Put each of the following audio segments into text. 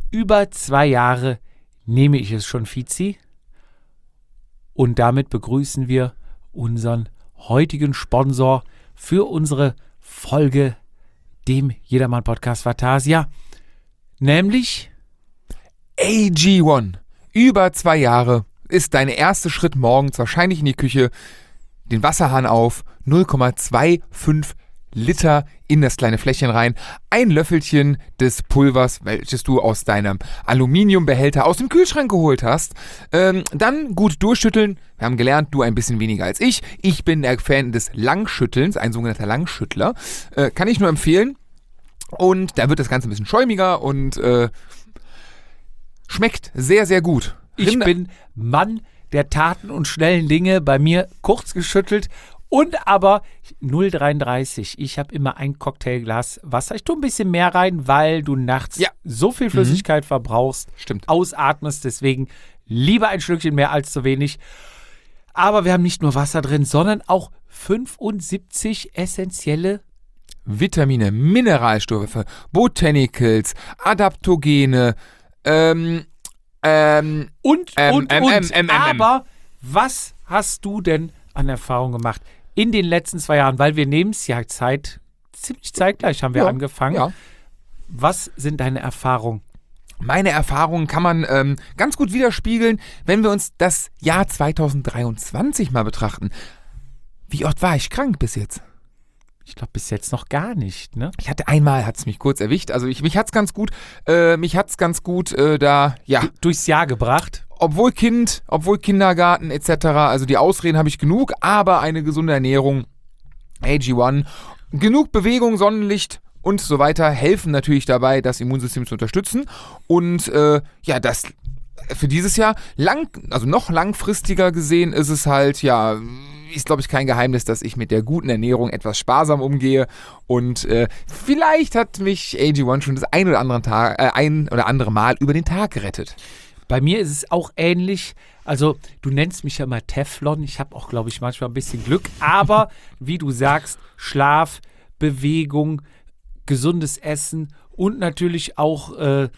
über 2 Jahre nehme ich es schon, Fizi. Und damit begrüßen wir unseren heutigen Sponsor für unsere Folge, dem Jedermann-Podcast Vatasia, nämlich AG1. Über 2 Jahre ist dein erster Schritt morgens wahrscheinlich in die Küche, den Wasserhahn auf, 0,25 Liter in das kleine Fläschchen rein, ein Löffelchen des Pulvers, welches du aus deinem Aluminiumbehälter aus dem Kühlschrank geholt hast, dann gut durchschütteln. Wir haben gelernt, du ein bisschen weniger als ich. Ich bin der Fan des Langschüttelns, ein sogenannter Langschüttler. Kann ich nur empfehlen. Und da wird das Ganze ein bisschen schäumiger und schmeckt sehr, sehr gut. ich bin Mann der Taten und schnellen Dinge, bei mir kurz geschüttelt. Und aber 0,33. Ich habe immer ein Cocktailglas Wasser. Ich tue ein bisschen mehr rein, weil du nachts so viel Flüssigkeit verbrauchst, ausatmest. Deswegen lieber ein Schlückchen mehr als zu wenig. Aber wir haben nicht nur Wasser drin, sondern auch 75 essentielle Vitamine, Mineralstoffe, Botanicals, Adaptogene, Aber was hast du denn an Erfahrung gemacht in den letzten 2 Jahren? Weil wir nehmen es ja ziemlich zeitgleich haben wir angefangen. Ja. Was sind deine Erfahrungen? Meine Erfahrungen kann man ganz gut widerspiegeln, wenn wir uns das Jahr 2023 mal betrachten. Wie oft war ich krank bis jetzt? Ich glaube, bis jetzt noch gar nicht, ne? Ich hatte einmal, hat es mich kurz erwischt. Also mich hat's ganz gut, Durchs Jahr gebracht. Obwohl Kindergarten etc., also die Ausreden habe ich genug, aber eine gesunde Ernährung, AG1, genug Bewegung, Sonnenlicht und so weiter helfen natürlich dabei, das Immunsystem zu unterstützen. Und das für dieses Jahr noch langfristiger gesehen ist es halt, ist glaube ich kein Geheimnis, dass ich mit der guten Ernährung etwas sparsam umgehe und vielleicht hat mich AG1 schon das ein oder andere Mal über den Tag gerettet. Bei mir ist es auch ähnlich. Also, du nennst mich ja immer Teflon. Ich habe auch, glaube ich, manchmal ein bisschen Glück. Aber, wie du sagst, Schlaf, Bewegung, gesundes Essen und natürlich auch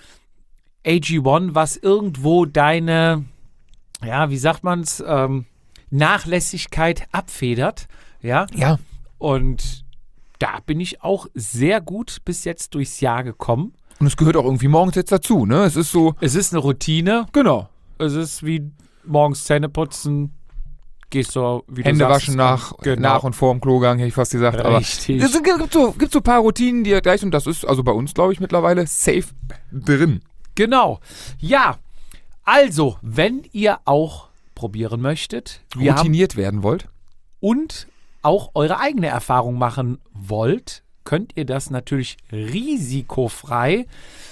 AG1, was irgendwo deine, wie sagt man's, Nachlässigkeit abfedert. Ja. Ja. Und da bin ich auch sehr gut bis jetzt durchs Jahr gekommen. Und es gehört auch irgendwie morgens jetzt dazu, ne? Es ist so. Es ist eine Routine. Genau. Es ist wie morgens Zähne putzen, gehst du, wie Hände du sagst, waschen nach und vor dem Klogang, hätte ich fast gesagt. Richtig. Aber es gibt so ein paar Routinen, die gleich, und das ist also bei uns, glaube ich, mittlerweile safe drin. Genau. Ja, also, wenn ihr auch probieren möchtet, routiniert werden wollt und auch eure eigene Erfahrung machen wollt, könnt ihr das natürlich risikofrei.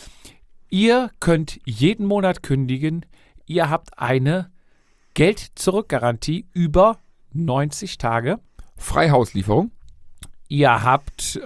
Ihr könnt jeden Monat kündigen. Ihr habt eine Geld-Zurück-Garantie über 90 Tage. Freihauslieferung. Ihr habt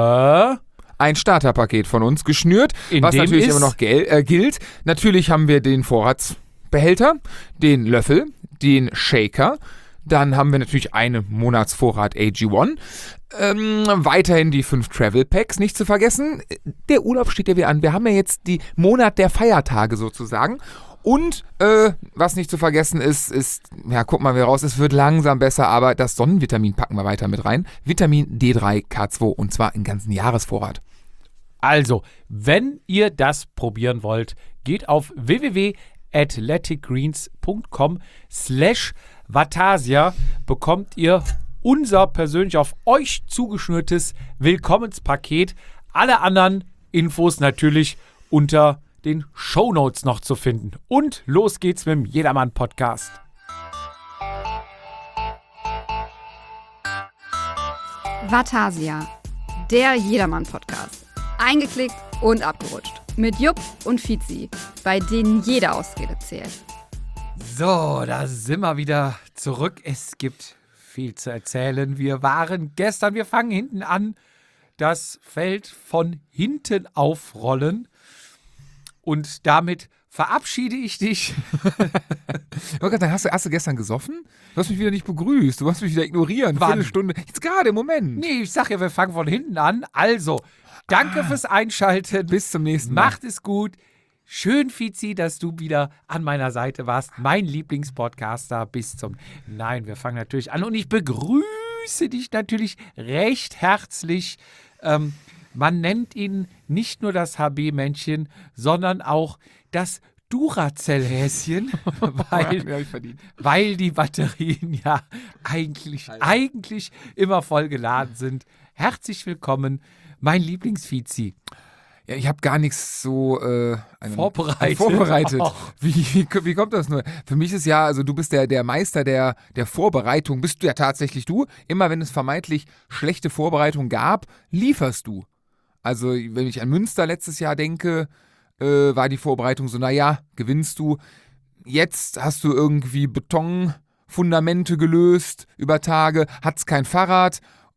ein Starterpaket von uns geschnürt, was natürlich immer noch gilt. Natürlich haben wir den Vorratsbehälter, den Löffel, den Shaker. Dann haben wir natürlich einen Monatsvorrat AG1. Weiterhin die 5 Travel Packs, nicht zu vergessen. Der Urlaub steht ja wieder an. Wir haben ja jetzt die Monat der Feiertage sozusagen. Und was nicht zu vergessen ist, guck mal, wie raus, es wird langsam besser, aber das Sonnenvitamin packen wir weiter mit rein. Vitamin D3, K2 und zwar im ganzen Jahresvorrat. Also, wenn ihr das probieren wollt, geht auf www.athleticgreens.com/Vatasia, bekommt ihr unser persönlich auf euch zugeschnürtes Willkommenspaket. Alle anderen Infos natürlich unter den Shownotes noch zu finden. Und los geht's mit dem Jedermann-Podcast. Vatasia, der Jedermann-Podcast. Eingeklickt und abgerutscht. Mit Jupp und Fizi, bei denen jede Ausrede zählt. So, da sind wir wieder zurück. Es gibt viel zu erzählen. Wir fangen hinten an, das Feld von hinten aufrollen. Und damit verabschiede ich dich. Hast du gestern gesoffen? Du hast mich wieder nicht begrüßt. Du hast mich wieder ignorieren. Wann? Viertelstunde. Jetzt gerade im Moment. Nee, ich sag ja, wir fangen von hinten an. Also, danke fürs Einschalten. Bis zum nächsten Mal. Macht es gut. Schön, Fizi, dass du wieder an meiner Seite warst. Mein Lieblingspodcaster Nein, wir fangen natürlich an und ich begrüße dich natürlich recht herzlich. Man nennt ihn nicht nur das HB-Männchen, sondern auch das Duracell-Häschen, weil die Batterien ja eigentlich immer voll geladen sind. Herzlich willkommen, mein Lieblingsfizi. Ja, ich habe gar nichts so vorbereitet. Wie kommt das nur? Für mich ist ja, also du bist der Meister der Vorbereitung, bist du ja tatsächlich du. Immer wenn es vermeintlich schlechte Vorbereitung gab, lieferst du. Also wenn ich an Münster letztes Jahr denke, war die Vorbereitung so, naja, gewinnst du. Jetzt hast du irgendwie Betonfundamente gelöst über Tage, hattest kein Fahrrad.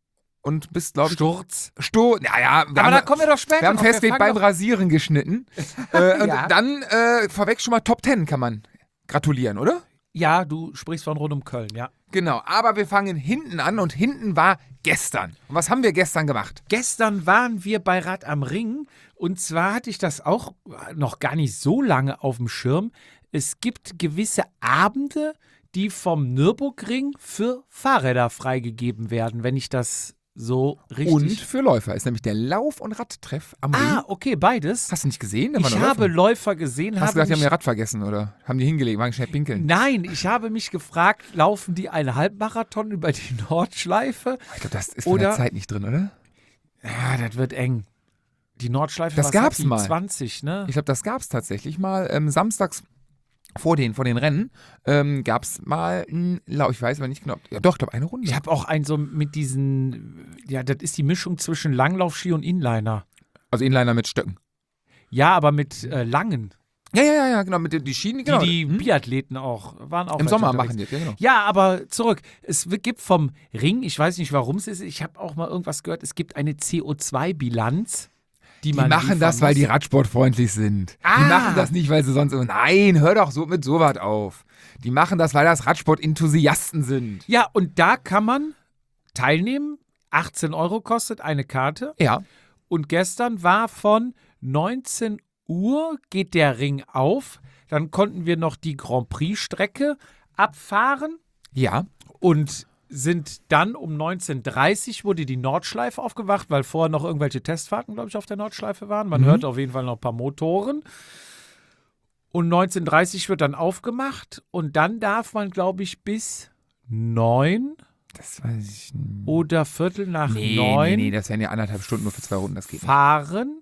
Und bist, glaube ich... Sturz. Naja, aber da kommen wir doch später. Wir haben Festweg beim Rasieren geschnitten. Ja. Und dann vorweg schon mal Top 10 kann man gratulieren, oder? Ja, du sprichst von rund um Köln, ja. Genau, aber wir fangen hinten an und hinten war gestern. Und was haben wir gestern gemacht? Gestern waren wir bei Rad am Ring und zwar hatte ich das auch noch gar nicht so lange auf dem Schirm. Es gibt gewisse Abende, die vom Nürburgring für Fahrräder freigegeben werden, wenn ich das so richtig... Und für Läufer ist nämlich der Lauf- und Radtreff am Ring. Ah, okay, beides. Hast du nicht gesehen? Ich habe Läufer gesehen. Hast du gedacht, die haben ihr Rad vergessen oder haben die hingelegt, waren schnell pinkeln? Nein, ich habe mich gefragt, laufen die einen Halbmarathon über die Nordschleife? Ich glaube, das ist von der Zeit nicht drin, oder? Ja, das wird eng. Die Nordschleife, das gab's mal. 20, ne? Ich glaube, das gab's tatsächlich mal. Samstags vor den Rennen gab es mal einen Lauf, ich weiß aber nicht genau. Ja doch, ich glaube eine Runde. Ich habe auch einen so mit diesen, ja, das ist die Mischung zwischen Langlaufski und Inliner. Also Inliner mit Stöcken. Ja, aber mit langen. Ja, genau, mit die Schienen, genau. Die Biathleten waren auch im Sommer unterwegs. machen die, ja, genau. Ja, aber zurück. Es gibt vom Ring, ich weiß nicht, warum es ist, ich habe auch mal irgendwas gehört, es gibt eine CO2-Bilanz. Die machen das, weil die radsportfreundlich sind. Die machen das nicht, weil sie sonst... Nein, hör doch so mit sowas auf. Die machen das, weil das Radsport-Enthusiasten sind. Ja, und da kann man teilnehmen. 18 € kostet eine Karte. Ja. Und gestern war von 19 Uhr geht der Ring auf. Dann konnten wir noch die Grand Prix-Strecke abfahren. Ja. Und sind dann um 19:30 wurde die Nordschleife aufgemacht, weil vorher noch irgendwelche Testfahrten, glaube ich, auf der Nordschleife waren. Man hört auf jeden Fall noch ein paar Motoren. Und 19:30 wird dann aufgemacht und dann darf man, glaube ich, bis 9 das weiß ich nicht. Oder Viertel nach 9 Nee, das wären ja 1,5 Stunden nur für 2 Runden, das geht nicht. fahren.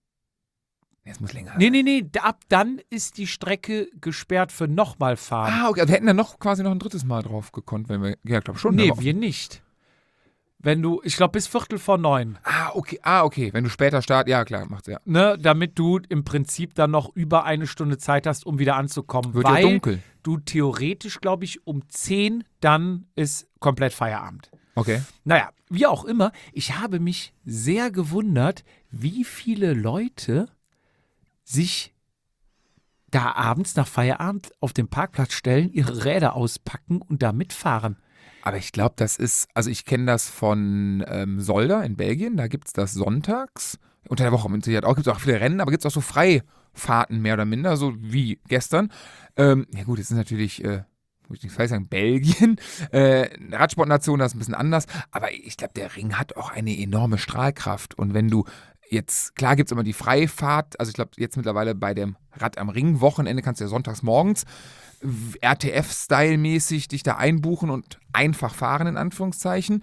Es muss länger sein. Nee, ab dann ist die Strecke gesperrt für nochmal fahren. Ah, okay, wir hätten dann quasi noch ein drittes Mal drauf gekonnt, wenn wir, ja, glaube schon. Nee, wir nicht. Ich glaube bis 8:45. Okay, wenn du später startest, ja klar, macht's ja. Ne, damit du im Prinzip dann noch über eine Stunde Zeit hast, um wieder anzukommen. Wird weil ja dunkel. Du theoretisch, glaube ich, um 10 dann ist komplett Feierabend. Okay. Naja, wie auch immer, ich habe mich sehr gewundert, wie viele Leute sich da abends nach Feierabend auf den Parkplatz stellen, ihre Räder auspacken und da mitfahren. Aber ich glaube, das ist, also ich kenne das von Solda in Belgien, da gibt es das sonntags, unter der Woche mit Sicherheit auch, gibt es auch viele Rennen, aber gibt es auch so Freifahrten mehr oder minder, so wie gestern. Ja gut, es ist natürlich, muss ich nicht falsch sagen, Belgien, Radsportnation, das ist ein bisschen anders, aber ich glaube, der Ring hat auch eine enorme Strahlkraft und wenn du jetzt, klar gibt es immer die Freifahrt, also ich glaube jetzt mittlerweile bei dem Rad am Ring Wochenende kannst du ja sonntags morgens RTF-Style-mäßig dich da einbuchen und einfach fahren, in Anführungszeichen.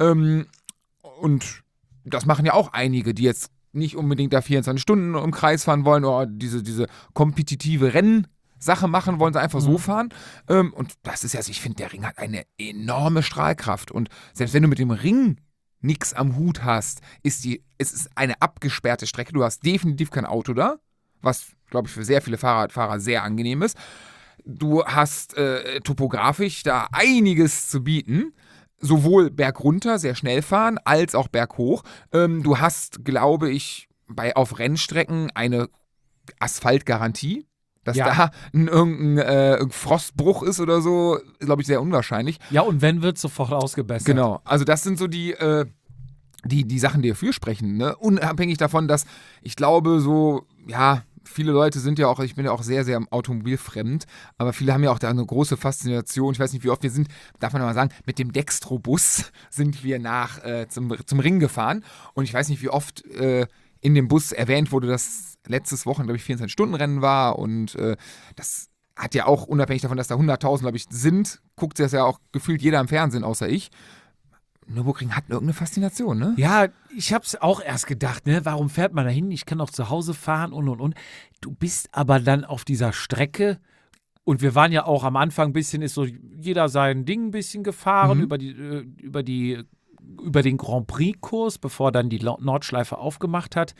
Und das machen ja auch einige, die jetzt nicht unbedingt da 24 Stunden im Kreis fahren wollen oder diese kompetitive Rennsache machen wollen, sie einfach so fahren. Und das ist ja, ich finde, der Ring hat eine enorme Strahlkraft. Und selbst wenn du mit dem Ring nichts am Hut hast, es ist eine abgesperrte Strecke. Du hast definitiv kein Auto da, was, glaube ich, für sehr viele Fahrradfahrer sehr angenehm ist. Du hast topografisch da einiges zu bieten. Sowohl bergunter, sehr schnell fahren, als auch berghoch. Du hast, glaube ich, auf Rennstrecken eine Asphaltgarantie. Dass da irgendein Frostbruch ist oder so, ist, glaube ich, sehr unwahrscheinlich. Ja, und wenn, wird sofort ausgebessert. Genau, also das sind so die Sachen, die dafür sprechen. Ne? Unabhängig davon, dass ich glaube, so, ja, viele Leute sind ja auch, ich bin ja auch sehr, sehr automobilfremd, aber viele haben ja auch da eine große Faszination. Ich weiß nicht, wie oft wir sind, darf man mal sagen, mit dem Dextro-Bus sind wir zum Ring gefahren. Und ich weiß nicht, wie oft in dem Bus erwähnt wurde, dass letztes Wochen, glaube ich, 24-Stunden-Rennen war. Und das hat ja auch, unabhängig davon, dass da 100.000, glaube ich, sind, guckt das ja auch gefühlt jeder im Fernsehen, außer ich. Nürburgring hat irgendeine Faszination, ne? Ja, ich hab's auch erst gedacht, ne? Warum fährt man da hin? Ich kann auch zu Hause fahren und. Du bist aber dann auf dieser Strecke und wir waren ja auch am Anfang ein bisschen, ist so jeder sein Ding ein bisschen gefahren über den Grand Prix-Kurs, bevor dann die Nordschleife aufgemacht hat.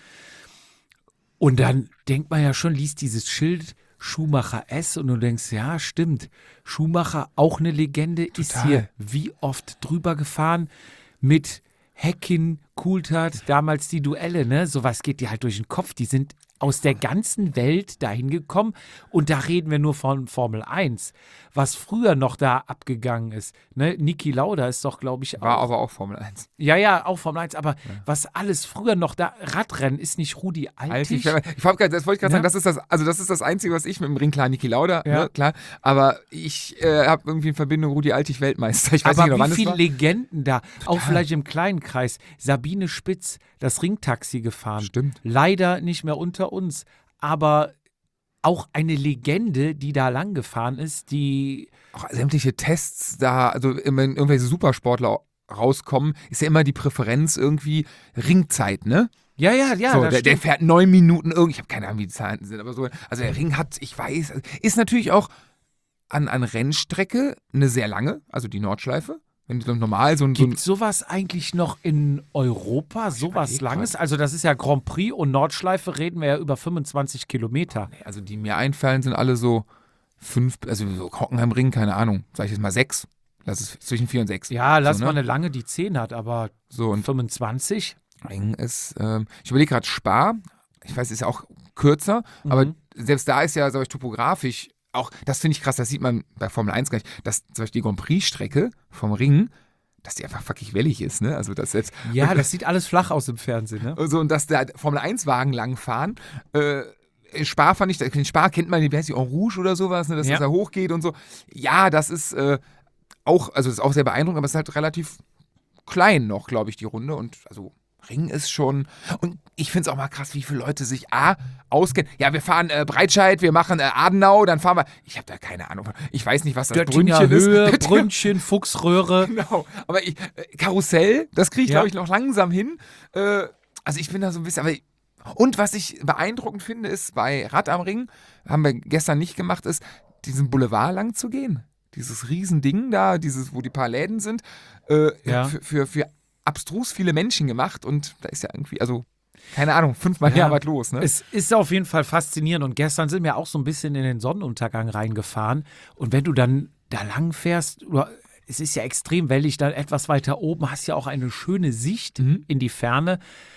Und dann denkt man ja schon, liest dieses Schild Schumacher S und du denkst, ja, stimmt. Schumacher, auch eine Legende, Total. ist hier wie oft drüber gefahren mit Häkkinen, Coulthard, damals die Duelle, ne? Sowas geht dir halt durch den Kopf. Die sind aus der ganzen Welt dahin gekommen und da reden wir nur von Formel 1. Was früher noch da abgegangen ist, ne? Niki Lauda ist doch, glaube ich, War aber auch Formel 1. Ja, auch Formel 1, aber was alles früher noch da, Radrennen, ist nicht Rudi Altig? Das wollte ich gerade sagen, das ist das Einzige, was ich mit dem Ring, klar, Niki Lauda, Ja. ne, klar, aber ich habe irgendwie in Verbindung Rudi Altig Weltmeister. Ich weiß Aber nicht, wann wie es viele war. Legenden da, auch vielleicht im kleinen Kreis. Sabine Spitz, das Ringtaxi gefahren. Stimmt. Leider nicht mehr unter uns, aber auch eine Legende, die da lang gefahren ist, die Auch sämtliche Tests da, also wenn irgendwelche Supersportler rauskommen, ist ja immer die Präferenz irgendwie Ringzeit, ne? Ja, so, das der fährt 9 Minuten irgendwie, ich habe keine Ahnung, wie die Zahlen sind, aber so, also der Ring hat, ich weiß, ist natürlich auch an Rennstrecke eine sehr lange, also die Nordschleife, wenn du normal Gibt sowas eigentlich noch in Europa, sowas überleg Langes? Also das ist ja Grand Prix und Nordschleife, reden wir ja über 25 Kilometer. also die mir einfallen, sind alle so 5, also so Hockenheimring, keine Ahnung, sag ich jetzt mal 6. Lass es zwischen 4 und 6. Ja, lass so, mal ne? eine lange, die 10 hat, aber So, und 25? Ring ist, ich überlege gerade Spa, ich weiß, ist ja auch kürzer, aber selbst da ist ja, sag ich, topografisch auch, das finde ich krass, das sieht man bei Formel 1 gar nicht, dass zum Beispiel die Grand Prix-Strecke vom Ring, dass die einfach fucking wellig ist, ne? Also das selbst. Ja, das sieht alles flach aus im Fernsehen, ne? So, und dass da Formel-1-Wagen langfahren, Spa fand ich, den Spa kennt man, wie heißt die, En Rouge oder sowas, ne? Dass Ja. das da hochgeht und so. Ja, das ist auch, also das ist auch sehr beeindruckend, aber es ist halt relativ klein noch, glaube ich, die Runde. Und also Ring ist schon, und ich finde es auch mal krass, wie viele Leute sich auskennen. Ja, wir fahren Breitscheid, wir machen Adenau, dann fahren wir, ich habe da keine Ahnung, ich weiß nicht, was das Göttinger Brünnchen Höhe, ist. Brünnchen, Fuchsröhre. Genau, aber Karussell, das kriege ich, Ja. glaube ich, noch langsam hin. Also ich bin da so ein bisschen, und was ich beeindruckend finde, ist bei Rad am Ring, haben wir gestern nicht gemacht, ist, diesen Boulevard lang zu gehen. Dieses Riesending da, wo die paar Läden sind, Ja. für abstrus viele Menschen gemacht und da ist ja irgendwie, also keine Ahnung, 5-mal Jahr was los, ne? Es ist auf jeden Fall faszinierend und gestern sind wir auch so ein bisschen in den Sonnenuntergang reingefahren und wenn du dann da lang fährst, es ist ja extrem wellig, dann etwas weiter oben hast ja auch eine schöne Sicht in die Ferne.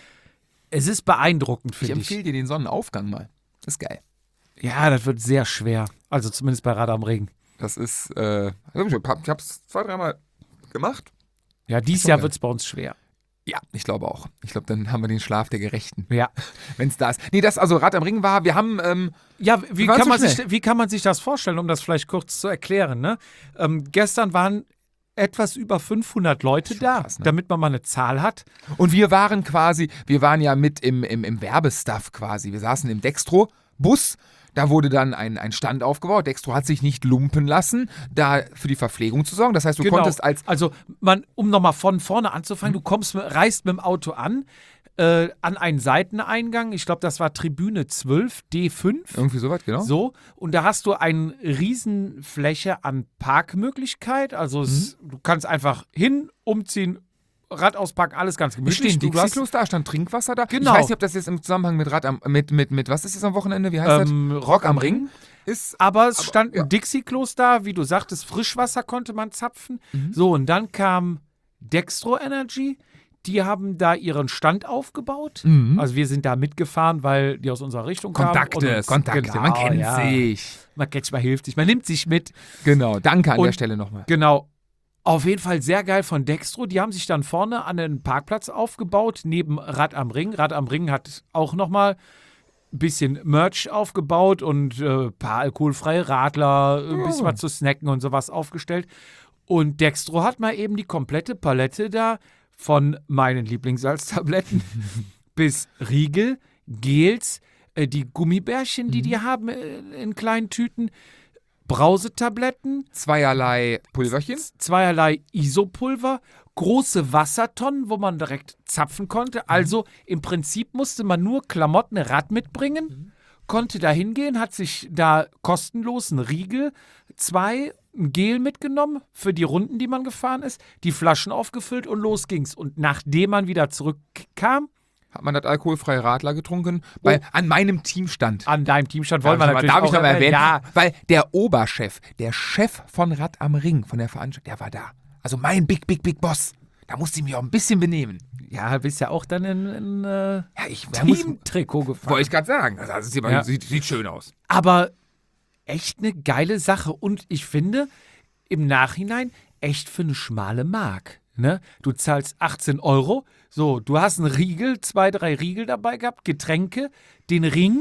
Es ist beeindruckend, Ich finde ich. empfehle dir den Sonnenaufgang mal. Das ist geil. Ja, das wird sehr schwer. Also zumindest bei Rad am Ring. Das ist, ich habe es 2-3 Mal gemacht. Ja, dieses Schon Jahr geil. wird es bei uns schwer. Ja, ich glaube auch. Ich glaube, dann haben wir den Schlaf der Gerechten, Ja. wenn es da ist. Nee, also Rad am Ring war, wir haben, Ja, wie war kann, zu man schnell. wie kann man sich das vorstellen, um das vielleicht kurz zu erklären? Ne? Gestern waren etwas über 500 Leute Schon da, krass, ne? damit man mal eine Zahl hat. und wir waren ja mit im Werbestuff quasi. Wir saßen im Dextro-Bus. Da wurde dann ein Stand aufgebaut. Dextro hat sich nicht lumpen lassen, da für die Verpflegung zu sorgen. Das heißt, du konntest also, um nochmal von vorne anzufangen, du reist mit dem Auto an einen Seiteneingang. Ich glaube, das war Tribüne 12, D5. irgendwie sowas, genau. So, und da hast du eine Riesenfläche an Parkmöglichkeit. Also du kannst einfach hin, umziehen, Rad auspacken, alles ganz Es gemütlich. stehen Du hast- Dixie-Klos da, stand Trinkwasser da. Genau. Ich weiß nicht, ob das jetzt im Zusammenhang mit mit was ist das am Wochenende? Wie heißt das? Rock am Ring. Ist, Aber es stand ja. ein Dixie-Klos da, wie du sagtest, Frischwasser konnte man zapfen. Mhm. So, und dann kam Dextro Energy. Die haben da ihren Stand aufgebaut. Mhm. Also wir sind da mitgefahren, weil die aus unserer Richtung Kontakte, kamen. Und Kontakte, genau, man kennt ja. sich. Man kennt sich, man hilft sich, man nimmt sich mit. Genau, danke an Und- der Stelle nochmal. Genau. Auf jeden Fall sehr geil von Dextro. Die haben sich dann vorne an den Parkplatz aufgebaut, neben Rad am Ring. Rad am Ring hat auch nochmal bisschen Merch aufgebaut und ein paar alkoholfreie Radler, ein bisschen was zu snacken und sowas aufgestellt. Und Dextro hat mal eben die komplette Palette da von meinen Lieblingssalztabletten bis Riegel, Gels, die Gummibärchen, die haben in kleinen Tüten, Brausetabletten. Zweierlei Pulverchen. Zweierlei Isopulver, große Wassertonnen, wo man direkt zapfen konnte. Also im Prinzip musste man nur Klamotten, Rad mitbringen, konnte da hingehen, hat sich da kostenlos einen Riegel, ein Gel mitgenommen für die Runden, die man gefahren ist, die Flaschen aufgefüllt und los ging's. Und nachdem man wieder zurückkam, hat man das alkoholfreie Radler getrunken? An meinem Teamstand. An deinem Teamstand wollen wir natürlich auch noch mal erwähnen. Ja. Weil der Oberchef, der Chef von Rad am Ring, von der Veranstaltung, der war da. Also mein Big Boss. Da musste ich mich auch ein bisschen benehmen. Ja, bist ja auch dann in Team-Trikot gefahren. Wollte ich gerade sagen. Also sieht schön aus. Aber echt eine geile Sache. Und ich finde, im Nachhinein echt für eine schmale Mark. Ne? Du zahlst 18 €. So, du hast einen Riegel, 2, 3 Riegel dabei gehabt, Getränke, den Ring.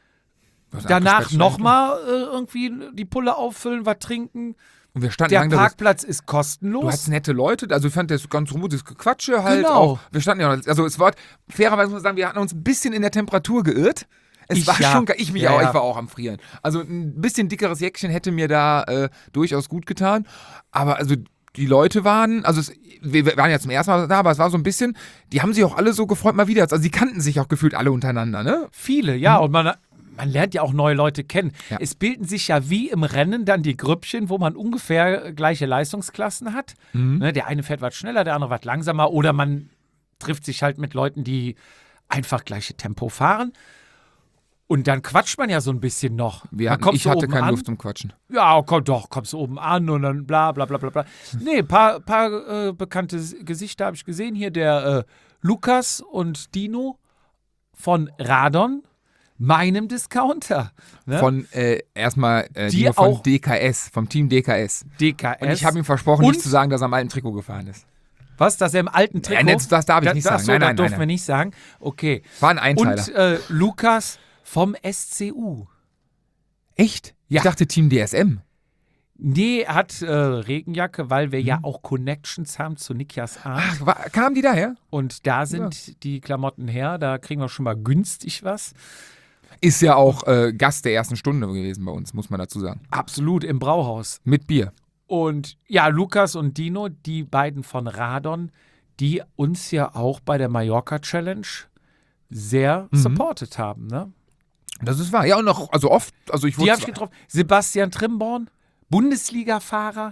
Danach nochmal irgendwie die Pulle auffüllen, was trinken. Und wir standen der Parkplatz ist kostenlos. Du hattest nette Leute, also ich fand das ganz rumutes Gequatsche halt genau. Auch. Wir standen ja, also es war, fairerweise muss man sagen, wir hatten uns ein bisschen in der Temperatur geirrt. Ich war auch am Frieren. Also ein bisschen dickeres Jäckchen hätte mir da durchaus gut getan. Aber also die Leute waren, wir waren ja zum ersten Mal da, aber es war so ein bisschen, die haben sich auch alle so gefreut mal wieder. Also die kannten sich auch gefühlt alle untereinander, ne? Viele, ja. Und man lernt ja auch neue Leute kennen. Ja. Es bilden sich ja wie im Rennen dann die Grüppchen, wo man ungefähr gleiche Leistungsklassen hat. Ne, der eine fährt was schneller, der andere was langsamer. Oder man trifft sich halt mit Leuten, die einfach gleiche Tempo fahren. Und dann quatscht man ja so ein bisschen noch. Ich hatte keine Luft zum Quatschen. Ja, kommst du oben an und dann bla bla bla bla bla. Nee, paar bekannte Gesichter habe ich gesehen. Hier der Lukas und Dino von Radon, meinem Discounter. Ne? Von erstmal Dino von DKS, vom Team DKS. DKS. Und ich habe ihm versprochen, nicht zu sagen, dass er im alten Trikot gefahren ist. Was, dass er im alten Trikot? Nein, das darf ich nicht sagen. Nein, das dürfen wir nicht sagen. Okay. War ein Einteiler. Und Lukas vom SCU. Echt? Ja. Ich dachte Team DSM. Nee, er hat Regenjacke, weil wir ja auch Connections haben zu Nikias Arndt. Ach, kamen die daher? Und da sind die Klamotten her, da kriegen wir schon mal günstig was. Ist ja auch Gast der ersten Stunde gewesen bei uns, muss man dazu sagen. Absolut, im Brauhaus. Mit Bier. Und ja, Lukas und Dino, die beiden von Radon, die uns ja auch bei der Mallorca Challenge sehr supportet haben, ne? Das ist wahr. Ja, und noch, also oft, die habe ich getroffen. Sebastian Trimborn, Bundesliga-Fahrer,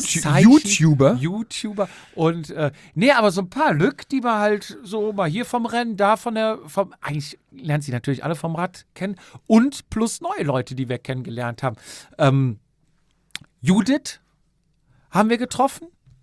YouTuber. Und aber so ein paar Lück, die man halt so mal hier vom Rennen, da eigentlich lernt sie natürlich alle vom Rad kennen. Und plus neue Leute, die wir kennengelernt haben. Judith haben wir getroffen.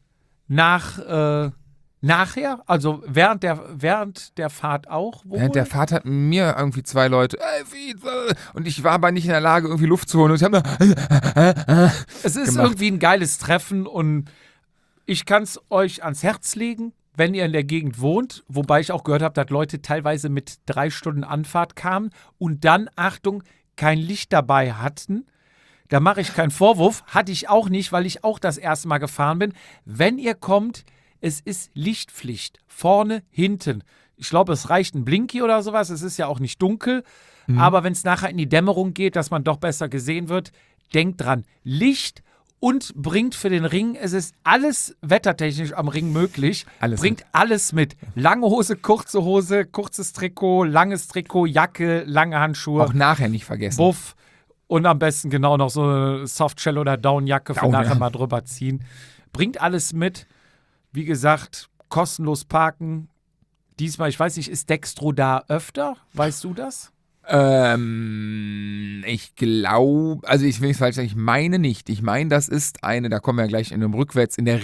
Nachher, also während der Fahrt auch. Während der Fahrt hatten mir irgendwie 2 Leute, und ich war aber nicht in der Lage, irgendwie Luft zu holen. Und ich habe es ist irgendwie ein geiles Treffen und ich kann es euch ans Herz legen, wenn ihr in der Gegend wohnt, wobei ich auch gehört habe, dass Leute teilweise mit 3 Stunden Anfahrt kamen und dann, Achtung, kein Licht dabei hatten. Da mache ich keinen Vorwurf, hatte ich auch nicht, weil ich auch das erste Mal gefahren bin. Wenn ihr kommt, es ist Lichtpflicht. Vorne, hinten. Ich glaube, es reicht ein Blinky oder sowas. Es ist ja auch nicht dunkel. Aber wenn es nachher in die Dämmerung geht, dass man doch besser gesehen wird, denkt dran. Licht und bringt für den Ring, es ist alles wettertechnisch am Ring möglich. Alles mit. Lange Hose, kurzes Trikot, langes Trikot, Jacke, lange Handschuhe. Auch nachher nicht vergessen. Buff. Und am besten genau noch so eine Softshell oder Downjacke für nachher mal drüber ziehen. Bringt alles mit. Wie gesagt, kostenlos parken. Diesmal, ich weiß nicht, ist Dextro da öfter? Weißt du das? Ich glaube, also ich will nicht falsch sagen, ich meine nicht. Ich meine, das ist eine, da kommen wir ja gleich in dem Rückwärts, in der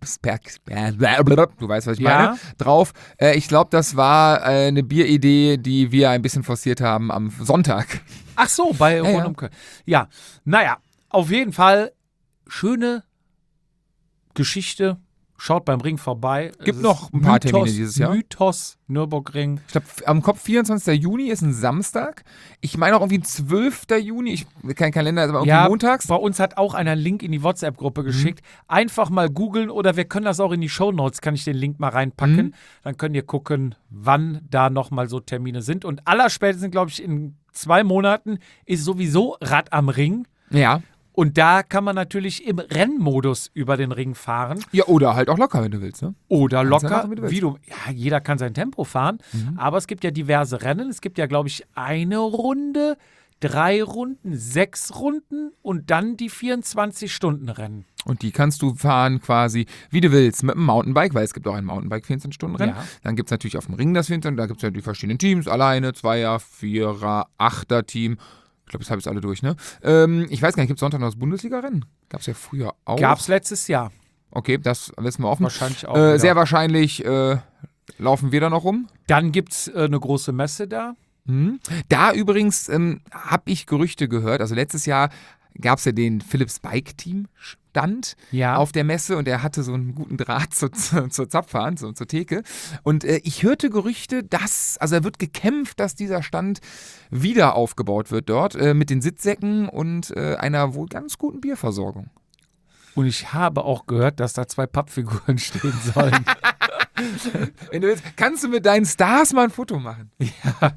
du weißt, was ich meine, drauf. Ich glaube, das war eine Bieridee, die wir ein bisschen forciert haben am Sonntag. Ach so, bei Rund um Köln. Ja, naja, auf jeden Fall schöne Geschichte, Schaut beim Ring vorbei. Gibt noch ein paar Termine dieses Jahr. Mythos, Nürburgring. Ich glaube, am Kopf 24. Juni ist ein Samstag. Ich meine auch irgendwie 12. Juni. Kein Kalender, aber irgendwie montags. Bei uns hat auch einer einen Link in die WhatsApp-Gruppe geschickt. Einfach mal googeln oder wir können das auch in die Shownotes, kann ich den Link mal reinpacken. Dann könnt ihr gucken, wann da nochmal so Termine sind. Und allerspätestens, glaube ich, in 2 Monaten ist sowieso Rad am Ring. Ja. Und da kann man natürlich im Rennmodus über den Ring fahren. Ja, oder halt auch locker, wenn du willst, ne? Oder locker, jeder kann sein Tempo fahren. Aber es gibt ja diverse Rennen. Es gibt ja, glaube ich, 1 Runde, 3 Runden, 6 Runden und dann die 24-Stunden-Rennen. Und die kannst du fahren quasi, wie du willst, mit einem Mountainbike, weil es gibt auch ein Mountainbike-24-Stunden-Rennen. Ja. Dann gibt es natürlich auf dem Ring das 24, da gibt es ja die verschiedenen Teams, alleine, 2er, 4er, 8er-Team. Ich glaube, das habe ich alle durch, ne? Ich weiß gar nicht, gibt es Sonntag noch das Bundesliga-Rennen? Gab es ja früher auch. Gab es letztes Jahr. Okay, das wissen wir offen. Wahrscheinlich auch. Sehr wahrscheinlich laufen wir da noch rum. Dann gibt es eine große Messe da. Da übrigens habe ich Gerüchte gehört. Also letztes Jahr gab es ja den Philips Bike Team Stand auf der Messe und er hatte so einen guten Draht zur Zapfhahn, zur Theke. Und ich hörte Gerüchte, also er wird gekämpft, dass dieser Stand wieder aufgebaut wird dort mit den Sitzsäcken und einer wohl ganz guten Bierversorgung. Und ich habe auch gehört, dass da 2 Pappfiguren stehen sollen. Wenn du willst, kannst du mit deinen Stars mal ein Foto machen. Ja.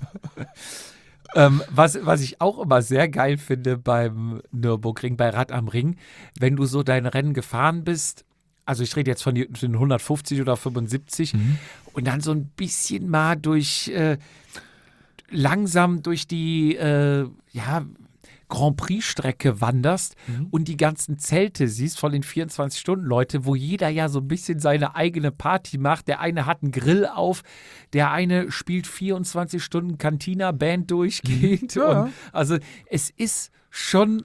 Was ich auch immer sehr geil finde beim Nürburgring, bei Rad am Ring, wenn du so dein Rennen gefahren bist, also ich rede jetzt von den 150 oder 75 und dann so ein bisschen mal langsam durch die Grand Prix-Strecke wanderst und die ganzen Zelte siehst von den 24-Stunden-Leute, wo jeder ja so ein bisschen seine eigene Party macht. Der eine hat einen Grill auf, der eine spielt 24 Stunden Cantina-Band durchgehend. Ja. Und also es ist schon,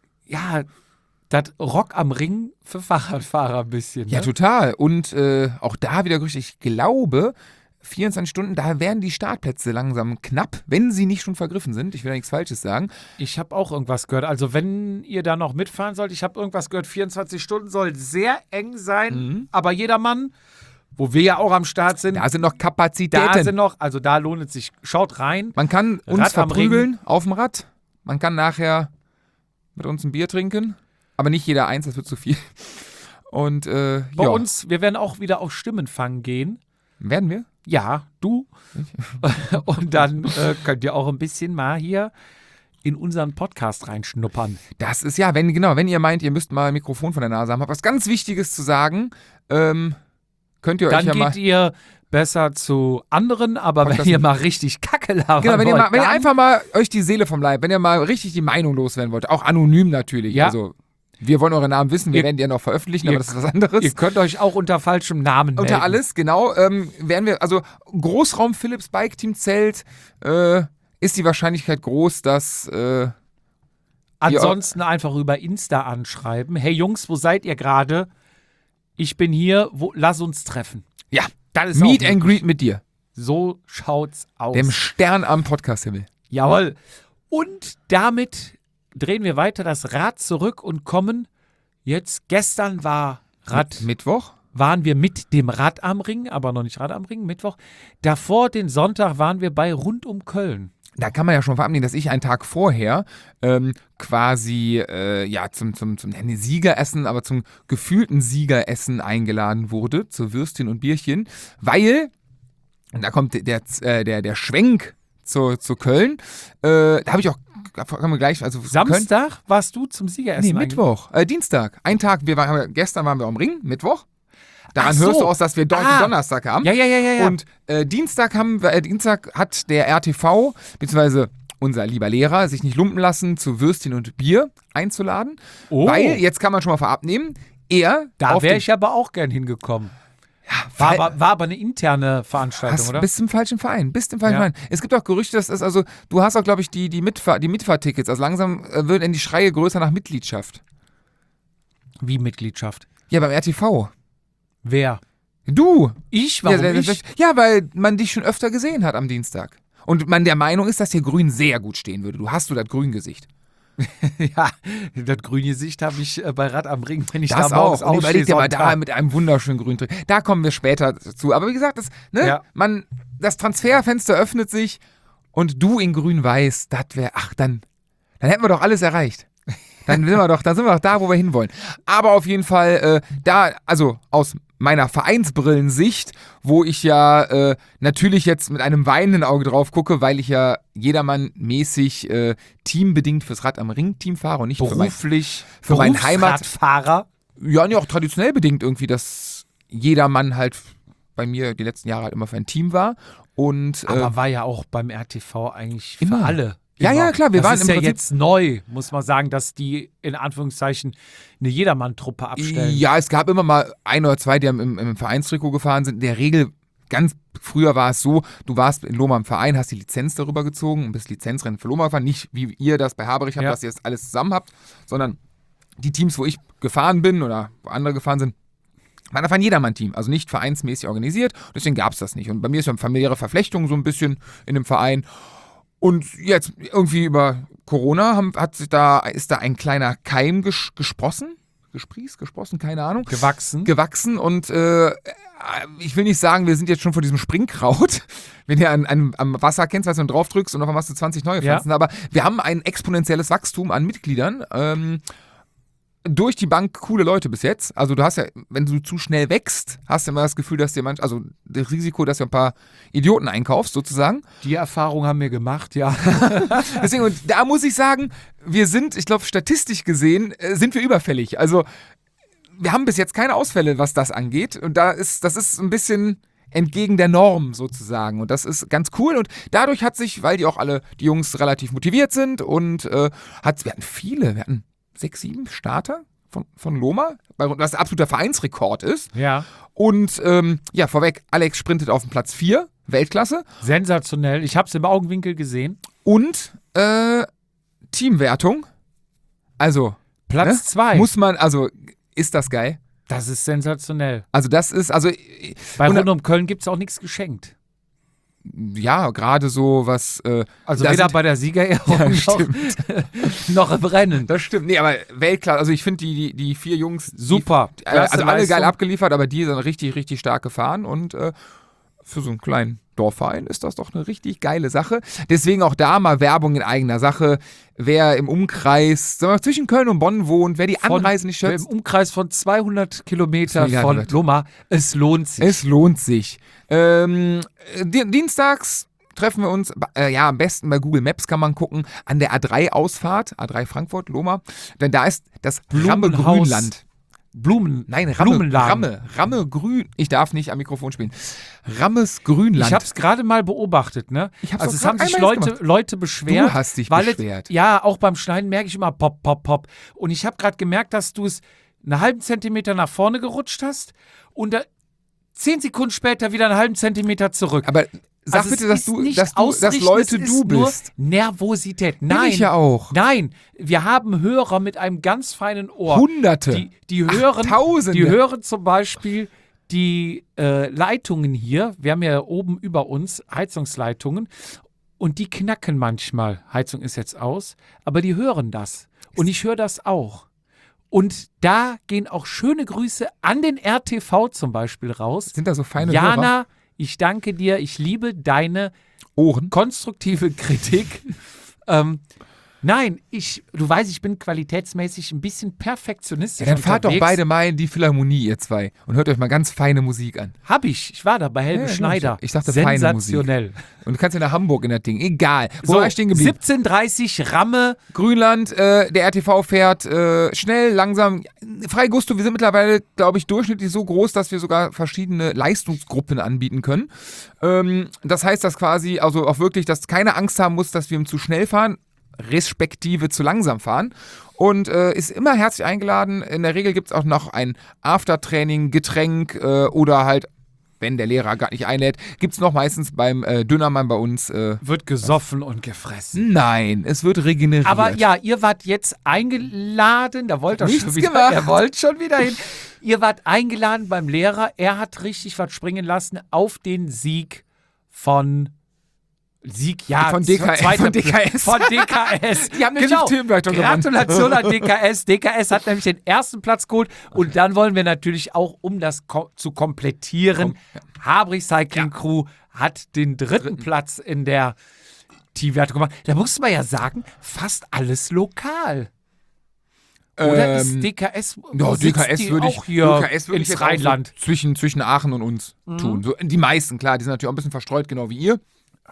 das Rock am Ring für Fahrradfahrer ein bisschen. Ne? Ja, total. Und auch da wieder Gerüchte, ich glaube, 24 Stunden, da werden die Startplätze langsam knapp, wenn sie nicht schon vergriffen sind. Ich will da nichts Falsches sagen. Ich habe auch irgendwas gehört. Also wenn ihr da noch mitfahren sollt, ich habe irgendwas gehört, 24 Stunden soll sehr eng sein, aber jedermann, wo wir ja auch am Start sind. Da sind noch Kapazitäten. Also da lohnt es sich. Schaut rein. Man kann uns verprügeln auf dem Rad. Man kann nachher mit uns ein Bier trinken, aber nicht jeder eins, das wird zu viel. Und bei uns, wir werden auch wieder auf Stimmenfang gehen. Werden wir? Ja, du. Und dann könnt ihr auch ein bisschen mal hier in unseren Podcast reinschnuppern. Das ist wenn ihr meint, ihr müsst mal ein Mikrofon von der Nase haben, habt was ganz Wichtiges zu sagen, könnt ihr euch dann geht ihr besser zu anderen, aber wenn ihr mal richtig Kacke labern wollt. Genau, wenn ihr einfach mal euch die Seele vom Leib, wenn ihr mal richtig die Meinung loswerden wollt, auch anonym natürlich, also wir wollen eure Namen wissen, wir werden die ja noch veröffentlichen, aber das ist was anderes. Ihr könnt euch auch unter falschem Namen melden. Unter alles, genau. Werden wir, also Großraum Philips Bike Team Zelt, ist die Wahrscheinlichkeit groß, dass ansonsten einfach über Insta anschreiben. Hey Jungs, wo seid ihr gerade? Ich bin hier, lass uns treffen. Ja, das ist Meet and Greet mit dir. So schaut's aus. Dem Stern am Podcast-Himmel. Jawohl. Und damit drehen wir weiter das Rad zurück und kommen gestern war Mittwoch. Waren wir mit dem Rad am Ring, aber noch nicht Rad am Ring, Mittwoch. Davor, den Sonntag, waren wir bei Rund um Köln. Da kann man ja schon verabschieden, dass ich einen Tag vorher quasi zum Siegeressen, aber zum gefühlten Siegeressen eingeladen wurde, zu Würstchen und Bierchen, weil, und da kommt der Schwenk zu Köln, da habe ich auch, kann man gleich, also Samstag Köln, warst du zum Siegeressen? Nee, Mittwoch, Dienstag. Ein Tag, gestern waren wir am Ring, Mittwoch. Daran hörst du aus, dass wir Donnerstag haben. Ja. Und Dienstag hat der RTV, beziehungsweise unser lieber Lehrer, sich nicht lumpen lassen, zu Würstchen und Bier einzuladen. Oh. Weil, jetzt kann man schon mal vorab nehmen, da wäre ich aber auch gern hingekommen. Ja, war aber eine interne Veranstaltung, oder? Bist im falschen Verein. Es gibt auch Gerüchte, dass du hast auch, glaube ich, die Mitfahrtickets. Also langsam werden die Schreie größer nach Mitgliedschaft. Wie Mitgliedschaft? Ja, beim RTV. Wer? Du. Ich? Warum ich? Ja, weil man dich schon öfter gesehen hat am Dienstag. Und man der Meinung ist, dass hier Grün sehr gut stehen würde. Du hast das Grüngesicht. Ja, das grüne Gesicht habe ich bei Rad am Ring, wenn ich das da morgens auch. Und überleg dir mal Sonntag. da mit einem wunderschönen grünen Trikot. Da kommen wir später zu. Aber wie gesagt, das Transferfenster öffnet sich und du in grün-weiß, das wäre, dann hätten wir doch alles erreicht. Dann sind wir doch da, wo wir hinwollen. Aber auf jeden Fall also aus meiner Vereinsbrillensicht, wo ich ja natürlich jetzt mit einem weinenden Auge drauf gucke, weil ich ja jedermann-mäßig teambedingt fürs Rad am Ring-Team fahre und nicht beruflich für meinen Berufsradfahrer. Ja, auch traditionell bedingt irgendwie, dass jedermann halt bei mir die letzten Jahre halt immer für ein Team war. Und, aber war ja auch beim RTV eigentlich immer. für alle. Ja, klar, wir waren im Prinzip jetzt neu, muss man sagen, dass die in Anführungszeichen eine Jedermann-Truppe abstellen. Ja, es gab immer mal ein oder zwei, die im Vereinstrikot gefahren sind. In der Regel, ganz früher war es so, du warst in Lohmar im Verein, hast die Lizenz darüber gezogen und bist Lizenzrennen für Lohmar gefahren. Nicht wie ihr das bei Haberich habt, dass ihr das alles zusammen habt, sondern die Teams, wo ich gefahren bin oder wo andere gefahren sind, waren einfach ein Jedermann-Team, also nicht vereinsmäßig organisiert. Deswegen gab es das nicht. Und bei mir ist ja eine familiäre Verflechtung so ein bisschen in dem Verein. Und jetzt irgendwie über Corona ist da ein kleiner Keim gesprossen, keine Ahnung. Gewachsen und ich will nicht sagen, wir sind jetzt schon vor diesem Springkraut, wenn du am Wasser kennst, was du drauf drückst und auf einmal hast du 20 neue Pflanzen, aber wir haben ein exponentielles Wachstum an Mitgliedern, durch die Bank coole Leute bis jetzt. Also du hast ja, wenn du zu schnell wächst, hast du immer das Gefühl, dass das Risiko, dass du ein paar Idioten einkaufst, sozusagen. Die Erfahrung haben wir gemacht, ja. Deswegen, und da muss ich sagen, wir sind, ich glaube, statistisch gesehen, sind wir überfällig. Also wir haben bis jetzt keine Ausfälle, was das angeht. Und das ist ein bisschen entgegen der Norm sozusagen. Und das ist ganz cool. Und dadurch hat sich, weil die auch alle, die Jungs relativ motiviert sind und wir hatten 6, 7 Starter von Lohmar, was absoluter Vereinsrekord ist. Ja. Und vorweg, Alex sprintet auf den Platz 4, Weltklasse. Sensationell, ich habe es im Augenwinkel gesehen. Und Teamwertung, also Platz 2. Ist das geil? Das ist sensationell. Also das ist, bei Rund um Köln gibt es auch nichts geschenkt. Ja, gerade so was. Also weder bei der Siegerehrung noch im Rennen. Das stimmt. Nee, aber Weltklasse. Also ich finde die 4 Jungs super. Also alle geil abgeliefert, aber die sind richtig, richtig stark gefahren. Und für so einen kleinen Dorfverein ist das doch eine richtig geile Sache. Deswegen auch da mal Werbung in eigener Sache. Wer im Umkreis, zwischen Köln und Bonn wohnt, wer die Anreise nicht schätzt. Im Umkreis von 200 Kilometer von Lohmar, es lohnt sich. Es lohnt sich. Dienstags treffen wir uns, am besten bei Google Maps kann man gucken, an der A3-Ausfahrt, A3 Frankfurt, Lohmar, denn da ist das Ramme-Grünland. Ramme Grün. Ich darf nicht am Mikrofon spielen. Rammes Grünland. Ich habe es gerade mal beobachtet, ne? Es haben sich Leute beschwert. Du hast dich beschwert. Auch beim Schneiden merke ich immer pop, pop, pop. Und ich habe gerade gemerkt, dass du es einen halben Zentimeter nach vorne gerutscht hast und 10 Sekunden später wieder einen halben Zentimeter zurück. Aber sag bitte, dass Leute du bist. Nur Nervosität. Nein. Bin ich ja auch. Nein, wir haben Hörer mit einem ganz feinen Ohr. Hunderte. Die hören, Tausende. Die hören zum Beispiel die Leitungen hier. Wir haben ja oben über uns Heizungsleitungen und die knacken manchmal. Heizung ist jetzt aus, aber die hören das. Und ich höre das auch. Und da gehen auch schöne Grüße an den RTV zum Beispiel raus. Sind da so feine Jana, Hörer? ich danke dir. Ich liebe deine Ohren. Konstruktive Kritik. Nein, du weißt, ich bin qualitätsmäßig ein bisschen perfektionistisch. Ja, dann fahrt doch beide mal in die Philharmonie, ihr zwei, und hört euch mal ganz feine Musik an. Hab ich. Ich war da bei Helge Schneider. Ich dachte feine Musik. Sensationell. Und du kannst ja nach Hamburg in das Ding. Egal. Wo war ich stehen geblieben? 17:30 Ramme. Grünland, der RTV fährt schnell, langsam. Frei Gusto, wir sind mittlerweile, glaube ich, durchschnittlich so groß, dass wir sogar verschiedene Leistungsgruppen anbieten können. Das heißt, dass quasi, also auch wirklich, dass keiner Angst haben muss, dass wir zu schnell fahren, respektive zu langsam fahren, und ist immer herzlich eingeladen. In der Regel gibt es auch noch ein Aftertraining, Getränk oder halt, wenn der Lehrer gar nicht einlädt, gibt es noch meistens beim Dönermann bei uns. Wird gesoffen und gefressen. Nein, es wird regeneriert. Aber ja, ihr wart jetzt eingeladen, da wollt ihr schon wieder, gemacht. Er wollte schon wieder hin. Ihr wart eingeladen beim Lehrer, er hat richtig was springen lassen auf den Sieg von Sieg, ja. Von DKS. Von DKS. Die haben nämlich Themenwertung gewonnen. Gratulation an DKS. DKS hat nämlich den ersten Platz geholt. Und dann wollen wir natürlich auch, um das zu komplettieren, Habrecycling Crew hat den dritten Platz in der Teamwertung gemacht. Da muss man ja sagen, fast alles lokal. Oder ist DKS, DKS würde ich, auch hier DKS würde ins ich Rheinland? So zwischen Aachen und uns tun. So, die meisten, klar, die sind natürlich auch ein bisschen verstreut, genau wie ihr.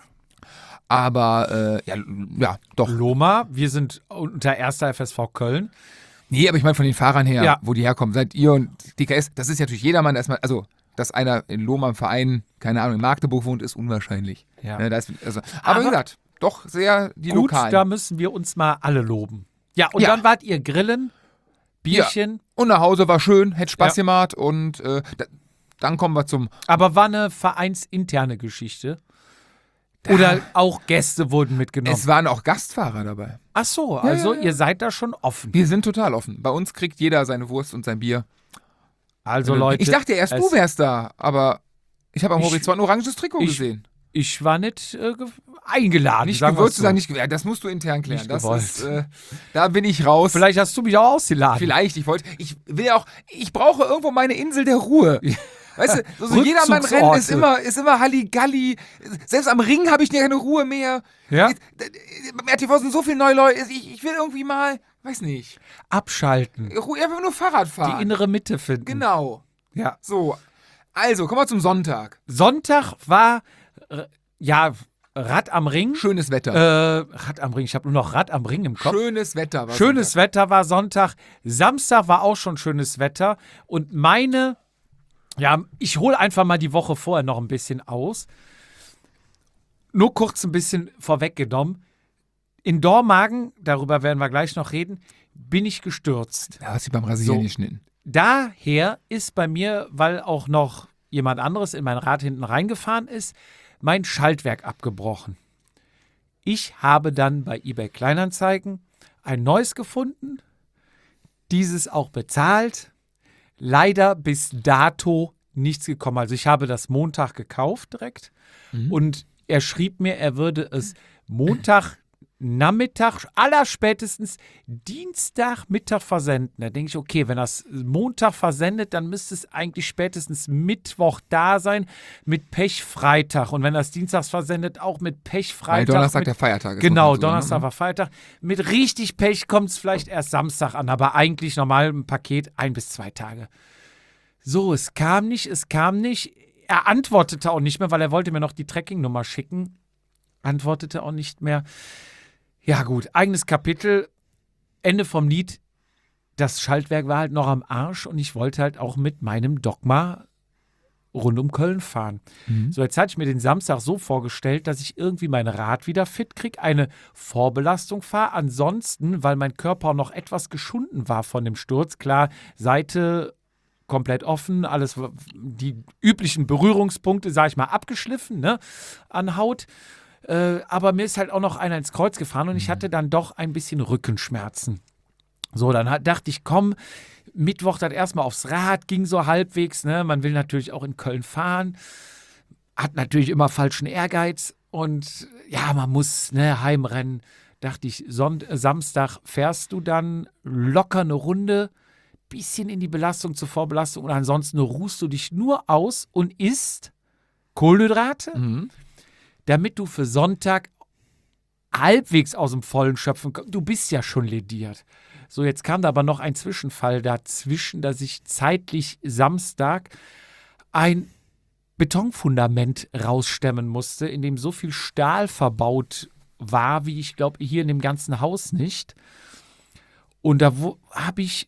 Aber, ja, doch. Loma, wir sind unter 1. FSV Köln. Nee, aber ich meine von den Fahrern her, Ja. wo die herkommen. Seid ihr und DKS, das ist ja natürlich jedermann erstmal, also, dass einer in Loma im Verein, keine Ahnung, in Magdeburg wohnt, ist unwahrscheinlich. Ja. Ne, aber wie gesagt, doch sehr die Gut, Lokalen. da müssen wir uns mal alle loben. Ja, und dann wart ihr grillen, Bierchen. Und nach Hause war schön, hätte Spaß gemacht und dann kommen wir zum... Aber war eine vereinsinterne Geschichte? Oder auch Gäste wurden mitgenommen? Es waren auch Gastfahrer dabei. Ach so, also ihr seid da schon offen. Wir sind total offen. Bei uns kriegt jeder seine Wurst und sein Bier. Also Leute... Ich dachte erst, du wärst da, aber ich habe am Horizont ein oranges Trikot gesehen. Ich war nicht eingeladen. Nicht sagen gewollt wir's zu sein, nicht gewollt. Das musst du intern klären. Nicht Das gewollt. ist, da bin ich raus. Vielleicht hast du mich auch ausgeladen. Vielleicht, ich brauche irgendwo meine Insel der Ruhe. Weißt du, so Jedermann-Rennen ist immer Halligalli. Selbst am Ring habe ich keine Ruhe mehr. Ja? Beim RTV sind so viele neue Leute. Ich will irgendwie mal, weiß nicht, Abschalten. einfach nur Fahrrad fahren. Die innere Mitte finden. Genau. Ja. So, also, kommen wir zum Sonntag. Sonntag war, Rad am Ring. Schönes Wetter. Rad am Ring. Ich habe nur noch Rad am Ring im Kopf. Schönes Wetter war Schönes Wetter war Sonntag. Samstag war auch schon schönes Wetter. Und ich hole einfach mal die Woche vorher noch ein bisschen aus. Nur kurz ein bisschen vorweggenommen. In Dormagen, darüber werden wir gleich noch reden, bin ich gestürzt. Da hast du beim Rasieren geschnitten. Daher ist bei mir, weil auch noch jemand anderes in mein Rad hinten reingefahren ist, mein Schaltwerk abgebrochen. Ich habe dann bei eBay Kleinanzeigen ein neues gefunden, dieses auch bezahlt. Leider bis dato nichts gekommen. Also ich habe das Montag gekauft direkt und er schrieb mir, er würde es Montagnachmittag, allerspätestens Dienstagmittag versenden. Da denke ich, okay, wenn das Montag versendet, dann müsste es eigentlich spätestens Mittwoch da sein, mit Pech Freitag. Und wenn das Dienstags versendet, auch mit Pech Freitag. Weil Donnerstag der Feiertag ist. Genau, Donnerstag war Feiertag. Mit richtig Pech kommt es vielleicht erst Samstag an, aber eigentlich normal ein Paket 1 bis 2 Tage. So, es kam nicht. Er antwortete auch nicht mehr, weil er wollte mir noch die Tracking-Nummer schicken. Antwortete auch nicht mehr. Ja gut, eigenes Kapitel, Ende vom Lied. Das Schaltwerk war halt noch am Arsch und ich wollte halt auch mit meinem Dogma rund um Köln fahren. So, jetzt hatte ich mir den Samstag so vorgestellt, dass ich irgendwie mein Rad wieder fit kriege, eine Vorbelastung fahre. Ansonsten, weil mein Körper noch etwas geschunden war von dem Sturz, klar, Seite komplett offen, alles, die üblichen Berührungspunkte, sage ich mal, abgeschliffen, ne, an Haut. Aber mir ist halt auch noch einer ins Kreuz gefahren und ich hatte dann doch ein bisschen Rückenschmerzen. So, dann dachte ich, komm, Mittwoch dann erstmal aufs Rad, ging so halbwegs, ne? Man will natürlich auch in Köln fahren, hat natürlich immer falschen Ehrgeiz und ja, man muss, ne, heimrennen. Dachte ich, Samstag fährst du dann locker eine Runde, bisschen in die Belastung zur Vorbelastung und ansonsten ruhst du dich nur aus und isst Kohlenhydrate, damit du für Sonntag halbwegs aus dem Vollen schöpfen kannst. Du bist ja schon lediert. So, jetzt kam da aber noch ein Zwischenfall dazwischen, dass ich zeitlich Samstag ein Betonfundament rausstemmen musste, in dem so viel Stahl verbaut war, wie ich glaube, hier in dem ganzen Haus nicht. Und da habe ich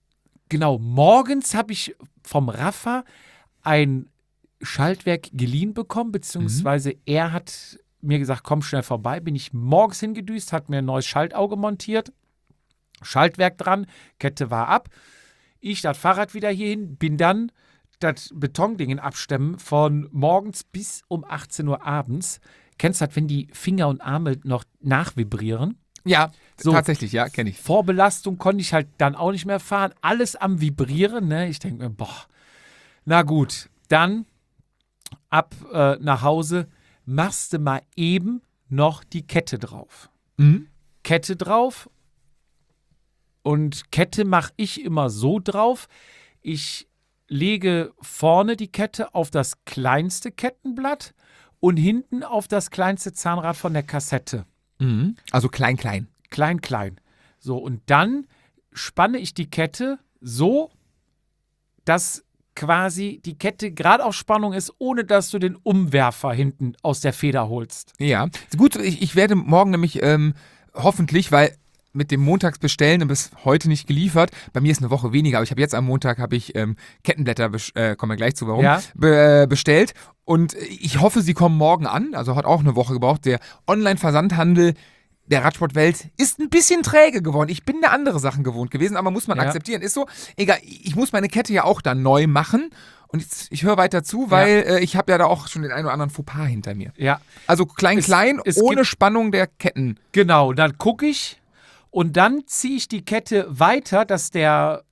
morgens habe ich vom Rafa ein Schaltwerk geliehen bekommen, beziehungsweise er hat mir gesagt, komm schnell vorbei. Bin ich morgens hingedüst, hat mir ein neues Schaltauge montiert, Schaltwerk dran, Kette war ab. Ich das Fahrrad wieder hierhin, bin dann das Betonding abstemmen von morgens bis um 18 Uhr abends. Kennst du das, wenn die Finger und Arme noch nachvibrieren? Ja, so, tatsächlich, ja, kenne ich. Vorbelastung konnte ich halt dann auch nicht mehr fahren. Alles am Vibrieren, ne? Ich denke mir, na gut, dann ab nach Hause, machst du mal eben noch die Kette drauf. Mhm. Kette drauf. Und Kette mache ich immer so drauf. Ich lege vorne die Kette auf das kleinste Kettenblatt und hinten auf das kleinste Zahnrad von der Kassette. Mhm. Also klein, klein. Klein, klein. So, und dann spanne ich die Kette so, dass quasi die Kette gerade auf Spannung ist, ohne dass du den Umwerfer hinten aus der Feder holst. Ja, gut, ich werde morgen nämlich hoffentlich, weil mit dem Montagsbestellen bis heute nicht geliefert. Bei mir ist eine Woche weniger, aber ich habe jetzt am Montag Kettenblätter, kommen wir gleich zu, warum, bestellt. Und ich hoffe, sie kommen morgen an. Also hat auch eine Woche gebraucht. Der Online-Versandhandel der Radsportwelt ist ein bisschen träge geworden. Ich bin da andere Sachen gewohnt gewesen, aber muss man akzeptieren. Ist so, egal, ich muss meine Kette ja auch dann neu machen. Und jetzt, ich höre weiter zu, weil ich habe ja da auch schon den einen oder anderen Fauxpas hinter mir. Ja. Also klein, klein, ohne Spannung der Ketten. Genau, dann gucke ich und dann ziehe ich die Kette weiter, dass das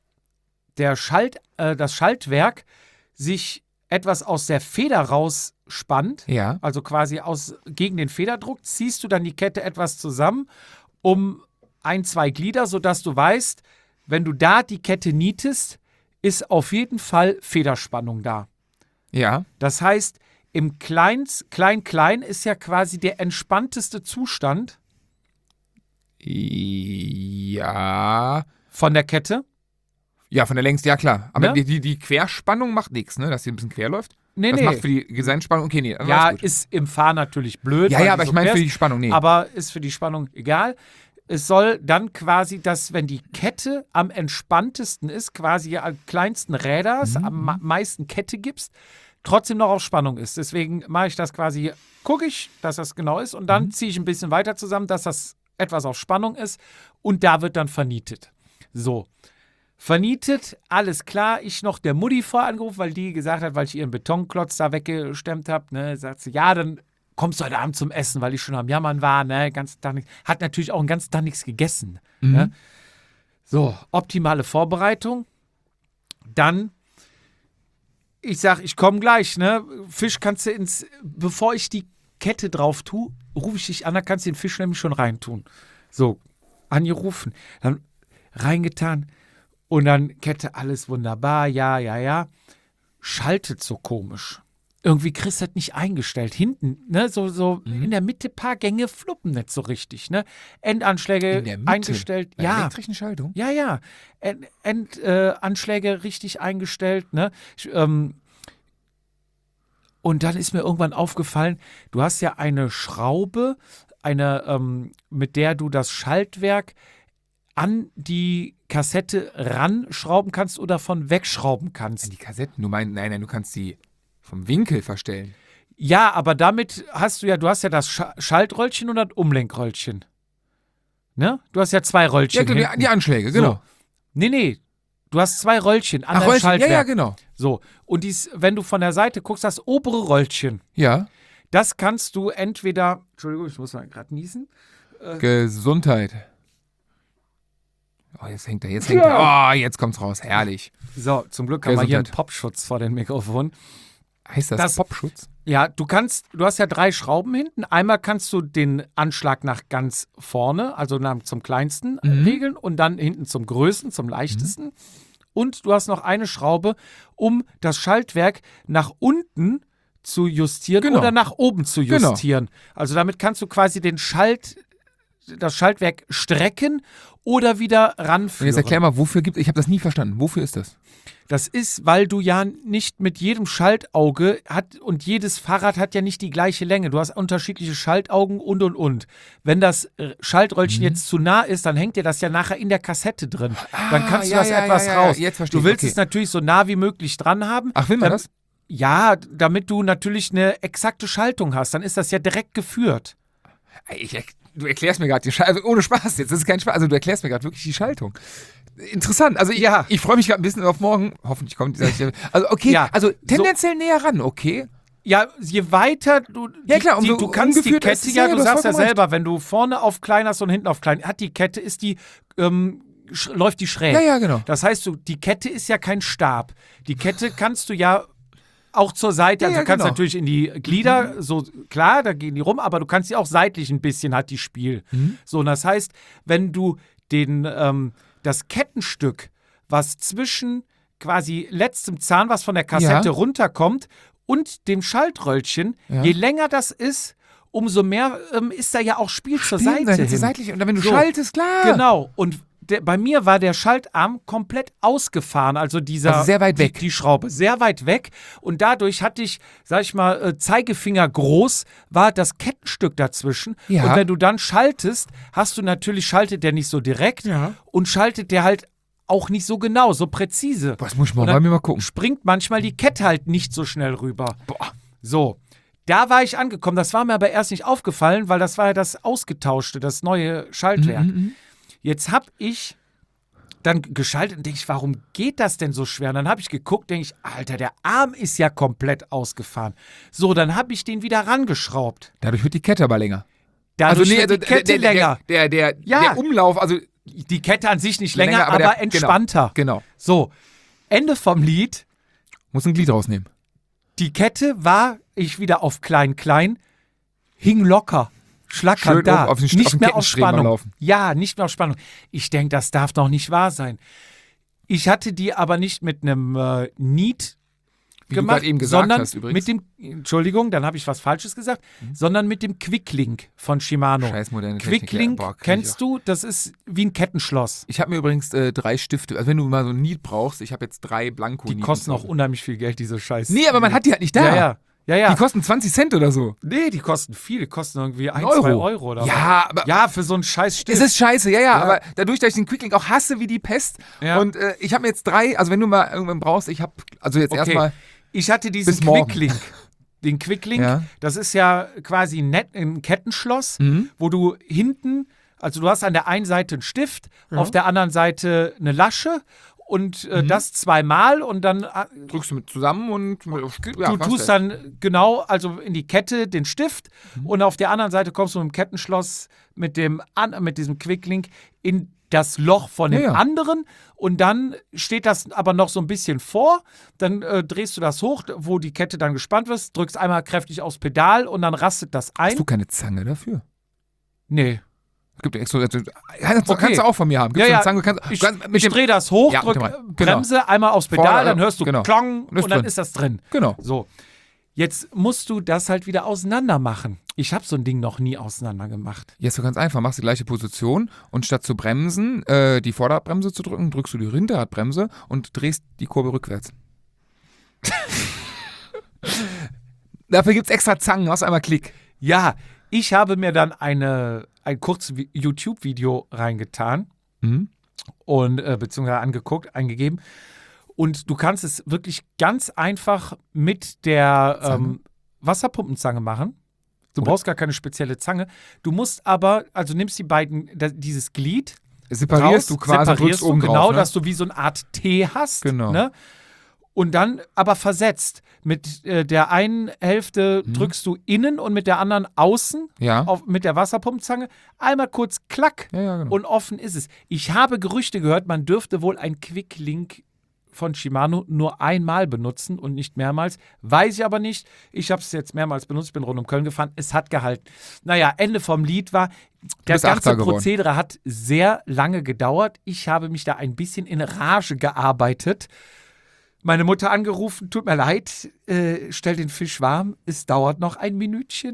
Schaltwerk sich etwas aus der Feder rausspannt. Ja. Also quasi gegen den Federdruck ziehst du dann die Kette etwas zusammen um 1-2 Glieder, sodass du weißt, wenn du da die Kette nietest, ist auf jeden Fall Federspannung da. Ja. Das heißt, im Klein ist ja quasi der entspannteste Zustand. Ja. Von der Kette? Ja, von der längst, ja klar. Aber Ne? die Querspannung macht nichts, ne? Dass sie ein bisschen quer läuft. Nee, das macht für die Gesamtspannung, okay, nee. Ja, ist im Fahren natürlich blöd. Ja, aber ich meine für die Spannung, nee. Aber ist für die Spannung egal. Es soll dann quasi, dass wenn die Kette am entspanntesten ist, quasi am kleinsten Räders, am meisten Kette gibst, trotzdem noch auf Spannung ist. Deswegen mache ich das quasi, gucke ich, dass das genau ist und dann ziehe ich ein bisschen weiter zusammen, dass das etwas auf Spannung ist und da wird dann vernietet. So. Vernietet, alles klar. Ich noch der Mutti vorangerufen, weil die gesagt hat, weil ich ihren Betonklotz da weggestemmt habe, ne, sagt sie, ja, dann kommst du heute Abend zum Essen, weil ich schon am Jammern war, ne, hat natürlich auch einen ganzen Tag nichts gegessen. Ne? So, optimale Vorbereitung. Dann, ich sag, ich komme gleich, ne, Fisch kannst du bevor ich die Kette drauf tue, rufe ich dich an, da kannst du den Fisch nämlich schon reintun. So, angerufen, dann reingetan, und dann Kette, alles wunderbar, ja. Schaltet so komisch. Irgendwie kriegst du das nicht eingestellt. Hinten, ne, so in der Mitte paar Gänge fluppen nicht so richtig, ne. Endanschläge in der Mitte? eingestellt. Bei ja. elektrischen Schaltung? Ja. Endanschläge richtig eingestellt, ne. Und dann ist mir irgendwann aufgefallen, du hast ja eine Schraube, mit der du das Schaltwerk an die Kassette ranschrauben kannst oder von wegschrauben kannst. An die Kassetten? Nein, du kannst die vom Winkel verstellen. Ja, aber damit hast du ja das Schaltröllchen und das Umlenkröllchen. Ne? Du hast ja 2 Röllchen. Ja, die Anschläge, genau. So. Nee, du hast 2 Röllchen an deinem Schaltwerk. Ja, genau. So, und wenn du von der Seite guckst, das obere Röllchen. Ja. Das kannst du entweder, Entschuldigung, ich muss mal gerade niesen. Gesundheit. Oh, jetzt hängt er. Oh, jetzt kommt's raus. Herrlich. So, zum Glück haben wir hier einen Popschutz vor dem Mikrofon. Heißt das Popschutz? Ja, du hast ja 3 Schrauben hinten. Einmal kannst du den Anschlag nach ganz vorne, also zum kleinsten regeln und dann hinten zum größten, zum leichtesten. Und du hast noch eine Schraube, um das Schaltwerk nach unten zu justieren oder nach oben zu justieren. Also damit kannst du quasi das Schaltwerk strecken oder wieder ranführen. Und jetzt erklär mal, ich habe das nie verstanden. Wofür ist das? Das ist, weil du ja nicht mit jedem Schaltauge und jedes Fahrrad hat ja nicht die gleiche Länge. Du hast unterschiedliche Schaltaugen und. Wenn das Schaltröllchen jetzt zu nah ist, dann hängt dir das ja nachher in der Kassette drin. Dann kannst du das etwas raus. Jetzt verstehe du willst es natürlich so nah wie möglich dran haben. Ach, will man das? Ja, damit du natürlich eine exakte Schaltung hast. Dann ist das ja direkt geführt. Du erklärst mir gerade die Schaltung, also ohne Spaß jetzt, das ist kein Spaß, also du erklärst mir gerade wirklich die Schaltung. Interessant, also ich freue mich gerade ein bisschen auf morgen, hoffentlich kommt dieser, also okay, also tendenziell näher ran, okay. Ja, je weiter du, du kannst die Kette, du sagst ja selber, wenn du vorne auf klein hast und hinten auf klein, läuft die schräg. Ja, genau. Das heißt, die Kette ist ja kein Stab. Die Kette kannst du ja auch zur Seite. Also Ja, du kannst genau. natürlich in die Glieder, so klar, da gehen die rum, aber du kannst sie auch seitlich ein bisschen, hat die Spiel. So, und das heißt, wenn du das Kettenstück, was zwischen quasi letztem Zahn, was von der Kassette runterkommt, und dem Schaltröllchen, je länger das ist, umso mehr ist da ja auch Spiel zur Seite hin. Seitlich. Und dann, wenn du schaltest, klar. Genau. Und bei mir war der Schaltarm komplett ausgefahren, also sehr weit weg. Die Schraube, sehr weit weg. Und dadurch hatte ich, sag ich mal, Zeigefinger groß, war das Kettenstück dazwischen. Ja. Und wenn du dann schaltest, schaltet der nicht so direkt und schaltet der halt auch nicht so genau, so präzise. Das muss ich bei mir mal gucken. Springt manchmal die Kette halt nicht so schnell rüber. So. Da war ich angekommen, das war mir aber erst nicht aufgefallen, weil das war ja das ausgetauschte, das neue Schaltwerk. Jetzt habe ich dann geschaltet und denke ich, warum geht das denn so schwer? Und dann habe ich geguckt, denke ich, Alter, der Arm ist ja komplett ausgefahren. So, dann habe ich den wieder rangeschraubt. Dadurch wird die Kette aber länger. Dadurch wird die Kette länger. Der Umlauf, also die Kette an sich nicht länger, aber entspannter. Genau. So, Ende vom Lied. Muss ein Glied rausnehmen. Die Kette war, ich wieder auf klein, hing locker. Schlackern schön da, auf den nicht mehr auf Kettenstreben Spannung. laufen. Ja, nicht mehr auf Spannung. Ich denke, das darf doch nicht wahr sein. Ich hatte die aber nicht mit einem Niet Wie gemacht, du gerade eben gesagt sondern hast übrigens. mit dem, Entschuldigung, dann habe ich was Falsches gesagt, sondern mit dem Quicklink von Shimano. Scheiß moderne Technik. Quicklink, Boah, kennst du? Das ist wie ein Kettenschloss. Ich habe mir übrigens 3 Stifte, also wenn du mal so ein Niet brauchst, ich habe jetzt 3 blanko Die kosten auch unheimlich viel Geld, diese Scheiße. Nee, aber man hat die halt nicht da. Ja. Die kosten 20 Cent oder so. Nee, die kosten viel. Die kosten irgendwie 1, Euro. 2 Euro oder Ja, was. aber Ja, für so einen scheiß Stift. es ist scheiße, ja, aber dadurch, dass ich den Quicklink auch hasse wie die Pest und ich habe mir jetzt 3, also wenn du mal irgendwann brauchst, ich habe, also jetzt erstmal. Ich hatte diesen bis morgen. Quicklink. Den Quicklink, Ja. das ist ja quasi ein Kettenschloss, wo du hinten, also du hast an der einen Seite einen Stift, auf der anderen Seite eine Lasche und das zweimal und dann Drückst du mit zusammen und du tust dann genau, also in die Kette den Stift und auf der anderen Seite kommst du mit dem Kettenschloss mit diesem Quicklink in das Loch von dem anderen und dann steht das aber noch so ein bisschen vor, dann drehst du das hoch, wo die Kette dann gespannt wird, drückst einmal kräftig aufs Pedal und dann rastet das ein. Hast du keine Zange dafür? Nee. Es gibt extra, kannst du auch von mir haben. Gibt's eine Zange, ich drehe das hoch, Ja, drück genau. Bremse, einmal aufs Pedal, Vorne, dann hörst du genau. Klong Und ist und dann drin. ist das drin. Genau. So, jetzt musst du das halt wieder auseinander machen. Ich habe so ein Ding noch nie auseinander gemacht. Jetzt so ganz einfach, machst die gleiche Position und statt zu bremsen, die Vorderradbremse zu drücken, drückst du die Hinterradbremse und drehst die Kurve rückwärts. Dafür gibt es extra Zangen, machst einmal Klick. Ja, ich habe mir dann ein kurzes YouTube-Video reingetan und beziehungsweise angeguckt, eingegeben. Und du kannst es wirklich ganz einfach mit der Wasserpumpenzange machen. Du brauchst gar keine spezielle Zange. Du musst aber, also nimmst dieses Glied Separierst du quasi, separierst oben genau, drauf, ne? dass du wie so eine Art T hast. Genau. Ne? Und dann aber versetzt. Mit der einen Hälfte drückst du innen und mit der anderen außen mit der Wasserpumpenzange. Einmal kurz klack genau. und offen ist es. Ich habe Gerüchte gehört, man dürfte wohl ein Quicklink von Shimano nur einmal benutzen und nicht mehrmals. Weiß ich aber nicht. Ich habe es jetzt mehrmals benutzt. Ich bin rund um Köln gefahren. Es hat gehalten. Naja, Ende vom Lied war, das ganze Prozedere hat sehr lange gedauert. Ich habe mich da ein bisschen in Rage gearbeitet. Meine Mutter angerufen, tut mir leid, stell den Fisch warm, es dauert noch ein Minütchen.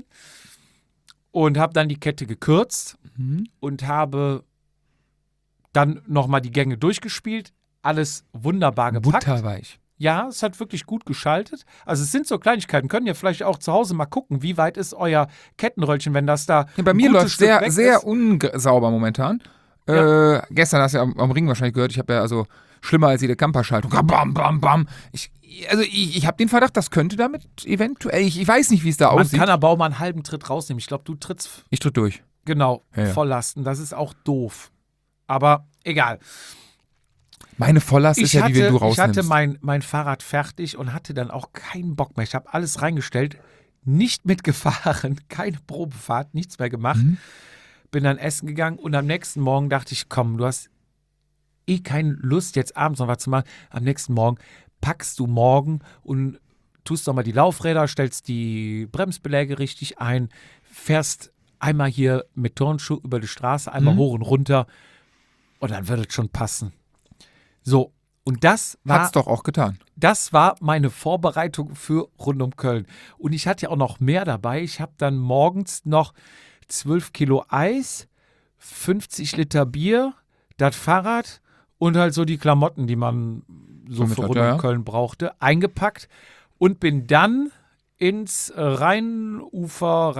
Und habe dann die Kette gekürzt und habe dann nochmal die Gänge durchgespielt. Alles wunderbar gepackt. Butterweich. Ja, es hat wirklich gut geschaltet. Also es sind so Kleinigkeiten. Können ihr vielleicht auch zu Hause mal gucken, wie weit ist euer Kettenröllchen, wenn das da Bei mir läuft sehr unsauber momentan. Gestern hast du ja am Ring wahrscheinlich gehört, ich habe ja also schlimmer als jede Camperschaltung. Bam, bam, bam. Ich habe den Verdacht, das könnte damit eventuell, ich weiß nicht, wie es da aussieht. Man kann aber auch mal einen halben Tritt rausnehmen. Ich glaube, du trittst. Ich tritt durch. Genau, Ja. Volllasten. Das ist auch doof. Aber egal. Meine Volllast ist ja die, wenn du rausnimmst. Ich hatte mein Fahrrad fertig und hatte dann auch keinen Bock mehr. Ich habe alles reingestellt, nicht mitgefahren, keine Probefahrt, nichts mehr gemacht. Bin dann essen gegangen und am nächsten Morgen dachte ich, komm, du hast keine Lust, jetzt abends noch was zu machen. Am nächsten Morgen packst du morgen und tust nochmal die Laufräder, stellst die Bremsbeläge richtig ein, fährst einmal hier mit Turnschuh über die Straße, einmal hoch und runter und dann wird es schon passen. So, und das war... Hat's doch auch getan. Das war meine Vorbereitung für rund um Köln. Und ich hatte ja auch noch mehr dabei. Ich habe dann morgens noch 12 Kilo Eis, 50 Liter Bier, das Fahrrad und halt so die Klamotten, die man so für rund um Köln brauchte, eingepackt und bin dann ins Rheinauer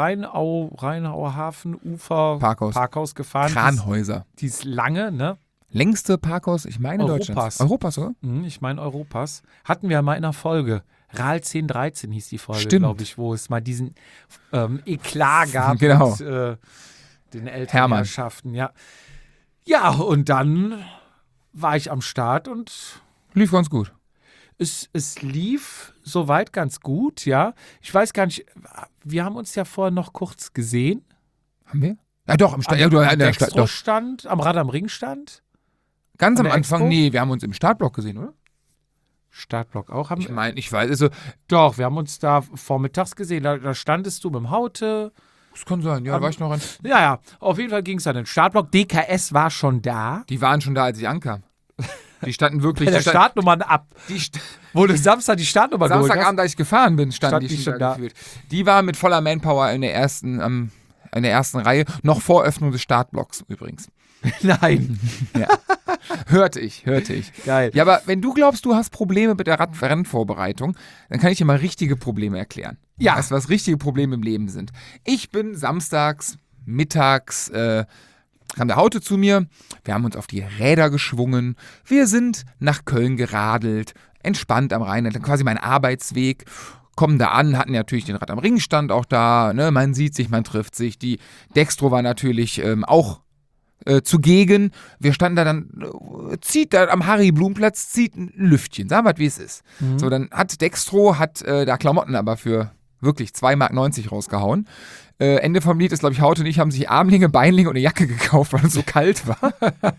Hafenufer Parkhaus gefahren. Kranhäuser. Die ist lange, ne? Längste Parkhaus, ich meine Deutschlands. Europas, oder? Ich meine Europas. Hatten wir ja mal in einer Folge. RAL 1013 hieß die Folge, glaube ich, wo es mal diesen Eklat gab genau. mit den Elternherrschaften. Ja. Ja, und dann war ich am Start und lief ganz gut. Es lief soweit ganz gut, ja. Ich weiß gar nicht, wir haben uns ja vorher noch kurz gesehen. Haben wir? Ja, doch, am Stand. Stand, am Rad am Ring stand. Ganz am Anfang, Expo? Nee, wir haben uns im Startblock gesehen, oder? Startblock auch? Ich weiß, also... Doch, wir haben uns da vormittags gesehen. Da standest du mit dem Haute. Das kann sein, ja, war ich noch ein... Ja, auf jeden Fall ging es an den Startblock. DKS war schon da. Die waren schon da, als ich ankam. Die standen wirklich... Bei der Startnummern ab. Wo du Samstag die Startnummer geholt hast. Samstagabend, als ich gefahren bin, standen die schon da gefühlt. Die war mit voller Manpower in der ersten Reihe, noch vor Öffnung des Startblocks übrigens. Nein. Ja. Hörte ich. Geil. Ja, aber wenn du glaubst, du hast Probleme mit der Rennvorbereitung, dann kann ich dir mal richtige Probleme erklären. Ja. Weißt du, was richtige Probleme im Leben sind? Ich bin samstags, mittags, kam der Haute zu mir, wir haben uns auf die Räder geschwungen, wir sind nach Köln geradelt, entspannt am Rhein, quasi mein Arbeitsweg. Kommen da an, hatten natürlich den Rad am Ring stand auch da, ne? Man sieht sich, man trifft sich. Die Dextro war natürlich auch zugegen. Wir standen da dann, zieht da am Harry-Blumenplatz, zieht ein Lüftchen. Sagen wir mal, wie es ist. So, dann hat Dextro da Klamotten aber für wirklich 2,90 Mark rausgehauen. Ende vom Lied ist, glaube ich, Haut und ich haben sich Armlinge, Beinlinge und eine Jacke gekauft, weil es so kalt war.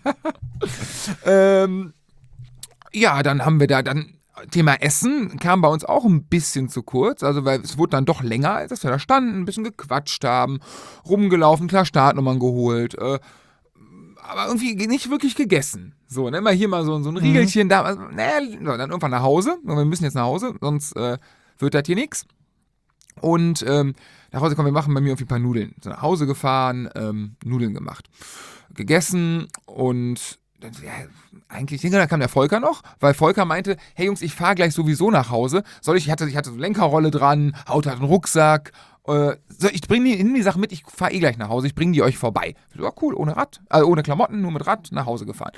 Ja, dann haben wir da Thema Essen kam bei uns auch ein bisschen zu kurz, also weil es wurde dann doch länger, als wir da standen, ein bisschen gequatscht haben, rumgelaufen, klar Startnummern geholt, aber irgendwie nicht wirklich gegessen. So, ne, mal hier mal so ein Riegelchen, da, dann irgendwann nach Hause, wir müssen jetzt nach Hause, sonst wird das hier nichts. Und nach Hause kommen, wir machen bei mir irgendwie ein paar Nudeln. So nach Hause gefahren, Nudeln gemacht, gegessen und ja, eigentlich, da kam der Volker noch, weil Volker meinte, hey Jungs, ich fahre gleich sowieso nach Hause. Ich hatte so eine Lenkerrolle dran, Haut hat einen Rucksack. Ich bringe die Sachen mit, ich fahre gleich nach Hause, ich bringe die euch vorbei. So, ja, cool, ohne Rad, ohne Klamotten, nur mit Rad, nach Hause gefahren.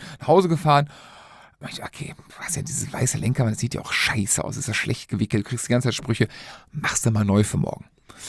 Ich, okay, was ja dieses weiße Lenker, das sieht ja auch scheiße aus, ist ja schlecht gewickelt, kriegst die ganze Zeit Sprüche, machst du mal neu für morgen.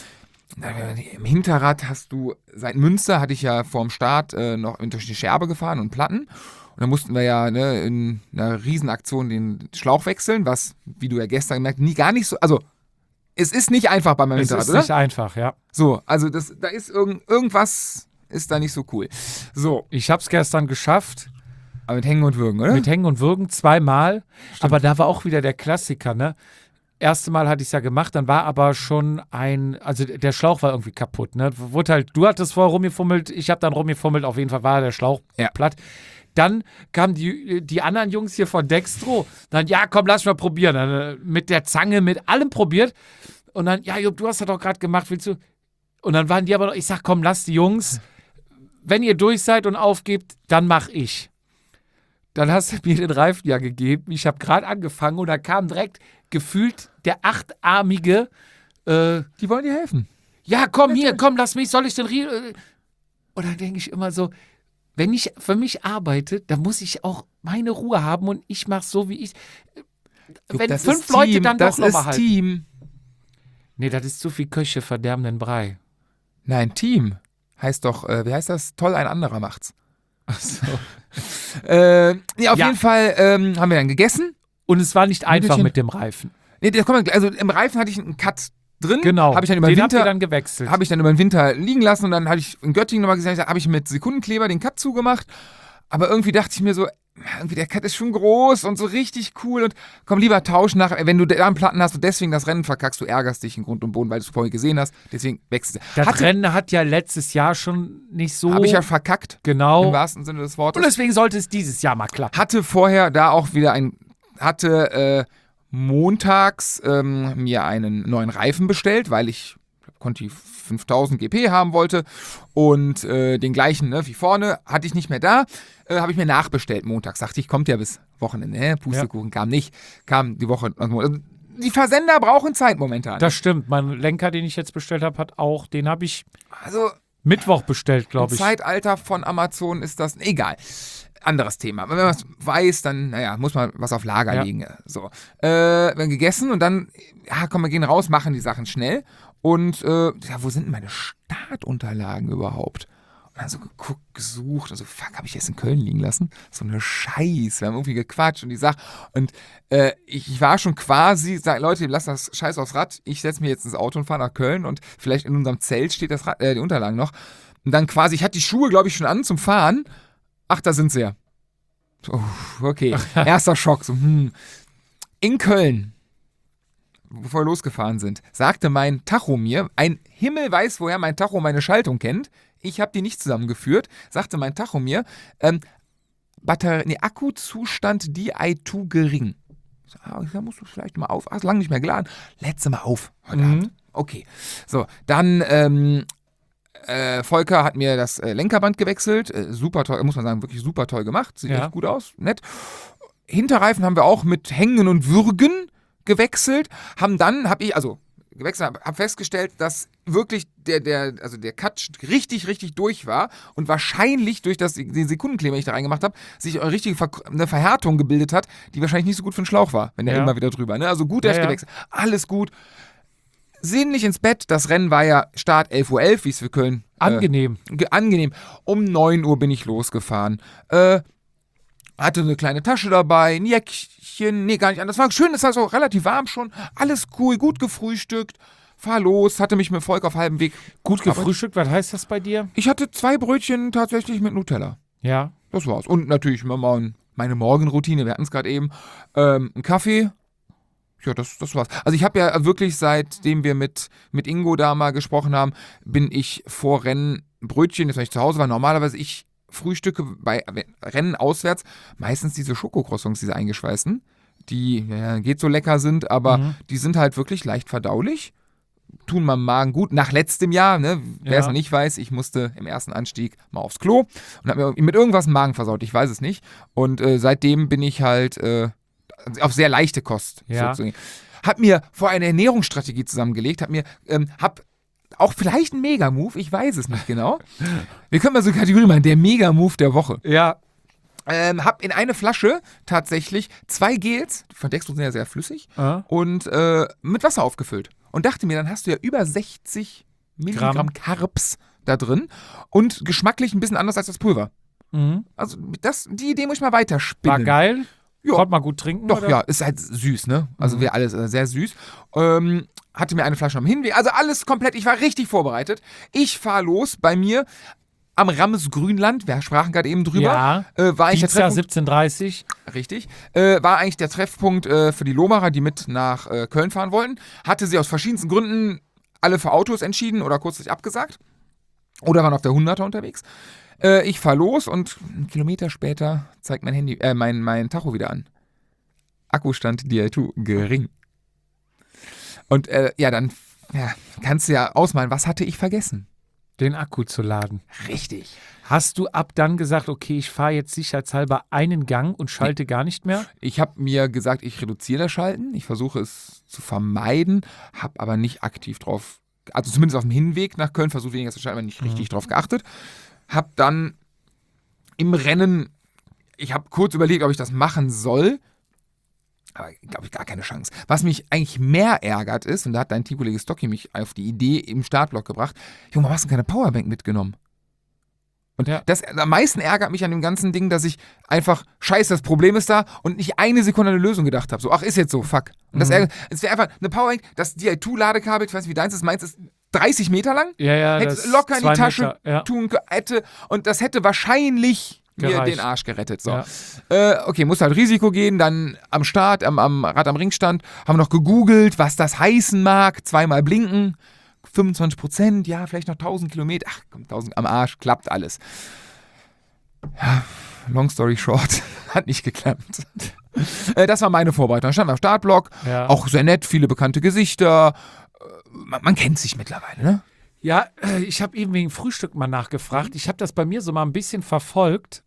Im Hinterrad hast du, seit Münster hatte ich ja vorm Start noch durch die Scherbe gefahren und Platten. Und dann mussten wir ja in einer Riesenaktion den Schlauch wechseln, was, wie du ja gestern gemerkt hast, gar nicht so, also es ist nicht einfach bei meinem Hinterrad, oder? Es ist nicht einfach, ja. So, also da ist irgendwas ist da nicht so cool. So. Ich hab's gestern geschafft. Aber mit Hängen und Würgen, oder? Mit Hängen und Würgen, 2-mal. Stimmt. Aber da war auch wieder der Klassiker, ne? Erste Mal hatte ich es ja gemacht, dann war aber schon also der Schlauch war irgendwie kaputt, ne? Du hattest vorher rumgefummelt, ich habe dann rumgefummelt, auf jeden Fall war der Schlauch platt. Dann kamen die anderen Jungs hier von Dextro, dann, ja komm, lass mal probieren. Dann, mit der Zange, mit allem probiert. Und dann, ja Jupp, du hast das doch gerade gemacht, willst du? Und dann waren die aber noch, ich sag, komm, lass die Jungs, wenn ihr durch seid und aufgebt, dann mach ich. Dann hast du mir den Reifen ja gegeben, ich habe gerade angefangen und da kam direkt gefühlt der achtarmige, die wollen dir helfen. Ja, komm hier, komm, lass mich, soll ich den Und dann denke ich immer so, wenn ich für mich arbeite, dann muss ich auch meine Ruhe haben und ich mache so, wie ich. Wenn das 5 Leute dann doch nochmal halten. Das ist Team. Nee, das ist zu viel Köche verderben den Brei. Nein, Team heißt doch, wie heißt das? Toll, ein anderer macht's. Ach so. Auf jeden Fall haben wir dann gegessen. Und es war nicht einfach mit dem Reifen. Nee, also im Reifen hatte ich einen Cut drin. Genau. Habe ich dann über den Winter, habt ihr dann gewechselt. Habe ich dann über den Winter liegen lassen und dann habe ich in Göttingen nochmal gesagt, habe ich mit Sekundenkleber den Cut zugemacht. Aber irgendwie dachte ich mir so, irgendwie der Cut ist schon groß und so richtig cool und komm, lieber tauschen nach, wenn du da einen Platten hast und deswegen das Rennen verkackst, du ärgerst dich in Grund und Boden, weil du es vorher gesehen hast, deswegen wechselst du. Das Rennen hat ja letztes Jahr schon nicht so... Habe ich ja verkackt. Genau. Im wahrsten Sinne des Wortes. Und deswegen sollte es dieses Jahr mal klappen. Hatte vorher da auch wieder montags mir einen neuen Reifen bestellt, weil ich Conti 5000 GP haben wollte und den gleichen wie vorne hatte ich nicht mehr da, habe ich mir nachbestellt montags. Dachte ich, kommt ja bis Wochenende. Pustekuchen kam nicht, kam die Woche. Also, die Versender brauchen Zeit momentan. Das stimmt. Mein Lenker, den ich jetzt bestellt habe, den habe ich also Mittwoch bestellt, glaube ich. Im Zeitalter von Amazon ist das egal. Anderes Thema. Wenn man was weiß, dann, muss man was auf Lager legen. So. Wir haben gegessen und dann, komm, wir gehen raus, machen die Sachen schnell. Und, wo sind denn meine Startunterlagen überhaupt? Und dann so geguckt, gesucht und so, fuck, habe ich jetzt in Köln liegen lassen? So eine Scheiße. Wir haben irgendwie gequatscht und die Sache. Und ich war schon quasi, sag, Leute, lasst das Scheiß aufs Rad. Ich setze mich jetzt ins Auto und fahre nach Köln und vielleicht in unserem Zelt steht das die Unterlagen noch. Und dann quasi, ich hatte die Schuhe, glaube ich, schon an zum Fahren. Ach, da sind sie ja. Okay, erster Schock. So, In Köln, bevor wir losgefahren sind, sagte mein Tacho mir, ein Himmel weiß, woher mein Tacho meine Schaltung kennt. Ich habe die nicht zusammengeführt. Sagte mein Tacho mir, Akkuzustand Di2 gering. Da musst du vielleicht mal auf. Ach, lange nicht mehr geladen. Letzte Mal auf heute Abend. Okay. So, dann Volker hat mir das Lenkerband gewechselt. Super toll, muss man sagen, wirklich super toll gemacht. Sieht echt gut aus, nett. Hinterreifen haben wir auch mit Hängen und Würgen gewechselt. Hab festgestellt, dass wirklich der Cut richtig, richtig durch war und wahrscheinlich durch den Sekundenkleber, den ich da reingemacht habe, sich eine richtige eine Verhärtung gebildet hat, die wahrscheinlich nicht so gut für den Schlauch war, wenn der immer wieder drüber. Ne? Also gut gewechselt. Alles gut. Sinnlich ins Bett. Das Rennen war ja Start 11:11 Uhr, wie es für Köln... Angenehm. Angenehm. Um 9 Uhr bin ich losgefahren. Hatte eine kleine Tasche dabei, ein Jäckchen, nee, gar nicht anders. War schön, das war so relativ warm schon. Alles cool, gut gefrühstückt. Fahr los, hatte mich mit Volk auf halbem Weg. Gut gefrühstückt, was heißt das bei dir? Ich hatte 2 Brötchen tatsächlich mit Nutella. Ja. Das war's. Und natürlich meine Morgenroutine, wir hatten es gerade eben. Ein Kaffee. Ja, das war's. Also ich habe ja wirklich, seitdem wir mit Ingo da mal gesprochen haben, bin ich vor Rennen Brötchen, jetzt wenn ich zu Hause war, normalerweise ich frühstücke bei Rennen auswärts meistens diese Schokocroissants, diese eingeschweißten, die geht so lecker sind, aber die sind halt wirklich leicht verdaulich, tun meinem Magen gut. Nach letztem Jahr, ne, wer es noch nicht weiß, ich musste im ersten Anstieg mal aufs Klo und habe mir mit irgendwas den Magen versaut, ich weiß es nicht. Und seitdem bin ich halt auf sehr leichte Kost. Sozusagen. Hab mir vorher eine Ernährungsstrategie zusammengelegt, hab auch vielleicht ein Mega-Move, ich weiß es nicht genau. Wir können mal so eine Kategorie machen, der Mega-Move der Woche. Ja. Hab in eine Flasche tatsächlich 2 Gels, von Dextro sind ja sehr flüssig, und mit Wasser aufgefüllt. Und dachte mir, dann hast du ja über 60 Milligramm Carbs da drin und geschmacklich ein bisschen anders als das Pulver. Also die Idee muss ich mal weiterspinnen. War geil. Ja. Konnte man gut trinken, Doch, oder? ja, ist halt süß, ne? Also wäre alles sehr süß. Hatte mir eine Flasche am Hinweg, also alles komplett, ich war richtig vorbereitet. Ich fahre los bei mir am Rammes Grünland, wir sprachen gerade eben drüber. Ja, war Dienstag 17:30. Richtig. War eigentlich der Treffpunkt für die Lohmacher, die mit nach Köln fahren wollten. Hatte sie aus verschiedensten Gründen alle für Autos entschieden oder kurzfristig abgesagt. Oder waren auf der 100er unterwegs. Ich fahre los und einen Kilometer später zeigt mein Handy, mein Tacho wieder an. Akkustand Di2 gering. Und dann kannst du ja ausmalen, was hatte ich vergessen? Den Akku zu laden. Richtig. Hast du ab dann gesagt, okay, ich fahre jetzt sicherheitshalber einen Gang und schalte gar nicht mehr? Ich habe mir gesagt, ich reduziere das Schalten. Ich versuche es zu vermeiden, habe aber nicht aktiv drauf, also zumindest auf dem Hinweg nach Köln, versuche weniger zu schalten, aber nicht richtig drauf geachtet. Habe dann im Rennen, ich habe kurz überlegt, ob ich das machen soll, aber glaube ich gar keine Chance. Was mich eigentlich mehr ärgert ist, und da hat dein Teamkollege Stocky mich auf die Idee im Startblock gebracht, Junge, warum hast du keine Powerbank mitgenommen? Und das am meisten ärgert mich an dem ganzen Ding, dass ich einfach, scheiße, das Problem ist da und nicht eine Sekunde an eine Lösung gedacht habe. So, ach, ist jetzt so, fuck. Und es wäre einfach eine Powerbank, das Di2-Ladekabel, ich weiß nicht, wie deins ist, meins ist 30 Meter lang. Ja, hätte das locker in die Tasche Meter, tun hätte. Und das hätte wahrscheinlich mir den Arsch gerettet. So. Ja. Okay, musste halt Risiko gehen, dann am Start, am Rad am Ring stand, haben noch gegoogelt, was das heißen mag, 2-mal blinken, 25%, ja, vielleicht noch 1000 Kilometer, ach komm, 1000 am Arsch, klappt alles. Ja, long story short, hat nicht geklappt. Das war meine Vorbereitung. Dann stand am Startblock, auch sehr nett, viele bekannte Gesichter, man kennt sich mittlerweile, ne? Ja, ich habe eben wegen Frühstück mal nachgefragt. Ich habe das bei mir so mal ein bisschen verfolgt.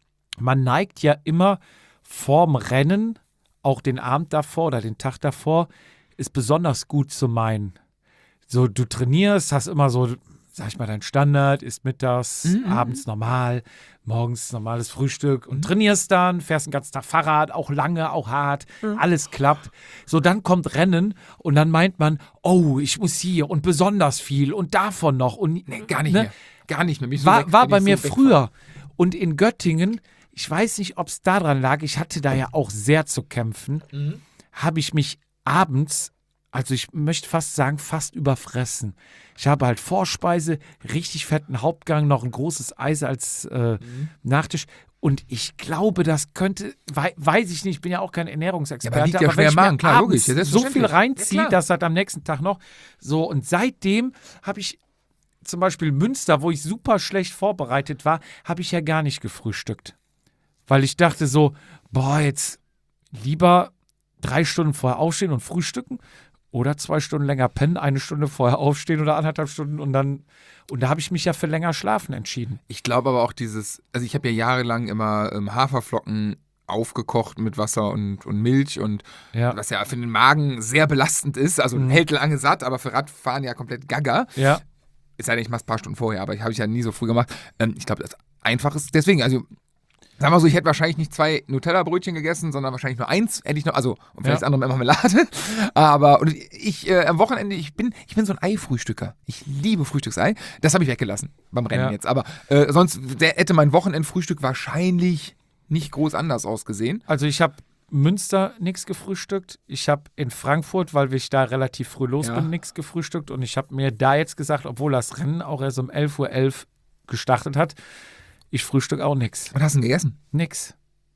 Man neigt ja immer vorm Rennen, auch den Abend davor oder den Tag davor, ist besonders gut zu meinen. So, du trainierst, hast immer so, sag ich mal, dein Standard, isst mittags, abends normal, morgens normales Frühstück und trainierst dann, fährst den ganzen Tag Fahrrad, auch lange, auch hart, alles klappt. So, dann kommt Rennen und dann meint man, oh, ich muss hier und besonders viel und davon noch. Und, nee, gar nicht mehr. Gar nicht mehr. War bei mir früher. Und in Göttingen, ich weiß nicht, ob es daran lag, ich hatte da ja auch sehr zu kämpfen, habe ich mich abends, also ich möchte fast sagen, fast überfressen. Ich habe halt Vorspeise, richtig fetten Hauptgang, noch ein großes Eis als Nachtisch. Und ich glaube, das könnte, weiß ich nicht, ich bin ja auch kein Ernährungsexperte, ja, liegt ja aber wenn schwer ich Magen, mir klar, logisch, ja, so viel reinziehe, ja, dass halt am nächsten Tag noch so. Und seitdem habe ich zum Beispiel Münster, wo ich super schlecht vorbereitet war, habe ich ja gar nicht gefrühstückt. Weil ich dachte so, boah, jetzt lieber 3 Stunden vorher aufstehen und frühstücken oder 2 Stunden länger pennen, 1 Stunde vorher aufstehen oder 1,5 Stunden und da habe ich mich ja für länger schlafen entschieden. Ich glaube aber auch also ich habe ja jahrelang immer Haferflocken aufgekocht mit Wasser und Milch und was ja für den Magen sehr belastend ist, also hält lange satt, aber für Radfahren ja komplett gaga. Ja. Es sei denn, ich mache es ein paar Stunden vorher, aber habe ich ja nie so früh gemacht. Ich glaube, das einfach ist, deswegen, also sagen wir so, ich hätte wahrscheinlich nicht 2 Nutella-Brötchen gegessen, sondern wahrscheinlich nur 1 hätte ich noch, also und vielleicht das andere mit Marmelade. Aber und ich am Wochenende, ich bin so ein Ei-Frühstücker. Ich liebe Frühstücksei. Das habe ich weggelassen beim Rennen jetzt. Aber sonst hätte mein Wochenendfrühstück wahrscheinlich nicht groß anders ausgesehen. Also ich habe Münster nichts gefrühstückt. Ich habe in Frankfurt, weil ich da relativ früh los bin, nichts gefrühstückt. Und ich habe mir da jetzt gesagt, obwohl das Rennen auch erst um 11:11 Uhr gestartet hat, ich frühstück auch nichts. Was hast du denn gegessen? Nix.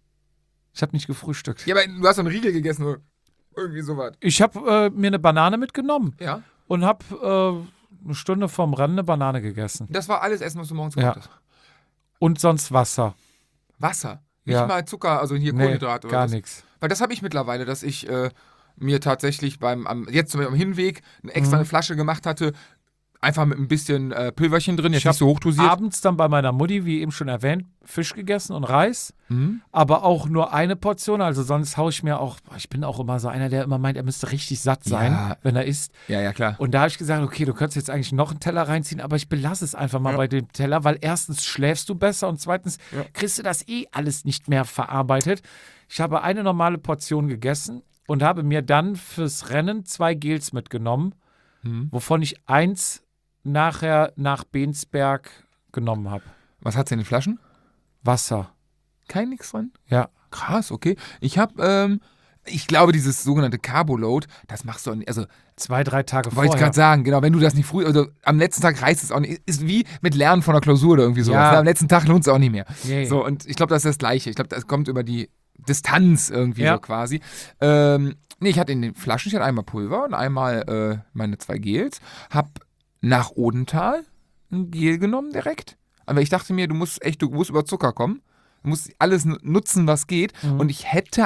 Ich habe nicht gefrühstückt. Ja, aber du hast doch einen Riegel gegessen oder irgendwie sowas. Ich habe mir eine Banane mitgenommen. Ja. Und habe eine Stunde vorm Rennen eine Banane gegessen. Das war alles Essen, was du morgens gemacht hast? Und sonst Wasser. Wasser? Nicht mal Zucker, also hier Kohlenhydrate oder gar nichts. Weil das habe ich mittlerweile, dass ich mir tatsächlich jetzt am Hinweg extra eine Flasche gemacht hatte, einfach mit ein bisschen Pülverchen drin, jetzt nicht so hochdosiert. Abends dann bei meiner Mutti, wie eben schon erwähnt, Fisch gegessen und Reis, aber auch nur eine Portion, also sonst haue ich mir auch, ich bin auch immer so einer, der immer meint, er müsste richtig satt sein, wenn er isst. Ja, klar. Und da habe ich gesagt, okay, du könntest jetzt eigentlich noch einen Teller reinziehen, aber ich belasse es einfach mal bei dem Teller, weil erstens schläfst du besser und zweitens kriegst du das alles nicht mehr verarbeitet. Ich habe eine normale Portion gegessen und habe mir dann fürs Rennen 2 Gels mitgenommen, wovon ich 1 nachher nach Bensberg genommen habe. Was hat's in den Flaschen? Wasser. Kein nix drin? Ja. Krass, okay. Ich habe, ich glaube, dieses sogenannte Carboload, das machst du, also 2-3 Tage vorher. Wollte ich gerade sagen, genau, wenn du das nicht früh, also am letzten Tag reißt es auch nicht, ist wie mit Lernen von einer Klausur oder irgendwie so. Ja. Am letzten Tag lohnt es auch nicht mehr. Nee. So, und ich glaube, das ist das Gleiche. Ich glaube, das kommt über die Distanz irgendwie so quasi. Ich hatte in den Flaschen, ich hatte einmal Pulver und einmal meine 2 Gels, hab nach Odenthal ein Gel genommen direkt. Aber ich dachte mir, du musst über Zucker kommen. Du musst alles nutzen, was geht. Und ich hatte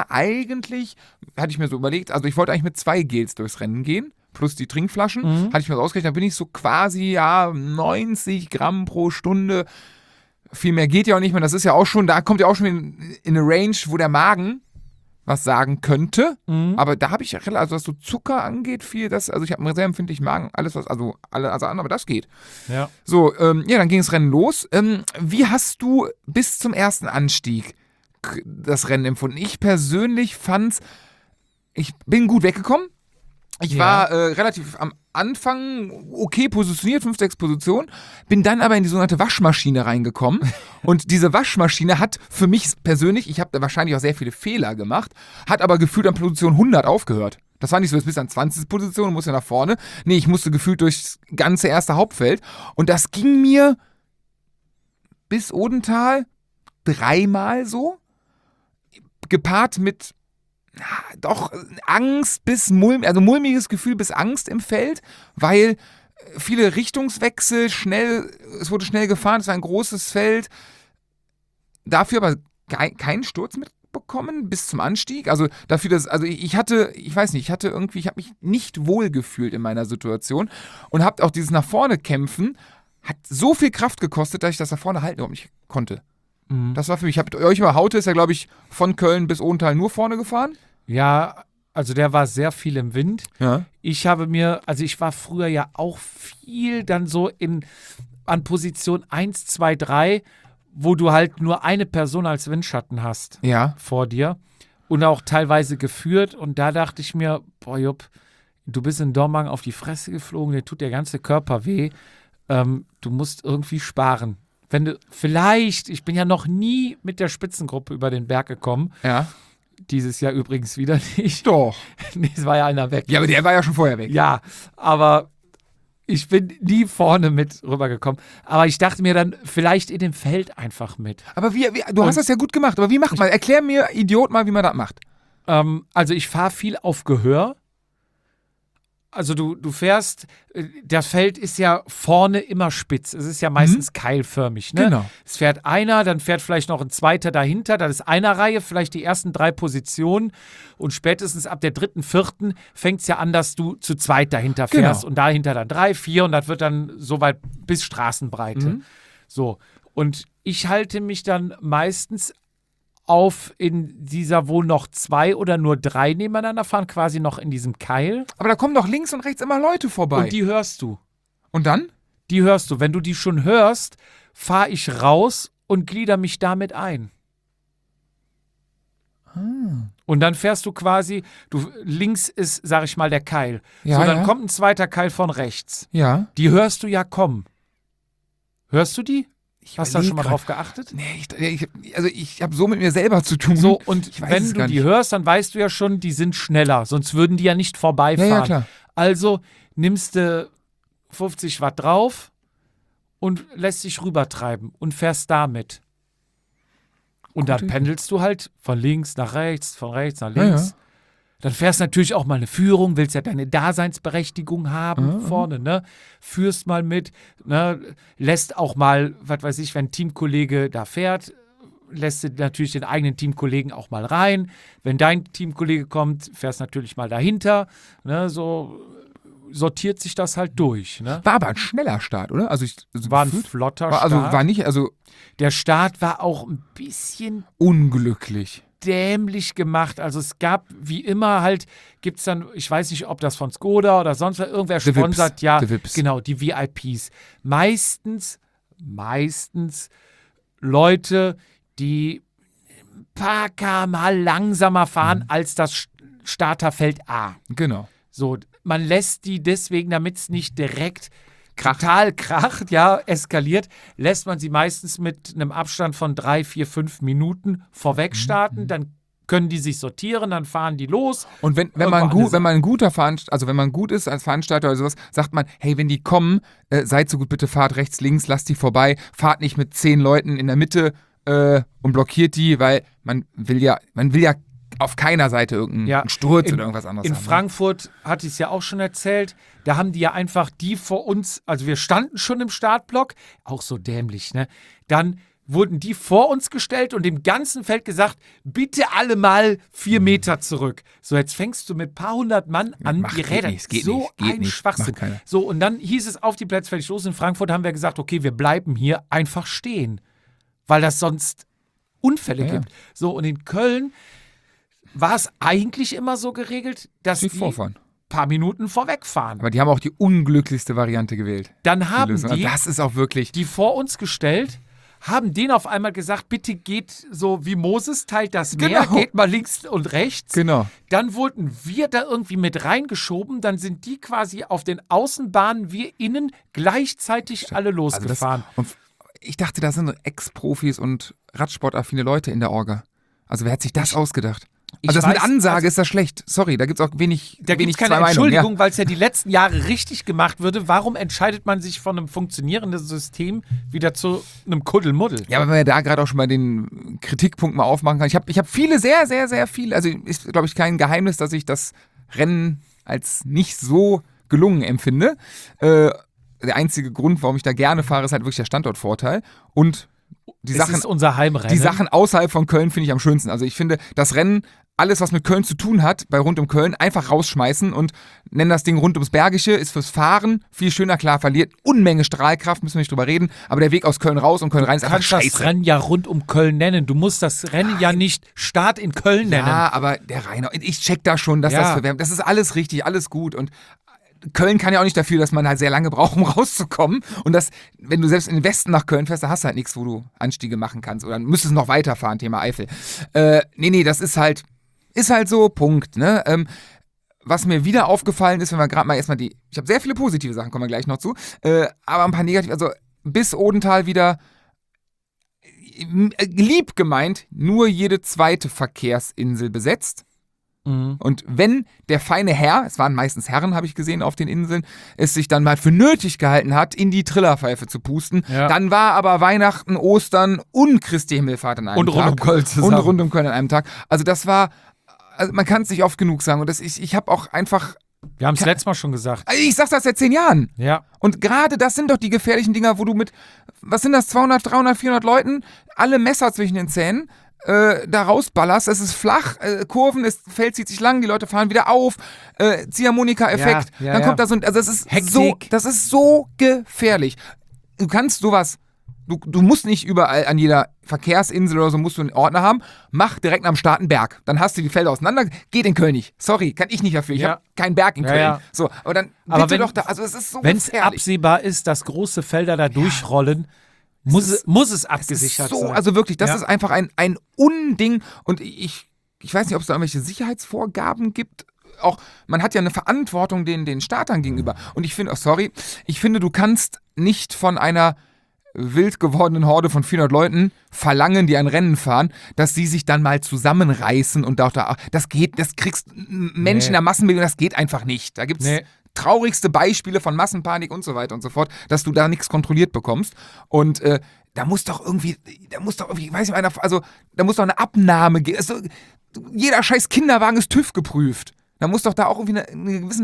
ich mir so überlegt, also ich wollte eigentlich mit 2 Gels durchs Rennen gehen, plus die Trinkflaschen. Hatte ich mir so ausgerechnet, dann bin ich so quasi 90 Gramm pro Stunde. Viel mehr geht ja auch nicht mehr. Das ist ja auch schon, da kommt ja auch schon in eine Range, wo der Magen was sagen könnte, aber da habe ich, also was so Zucker angeht, also ich habe einen sehr empfindlichen Magen, alles an, aber das geht. Ja. So, dann ging das Rennen los. Wie hast du bis zum ersten Anstieg das Rennen empfunden? Ich persönlich ich bin gut weggekommen. Ich war relativ am Anfang okay positioniert, 5, 6 Positionen, bin dann aber in die sogenannte Waschmaschine reingekommen und diese Waschmaschine hat für mich persönlich, ich habe da wahrscheinlich auch sehr viele Fehler gemacht, hat aber gefühlt an Position 100 aufgehört. Das war nicht so, jetzt bist du an 20. Position und musst ja nach vorne. Nee, ich musste gefühlt durchs ganze erste Hauptfeld und das ging mir bis Odenthal dreimal so, gepaart mit doch Angst bis mulmiges Gefühl bis Angst im Feld, weil viele Richtungswechsel, es wurde schnell gefahren, es war ein großes Feld, dafür aber keinen Sturz mitbekommen bis zum Anstieg, also dafür, ich habe mich nicht wohl gefühlt in meiner Situation und habe auch dieses nach vorne kämpfen, hat so viel Kraft gekostet, dass ich das nach vorne halten überhaupt nicht konnte. Das war für mich, Haute ist ja, glaube ich, von Köln bis Odenthal nur vorne gefahren. Ja, also der war sehr viel im Wind. Ja. Ich war früher ja auch viel dann so an Position 1, 2, 3, wo du halt nur eine Person als Windschatten hast vor dir und auch teilweise geführt. Und da dachte ich mir, boah Jupp, du bist in Dormagen auf die Fresse geflogen, dir tut der ganze Körper weh. Du musst irgendwie sparen. Wenn du vielleicht, ich bin ja noch nie mit der Spitzengruppe über den Berg gekommen. Ja. Dieses Jahr übrigens wieder nicht. Doch. Nee, es war ja einer weg. Ja, aber der war ja schon vorher weg. Ja, aber ich bin nie vorne mit rübergekommen. Aber ich dachte mir dann, vielleicht in dem Feld einfach mit. Aber du hast das ja gut gemacht. Aber wie macht man? Erklär mir, Idiot, mal, wie man das macht. Also ich fahre viel auf Gehör. Also du fährst, das Feld ist ja vorne immer spitz. Es ist ja meistens keilförmig. Ne? Genau. Es fährt einer, dann fährt vielleicht noch ein zweiter dahinter. Das ist einer Reihe, vielleicht die ersten 3 Positionen. Und spätestens ab der 3., 4. fängt es ja an, dass du zu zweit dahinter fährst. Genau. Und dahinter dann 3, 4 und das wird dann soweit bis Straßenbreite. So. Und ich halte mich dann meistens auf in dieser, wo noch 2 oder nur 3 nebeneinander fahren, quasi noch in diesem Keil. Aber da kommen doch links und rechts immer Leute vorbei. Und die hörst du. Und dann? Die hörst du. Wenn du die schon hörst, fahre ich raus und glieder mich damit ein. Und dann fährst du quasi, links ist, sag ich mal, der Keil. Ja, dann kommt ein zweiter Keil von rechts. Ja. Die hörst du ja kommen. Hörst du die? Hast du da schon mal drauf geachtet? Nee, ich habe so mit mir selber zu tun. So, und wenn du die hörst, dann weißt du ja schon, die sind schneller. Sonst würden die ja nicht vorbeifahren. Ja, klar. Also nimmst du 50 Watt drauf und lässt dich rübertreiben und fährst damit. Und dann pendelst du halt von links nach rechts, von rechts nach links. Ja. Dann fährst du natürlich auch mal eine Führung, willst ja deine Daseinsberechtigung haben vorne, ne? Führst mal mit, ne? Lässt auch mal, was weiß ich, wenn ein Teamkollege da fährt, lässt du natürlich den eigenen Teamkollegen auch mal rein. Wenn dein Teamkollege kommt, fährst natürlich mal dahinter, ne? So sortiert sich das halt durch, ne? War aber ein schneller Start, oder? War ein flotter Start. Der Start war auch ein bisschen unglücklich. Dämlich gemacht. Also es gab, wie immer halt, gibt es dann, ich weiß nicht, ob das von Skoda oder sonst irgendwer sponsert, ja, genau, die VIPs. Meistens Leute, die ein paar km/h langsamer fahren als das Starterfeld A. Genau. So, man lässt die deswegen, damit es nicht direkt total kracht, ja, eskaliert, lässt man sie meistens mit einem Abstand von 3, 4, 5 Minuten vorweg starten, dann können die sich sortieren, dann fahren die los. Und wenn man gut ist als Veranstalter oder sowas, sagt man, hey, wenn die kommen, seid so gut, bitte fahrt rechts, links, lasst die vorbei, fahrt nicht mit 10 Leuten in der Mitte und blockiert die, weil man will ja auf keiner Seite irgendeinen Sturz oder irgendwas anderes in haben. In Frankfurt hatte ich es ja auch schon erzählt, da haben die ja einfach die vor uns, also wir standen schon im Startblock, auch so dämlich, ne? Dann wurden die vor uns gestellt und dem ganzen Feld gesagt, bitte alle mal 4 Meter zurück. So, jetzt fängst du mit ein paar hundert Mann an, die Räder. Geht ein Schwachsinn. So, und dann hieß es auf die Plätze fertig los. In Frankfurt haben wir gesagt, okay, wir bleiben hier einfach stehen, weil das sonst Unfälle gibt. So, und in Köln war es eigentlich immer so geregelt, dass die vorfahren. Paar Minuten vorwegfahren. Aber die haben auch die unglücklichste Variante gewählt. Dann haben die, das ist auch wirklich, die vor uns gestellt, haben denen auf einmal gesagt, bitte geht so wie Moses, teilt das Meer, geht mal links und rechts. Genau. Dann wurden wir da irgendwie mit reingeschoben, dann sind die quasi auf den Außenbahnen, wir innen gleichzeitig alle losgefahren. Und ich dachte, da sind Ex-Profis und Radsportaffine Leute in der Orga. Also wer hat sich das ausgedacht? Also das mit Ansage ist das schlecht. Sorry, da gibt es auch wenig Da gibt es keine Entschuldigung, weil es ja die letzten Jahre richtig gemacht würde. Warum entscheidet man sich von einem funktionierenden System wieder zu einem Kuddelmuddel? Ja, aber wenn wir da gerade auch schon mal den Kritikpunkt mal aufmachen kann. Ich hab viele, sehr, sehr, sehr viele, also ist, glaube ich, kein Geheimnis, dass ich das Rennen als nicht so gelungen empfinde. Der einzige Grund, warum ich da gerne fahre, ist halt wirklich der Standortvorteil. Und es ist unser Heimrennen. Die Sachen außerhalb von Köln finde ich am schönsten. Also ich finde, das Rennen, alles was mit Köln zu tun hat, bei Rund um Köln, einfach rausschmeißen und nennen das Ding Rund ums Bergische, ist fürs Fahren viel schöner, klar, verliert Unmenge Strahlkraft, müssen wir nicht drüber reden, aber der Weg aus Köln raus und Köln rein ist einfach scheiße. Du kannst das Rennen ja Rund um Köln nennen. Du musst das Rennen ja nicht Start in Köln nennen. Ja, aber der Rainer, ich check da schon, dass das ist alles richtig, alles gut und Köln kann ja auch nicht dafür, dass man halt sehr lange braucht, um rauszukommen. Und das, wenn du selbst in den Westen nach Köln fährst, da hast du halt nichts, wo du Anstiege machen kannst. Oder müsstest noch weiterfahren, Thema Eifel. Nee, das ist halt so, Punkt. Ne? Was mir wieder aufgefallen ist, wenn wir gerade mal erstmal ich habe sehr viele positive Sachen, kommen wir gleich noch zu, aber ein paar negative, also bis Odenthal wieder lieb gemeint, nur jede zweite Verkehrsinsel besetzt. Und wenn der feine Herr, es waren meistens Herren, habe ich gesehen auf den Inseln, es sich dann mal für nötig gehalten hat, in die Trillerpfeife zu pusten, dann war aber Weihnachten, Ostern und Christi Himmelfahrt an einem Tag. Und rund um Köln zusammen. Und rund um Köln an einem Tag. Also das war, man kann es nicht oft genug sagen. Und ich habe auch einfach... Wir haben es letztes Mal schon gesagt. Ich sag's das seit 10 Jahren. Ja. Und gerade das sind doch die gefährlichen Dinger, wo du mit, was sind das, 200, 300, 400 Leuten, alle Messer zwischen den Zähnen, da rausballerst, es ist flach, Kurven, das Feld zieht sich lang, die Leute fahren wieder auf, Ziehharmonika-Effekt, dann kommt da so ein, also das ist so gefährlich. Du kannst sowas, du musst nicht überall an jeder Verkehrsinsel oder so musst du einen Ordner haben, mach direkt am Start einen Berg, dann hast du die Felder auseinander, geht in Köln nicht, sorry, kann ich nicht dafür, ich habe keinen Berg in Köln. So, aber dann bitte doch da, also es ist so gefährlich. Wenn es absehbar ist, dass große Felder da durchrollen, muss es abgesichert sein. Also wirklich, das ist einfach ein Unding. Und ich weiß nicht, ob es da irgendwelche Sicherheitsvorgaben gibt. Auch, man hat ja eine Verantwortung den Startern gegenüber. Und ich finde, du kannst nicht von einer wild gewordenen Horde von 400 Leuten verlangen, die ein Rennen fahren, dass sie sich dann mal zusammenreißen und das kriegst Menschen in der Massenbewegung, das geht einfach nicht. Da gibt's traurigste Beispiele von Massenpanik und so weiter und so fort, dass du da nichts kontrolliert bekommst. Und da muss doch irgendwie, weiß nicht, da muss doch eine Abnahme gehen. Also, jeder scheiß Kinderwagen ist TÜV geprüft. Da muss doch da auch irgendwie eine gewissen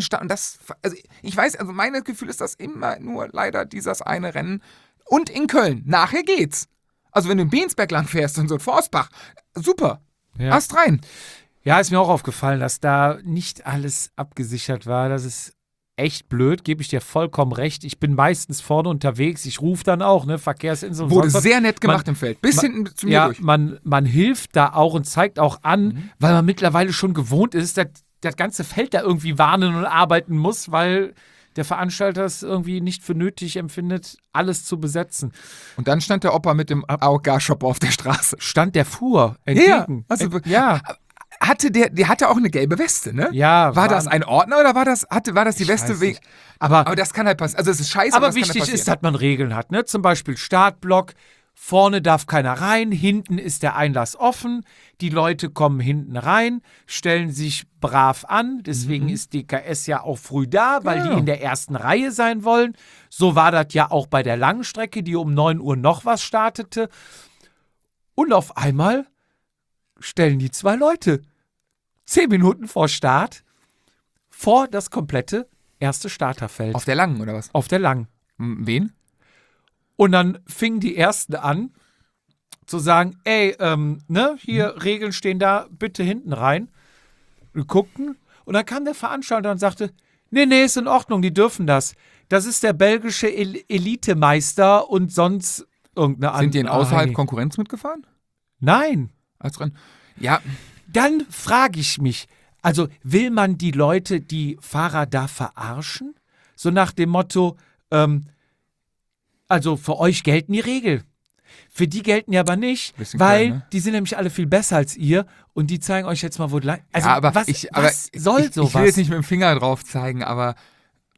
ich weiß, also mein Gefühl ist das immer nur leider dieses eine Rennen. Und in Köln, nachher geht's. Also wenn du in Bensberg lang fährst und so in Forstbach, super, hast rein. Ja, ist mir auch aufgefallen, dass da nicht alles abgesichert war. Das ist echt blöd, gebe ich dir vollkommen recht. Ich bin meistens vorne unterwegs, ich rufe dann auch, Verkehrsinsel. Wurde sehr nett gemacht im Feld, bis hinten zu mir durch. Man hilft da auch und zeigt auch an, weil man mittlerweile schon gewohnt ist, dass das ganze Feld da irgendwie warnen und arbeiten muss, weil der Veranstalter es irgendwie nicht für nötig empfindet, alles zu besetzen. Und dann stand der Opa mit dem AOK-Shop auf der Straße. Der fuhr entgegen. Der hatte auch eine gelbe Weste, ne? Ja. War das ein Ordner oder war das die Weste wegen? Aber das kann halt passieren. Also es ist scheiße, aber wichtig ist, dass man Regeln hat, ne? Zum Beispiel Startblock. Vorne darf keiner rein, hinten ist der Einlass offen, die Leute kommen hinten rein, stellen sich brav an, deswegen ist DKS ja auch früh da, weil die in der ersten Reihe sein wollen. So war das ja auch bei der Langstrecke, die um 9 Uhr noch was startete. Und auf einmal stellen die 2 Leute 10 Minuten vor Start vor das komplette erste Starterfeld. Auf der Langen oder was? Auf der Langen. Wen? Und dann fingen die Ersten an, zu sagen, hier Regeln stehen da, bitte hinten rein. Wir guckten und dann kam der Veranstalter und sagte, nee, ist in Ordnung, die dürfen das. Das ist der belgische Elitemeister und sonst irgendeine andere. Sind die in außerhalb Konkurrenz mitgefahren? Nein. Als Rennen? Ja. Dann frage ich mich, also will man die Leute, die Fahrer da verarschen? So nach dem Motto, also für euch gelten die Regeln. Für die gelten die aber nicht, weil klein, ne? Die sind nämlich alle viel besser als ihr und die zeigen euch jetzt mal, wo du lang. Also ja, aber was soll sowas? Ich will jetzt nicht mit dem Finger drauf zeigen, aber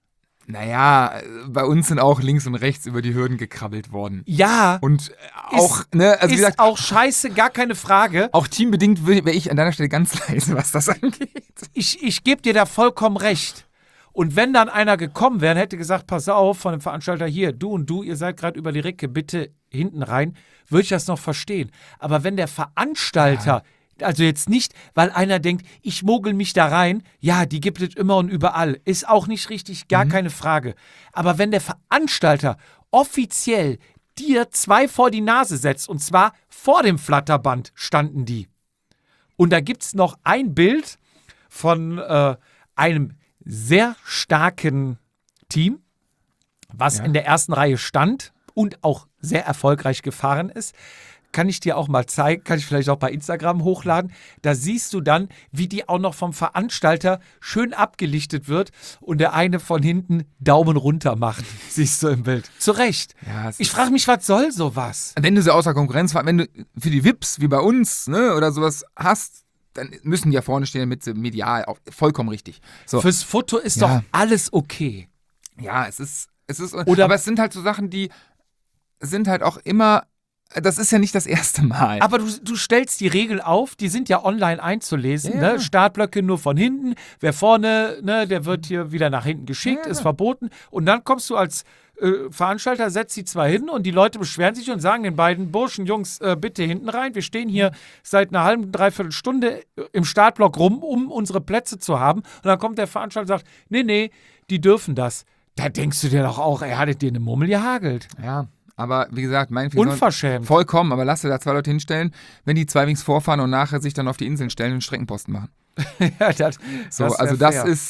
Naja, bei uns sind auch links und rechts über die Hürden gekrabbelt worden. Ja. Und auch, ne, also ist wie gesagt, auch scheiße, gar keine Frage. Auch teambedingt wäre ich an deiner Stelle ganz leise, was das angeht. Ich gebe dir da vollkommen recht. Und wenn dann einer gekommen wäre und hätte gesagt, pass auf, von dem Veranstalter hier, du und du, ihr seid gerade über die Recke, bitte hinten rein, würde ich das noch verstehen. Aber wenn der Veranstalter, also jetzt nicht, weil einer denkt, ich mogel mich da rein, ja, die gibt es immer und überall, ist auch nicht richtig, gar keine Frage. Aber wenn der Veranstalter offiziell dir 2 vor die Nase setzt, und zwar vor dem Flatterband standen die. Und da gibt es noch ein Bild von einem sehr starken Team, was in der ersten Reihe stand und auch sehr erfolgreich gefahren ist. Kann ich dir auch mal zeigen, kann ich vielleicht auch bei Instagram hochladen. Da siehst du dann, wie die auch noch vom Veranstalter schön abgelichtet wird und der eine von hinten Daumen runter macht, siehst du im Bild. Zu Recht. Ja, ich frage mich, was soll sowas? Wenn du sie außer Konkurrenz fahren, wenn du für die VIPs wie bei uns, ne, oder sowas hast, dann müssen die ja vorne stehen, damit sie medial auch vollkommen richtig. So. Fürs Foto ist doch alles okay. Ja, es ist aber es sind halt so Sachen, die sind halt auch immer. Das ist ja nicht das erste Mal. Aber du stellst die Regel auf, die sind ja online einzulesen. Ja. Ne? Startblöcke nur von hinten. Wer vorne, ne, der wird hier wieder nach hinten geschickt, ist verboten. Und dann kommst du als Veranstalter, setzt die 2 hin und die Leute beschweren sich und sagen den beiden Burschen, Jungs, bitte hinten rein. Wir stehen hier seit einer halben, dreiviertel Stunde im Startblock rum, um unsere Plätze zu haben. Und dann kommt der Veranstalter und sagt, nee, die dürfen das. Da denkst du dir doch auch, er hat dir eine Mummel gehagelt. Ja. Aber wie gesagt, unverschämt. Vollkommen, aber lass dir da 2 Leute hinstellen, wenn die 2 links vorfahren und nachher sich dann auf die Inseln stellen und einen Streckenposten machen. Ja, das ist,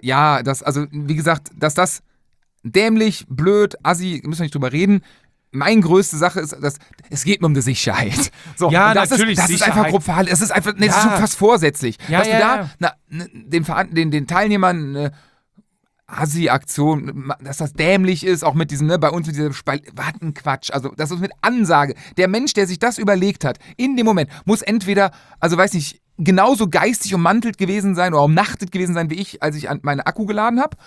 wie gesagt, dass das dämlich, blöd, assi, müssen wir nicht drüber reden. Meine größte Sache ist, dass es geht mir um die Sicherheit. So, ja, das natürlich. Das ist einfach grob verhalten. Es ist einfach, das ist schon fast vorsätzlich. Ja, dass du da den Teilnehmern Assi-Aktion, dass das dämlich ist, auch mit diesem, ne, bei uns mit diesem Quatsch, also das ist mit Ansage. Der Mensch, der sich das überlegt hat, in dem Moment, muss entweder, also weiß nicht, genauso geistig ummantelt gewesen sein oder umnachtet gewesen sein wie ich, als ich meinen Akku geladen habe,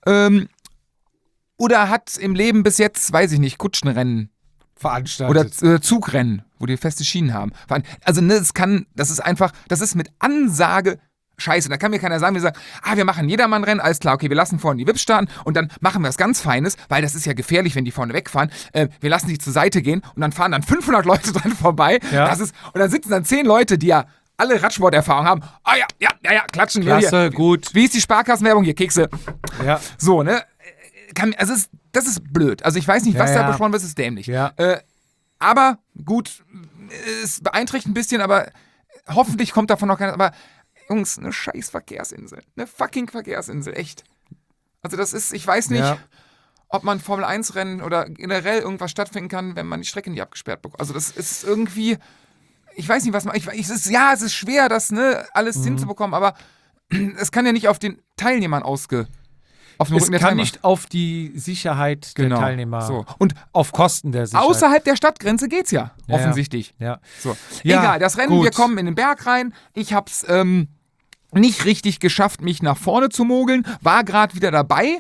oder hat im Leben bis jetzt, weiß ich nicht, Kutschenrennen veranstaltet. Oder Zugrennen, wo die feste Schienen haben. Also, ne, das ist mit Ansage scheiße. Da kann mir keiner sagen, wir machen Jedermann-Rennen, alles klar, okay, wir lassen vorne die Vips starten und dann machen wir was ganz Feines, weil das ist ja gefährlich, wenn die vorne wegfahren. Wir lassen die zur Seite gehen und dann fahren dann 500 Leute dran vorbei. Ja. Und dann sitzen dann 10 Leute, die ja alle Radsporterfahrung haben. Ah ja, klatschen. Klasse, hier. gut. Wie ist die Sparkassenwerbung? Hier, Kekse. Ja. So, ne? Das ist blöd. Also ich weiß nicht, was da besprochen wird, ist dämlich. Ja. Aber gut, es beeinträchtigt ein bisschen, aber hoffentlich kommt davon noch keiner. Aber Jungs, eine scheiß Verkehrsinsel. Eine fucking Verkehrsinsel, echt. Also das ist, ich weiß nicht, ob man Formel-1-Rennen oder generell irgendwas stattfinden kann, wenn man die Strecke nicht abgesperrt bekommt. Also das ist irgendwie, ich weiß nicht, was man, es ist schwer, das alles hinzubekommen, aber es kann ja nicht auf den Teilnehmern auf dem Rücken der kann Teilnehmer. nicht auf die Sicherheit der Teilnehmer. So. Und auf Kosten der Sicherheit. Außerhalb der Stadtgrenze geht's ja offensichtlich. Ja. So. Ja, egal, das Rennen, gut. wir kommen in den Berg rein. Ich hab's nicht richtig geschafft, mich nach vorne zu mogeln. War gerade wieder dabei.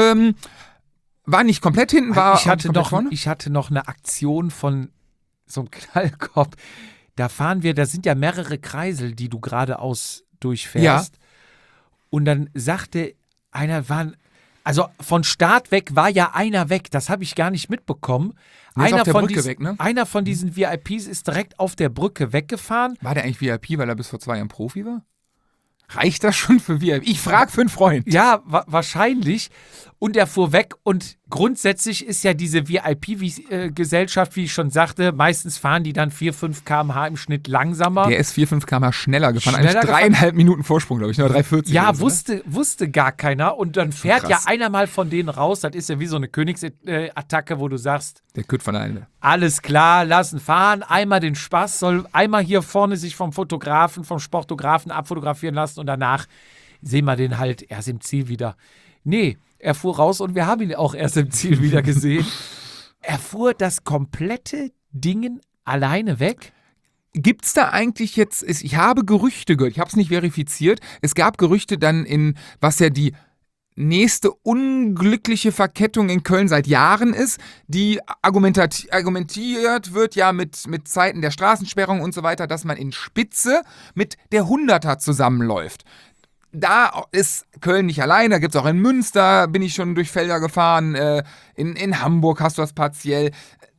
War nicht komplett hinten, ich hatte noch eine Aktion von so einem Knallkopf. Da sind ja mehrere Kreisel, die du geradeaus durchfährst. Ja. Und dann sagte einer, also von Start weg war ja einer weg. Das habe ich gar nicht mitbekommen. Einer von diesen VIPs ist direkt auf der Brücke weggefahren. War der eigentlich VIP, weil er bis vor 2 Jahren Profi war? Reicht das schon für VIP? Ich frage für einen Freund. Ja, wahrscheinlich. Und er fuhr weg und grundsätzlich ist ja diese VIP-Gesellschaft, wie ich schon sagte, meistens fahren die dann 4-5 km/h im Schnitt langsamer. Der ist 4-5 km/h schneller gefahren. Eigentlich 3,5 Minuten Vorsprung, glaube ich, nur 3,40. Ja, wusste gar keiner. Und dann fährt ja einer mal von denen raus. Das ist ja wie so eine Königsattacke, wo du sagst, der Kütt von alleine. Alles klar, lassen fahren. Einmal den Spaß, soll einmal hier vorne sich vom Sportografen abfotografieren lassen und danach sehen wir den halt erst im Ziel wieder. Nee, er fuhr raus und wir haben ihn auch erst im Ziel wieder gesehen. Er fuhr das komplette Ding alleine weg. Gibt's da eigentlich jetzt, ich habe Gerüchte gehört, ich habe es nicht verifiziert, es gab Gerüchte dann was ja die nächste unglückliche Verkettung in Köln seit Jahren ist, die argumentiert wird ja mit Zeiten der Straßensperrung und so weiter, dass man in Spitze mit der 100er zusammenläuft. Da ist Köln nicht allein, da gibt es auch in Münster, bin ich schon durch Felder gefahren, in Hamburg hast du das partiell.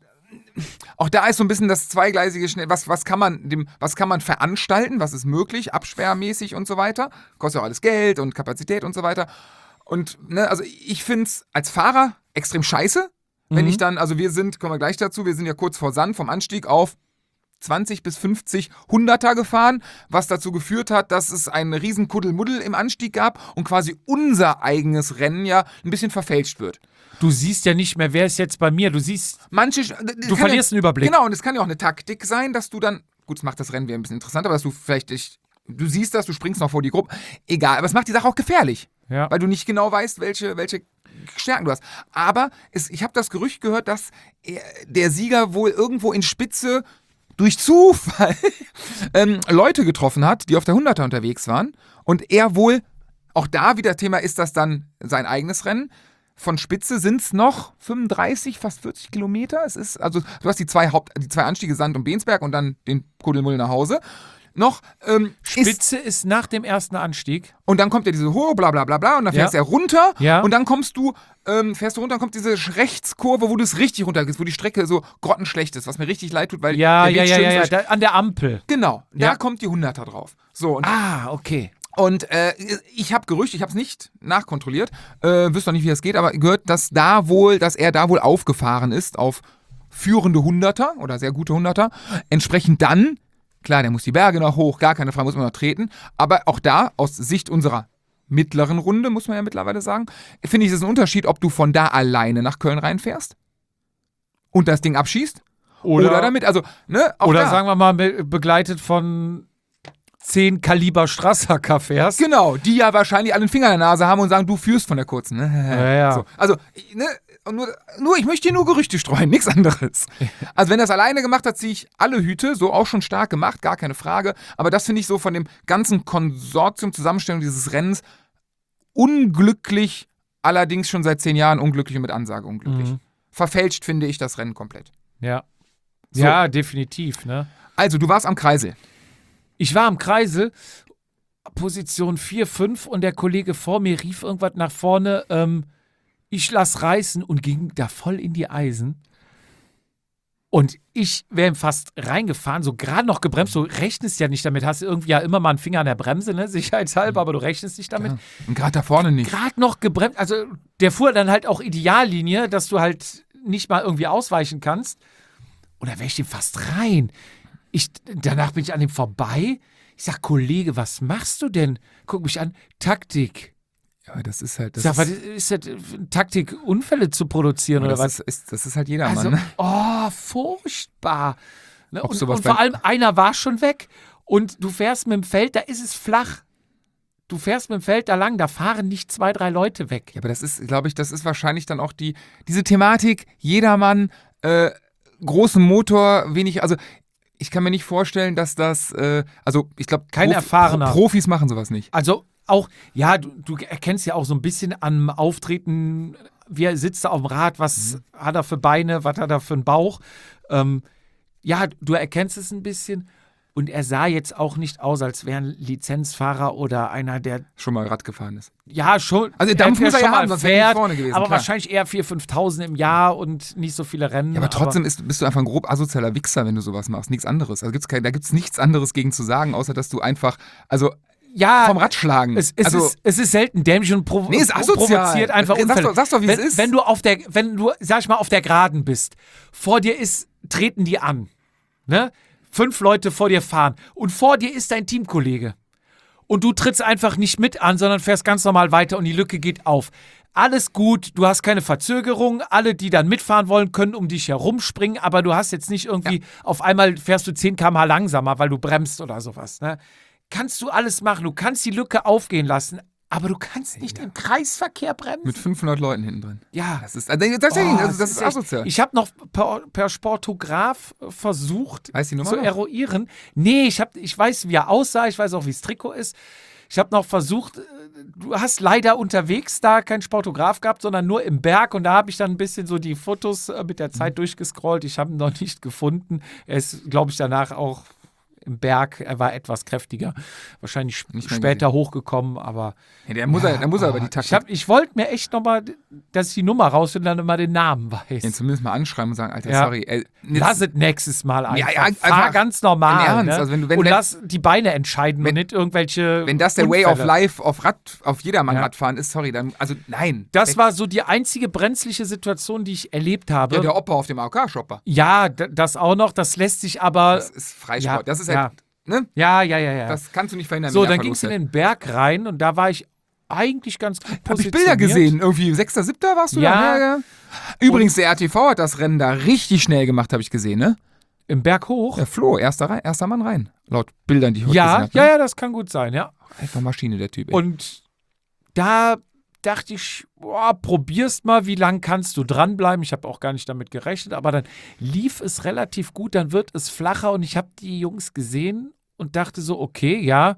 Auch da ist so ein bisschen das zweigleisige Schnell. Was kann man veranstalten? Was ist möglich? Absperrmäßig und so weiter. Kostet ja auch alles Geld und Kapazität und so weiter. Und, also ich finde es als Fahrer extrem scheiße, wenn ich dann, also kommen wir gleich dazu, wir sind ja kurz vor Sand vom Anstieg auf 20 bis 50 100er gefahren, was dazu geführt hat, dass es einen riesen Kuddelmuddel im Anstieg gab und quasi unser eigenes Rennen ja ein bisschen verfälscht wird. Du siehst ja nicht mehr, wer ist jetzt bei mir. Du verlierst einen Überblick. Genau, und es kann ja auch eine Taktik sein, dass du dann, gut, das macht das Rennen wieder ein bisschen interessanter, aber dass du vielleicht du siehst das, du springst noch vor die Gruppe. Egal, aber es macht die Sache auch gefährlich. Ja. Weil du nicht genau weißt, welche Stärken du hast. Aber ich habe das Gerücht gehört, dass der Sieger wohl irgendwo in Spitze durch Zufall Leute getroffen hat, die auf der 100er unterwegs waren. Und er wohl, auch da wieder Thema, ist das dann sein eigenes Rennen. Von Spitze sind es noch 35, fast 40 Kilometer. Es ist, also du hast die zwei Anstiege, Sand und Bensberg und dann den Kuddelmuddel nach Hause. Noch, Spitze ist nach dem ersten Anstieg. Und dann kommt ja diese hohe, bla bla bla bla, und dann fährst du runter. Ja. Und dann fährst du runter, dann kommt diese Rechtskurve, wo du es richtig runtergehst, wo die Strecke so grottenschlecht ist, was mir richtig leid tut, weil der Weg an der Ampel. Genau, da kommt die 100er drauf. So, okay. Und ich habe Gerüchte, ich habe es nicht nachkontrolliert, wüsste noch nicht, wie das geht, aber gehört, dass er da wohl aufgefahren ist auf führende 100er oder sehr gute 100er. Entsprechend dann, klar, der muss die Berge noch hoch, gar keine Frage, muss man noch treten, aber auch da, aus Sicht unserer mittleren Runde, muss man ja mittlerweile sagen, finde ich, es ist ein Unterschied, ob du von da alleine nach Köln reinfährst und das Ding abschießt oder damit, also, oder da, sagen wir mal, begleitet von 10 Kaliber Strasser fährst. Genau, die ja wahrscheinlich alle einen Finger in der Nase haben und sagen, du führst von der kurzen. Ja. So. Also, ich möchte hier nur Gerüchte streuen, nichts anderes. Also wenn er es alleine gemacht hat, ziehe ich alle Hüte, so auch schon stark gemacht, gar keine Frage. Aber das finde ich so von dem ganzen Konsortium, Zusammenstellung dieses Rennens unglücklich, allerdings schon seit 10 Jahren unglücklich und mit Ansage unglücklich. Verfälscht finde ich das Rennen komplett. Ja. So. Ja, definitiv, ne? Also, du warst am Kreisel. Ich war am Kreisel, Position 4, 5 und der Kollege vor mir rief irgendwas nach vorne, ich lass reißen und ging da voll in die Eisen. Und ich wäre fast reingefahren, so gerade noch gebremst, du rechnest ja nicht damit, hast irgendwie ja immer mal einen Finger an der Bremse, ne, sicherheitshalber, aber du rechnest nicht damit. Ja. Und gerade da vorne nicht. Gerade noch gebremst, also der fuhr dann halt auch Ideallinie, dass du halt nicht mal irgendwie ausweichen kannst. Und da wäre ich dem fast rein. Danach bin ich an dem vorbei. Ich sag, Kollege, was machst du denn? Guck mich an, Taktik. Ja, das ist halt. Was ist das? Taktik, Unfälle zu produzieren oder was? Das ist halt jedermann. Also, ne? Furchtbar. Ne? Und vor allem, einer war schon weg und du fährst mit dem Feld, da ist es flach. Du fährst mit dem Feld da lang, da fahren nicht 2, 3 Leute weg. Ja, aber das ist, glaube ich, wahrscheinlich dann auch diese Thematik, jedermann, großen Motor, wenig, also ich kann mir nicht vorstellen, dass das, ich glaube, kein erfahrener. Profis machen sowas nicht. Also auch, ja, du erkennst ja auch so ein bisschen am Auftreten, wie sitzt er auf dem Rad, was hat er für Beine, was hat er für einen Bauch. Ja, du erkennst es ein bisschen. Und er sah jetzt auch nicht aus, als wäre ein Lizenzfahrer oder einer, der schon mal Rad gefahren ist. Ja, schon. Also Dampf muss er ja haben, sonst wäre er nicht vorne gewesen. Aber klar. Wahrscheinlich eher 4.000, 5.000 im Jahr und nicht so viele Rennen. Ja, aber trotzdem bist du einfach ein grob asozialer Wichser, wenn du sowas machst. Nichts anderes. Also da gibt's nichts anderes gegen zu sagen, außer dass du einfach, vom Rad schlagen. Es ist selten dämlich und ist asozial. Provoziert einfach Unfälle. Sag's doch, wie es ist. Wenn du, sag ich mal, auf der Geraden bist, vor dir treten die an, ne? 5 Leute vor dir fahren und vor dir ist dein Teamkollege. Und du trittst einfach nicht mit an, sondern fährst ganz normal weiter und die Lücke geht auf. Alles gut, du hast keine Verzögerung, alle, die dann mitfahren wollen, können um dich herumspringen, aber du hast jetzt nicht irgendwie, auf einmal fährst du 10 km/h langsamer, weil du bremst oder sowas. Ne? Kannst du alles machen, du kannst die Lücke aufgehen lassen, aber du kannst nicht im Kreisverkehr bremsen. Mit 500 Leuten hinten drin. Ja. Das ist asozial. Ich habe noch per Sportograph versucht weißt du die Nummer zu eruieren. Nee, ich weiß, wie er aussah, ich weiß auch, wie das Trikot ist. Ich habe noch versucht, du hast leider unterwegs da keinen Sportograf gehabt, sondern nur im Berg. Und da habe ich dann ein bisschen so die Fotos mit der Zeit durchgescrollt. Ich habe ihn noch nicht gefunden. Er ist, glaube ich, danach auch im Berg. Er war etwas kräftiger. Wahrscheinlich später hochgekommen, aber. Ja, der muss aber die Taktik. Ich wollte mir echt nochmal, dass ich die Nummer rausfinde und dann immer den Namen weiß. Ja, zumindest mal anschreiben und sagen, Alter, sorry. Lass es nächstes Mal einfach. Ja, fahr ganz normal. Ernst, ne? also und lass die Beine entscheiden und nicht irgendwelche. Wenn das der Unfälle. Way of Life auf jedermann Radfahren ist, sorry, dann, also nein. Das war so die einzige brenzliche Situation, die ich erlebt habe. Ja, der Opa auf dem AOK-Shopper. Ja, das auch noch, das lässt sich aber. Das ist Freisport, das ist halt, ne? Ja. Das kannst du nicht verhindern. So, dann ging es in den Berg rein und da war ich eigentlich ganz gut positioniert. Hab ich Bilder gesehen, irgendwie 6., 7. warst du da? Ja. Übrigens, der RTV hat das Rennen da richtig schnell gemacht, habe ich gesehen, ne? Im Berg hoch? Der Flo, erster Mann rein, laut Bildern, die ich heute gesehen habe. Ja, das kann gut sein, ja. Einfach Maschine, der Typ. Ey. Und da dachte ich, probierst mal, wie lang kannst du dranbleiben. Ich habe auch gar nicht damit gerechnet, aber dann lief es relativ gut, dann wird es flacher und ich habe die Jungs gesehen und dachte so, okay, ja,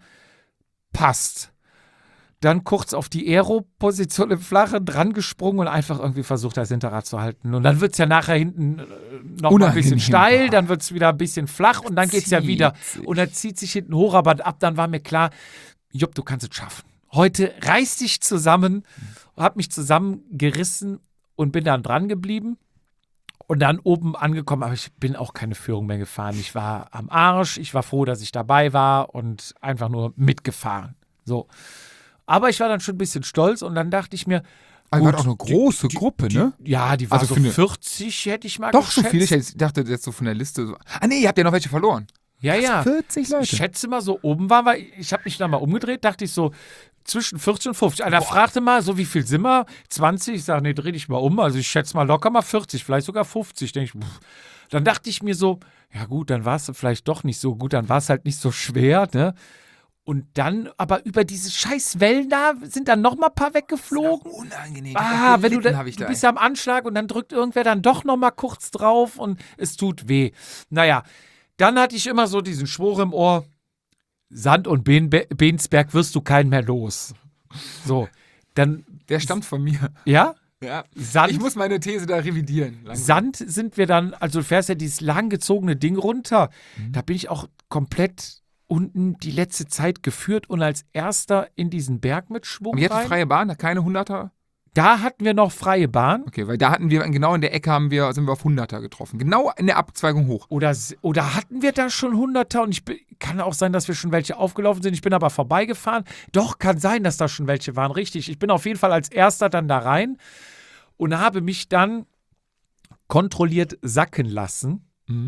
passt. Dann kurz auf die Aero-Position im Flachen dran gesprungen und einfach irgendwie versucht, das Hinterrad zu halten. Und dann wird es ja nachher hinten noch mal ein bisschen steil, dann wird es wieder ein bisschen flach und dann geht es ja wieder. Und dann zieht sich hinten hoch, aber ab dann war mir klar, Jupp, du kannst es schaffen. Heute reiß dich zusammen, hab mich zusammengerissen und bin dann dran geblieben. Und dann oben angekommen, aber ich bin auch keine Führung mehr gefahren. Ich war am Arsch, ich war froh, dass ich dabei war und einfach nur mitgefahren. So. Aber ich war dann schon ein bisschen stolz und dann dachte ich mir, also war auch eine große Gruppe, ne? Ja, die war also so 40, hätte ich mal geschätzt. Doch, so viel. Ich dachte jetzt so von der Liste. So. Nee, ihr habt ja noch welche verloren. Ja. 40 Leute. Ich schätze mal, so oben waren wir, ich habe mich dann mal umgedreht, dachte ich so, zwischen 40 und 50. Einer fragte mal, so wie viel sind wir? 20? Ich sage, nee, dreh dich mal um. Also ich schätze mal locker mal 40, vielleicht sogar 50. Dann dachte ich mir so, ja gut, dann war es vielleicht doch nicht so gut, dann war es halt nicht so schwer, ne? Und dann, aber über diese scheiß Wellen da sind dann noch mal ein paar weggeflogen. Das ist unangenehm. Wenn du bist ja am Anschlag und dann drückt irgendwer dann doch noch mal kurz drauf und es tut weh. Naja, dann hatte ich immer so diesen Schwur im Ohr, Sand- und Bensberg wirst du keinen mehr los. So, dann. Der stammt von mir. Ja? Ja. Sand, ich muss meine These da revidieren. Sand sind wir dann, also du fährst ja dieses langgezogene Ding runter. Da bin ich auch komplett unten die letzte Zeit geführt und als erster in diesen Berg mit Schwung rein. Und jetzt freie Bahn, keine 100er? Da hatten wir noch freie Bahn. Okay, weil da hatten wir, genau in der Ecke sind wir auf 100er getroffen. Genau in der Abzweigung hoch. Oder hatten wir da schon 100er und kann auch sein, dass wir schon welche aufgelaufen sind. Ich bin aber vorbeigefahren. Doch, kann sein, dass da schon welche waren. Richtig. Ich bin auf jeden Fall als erster dann da rein und habe mich dann kontrolliert sacken lassen.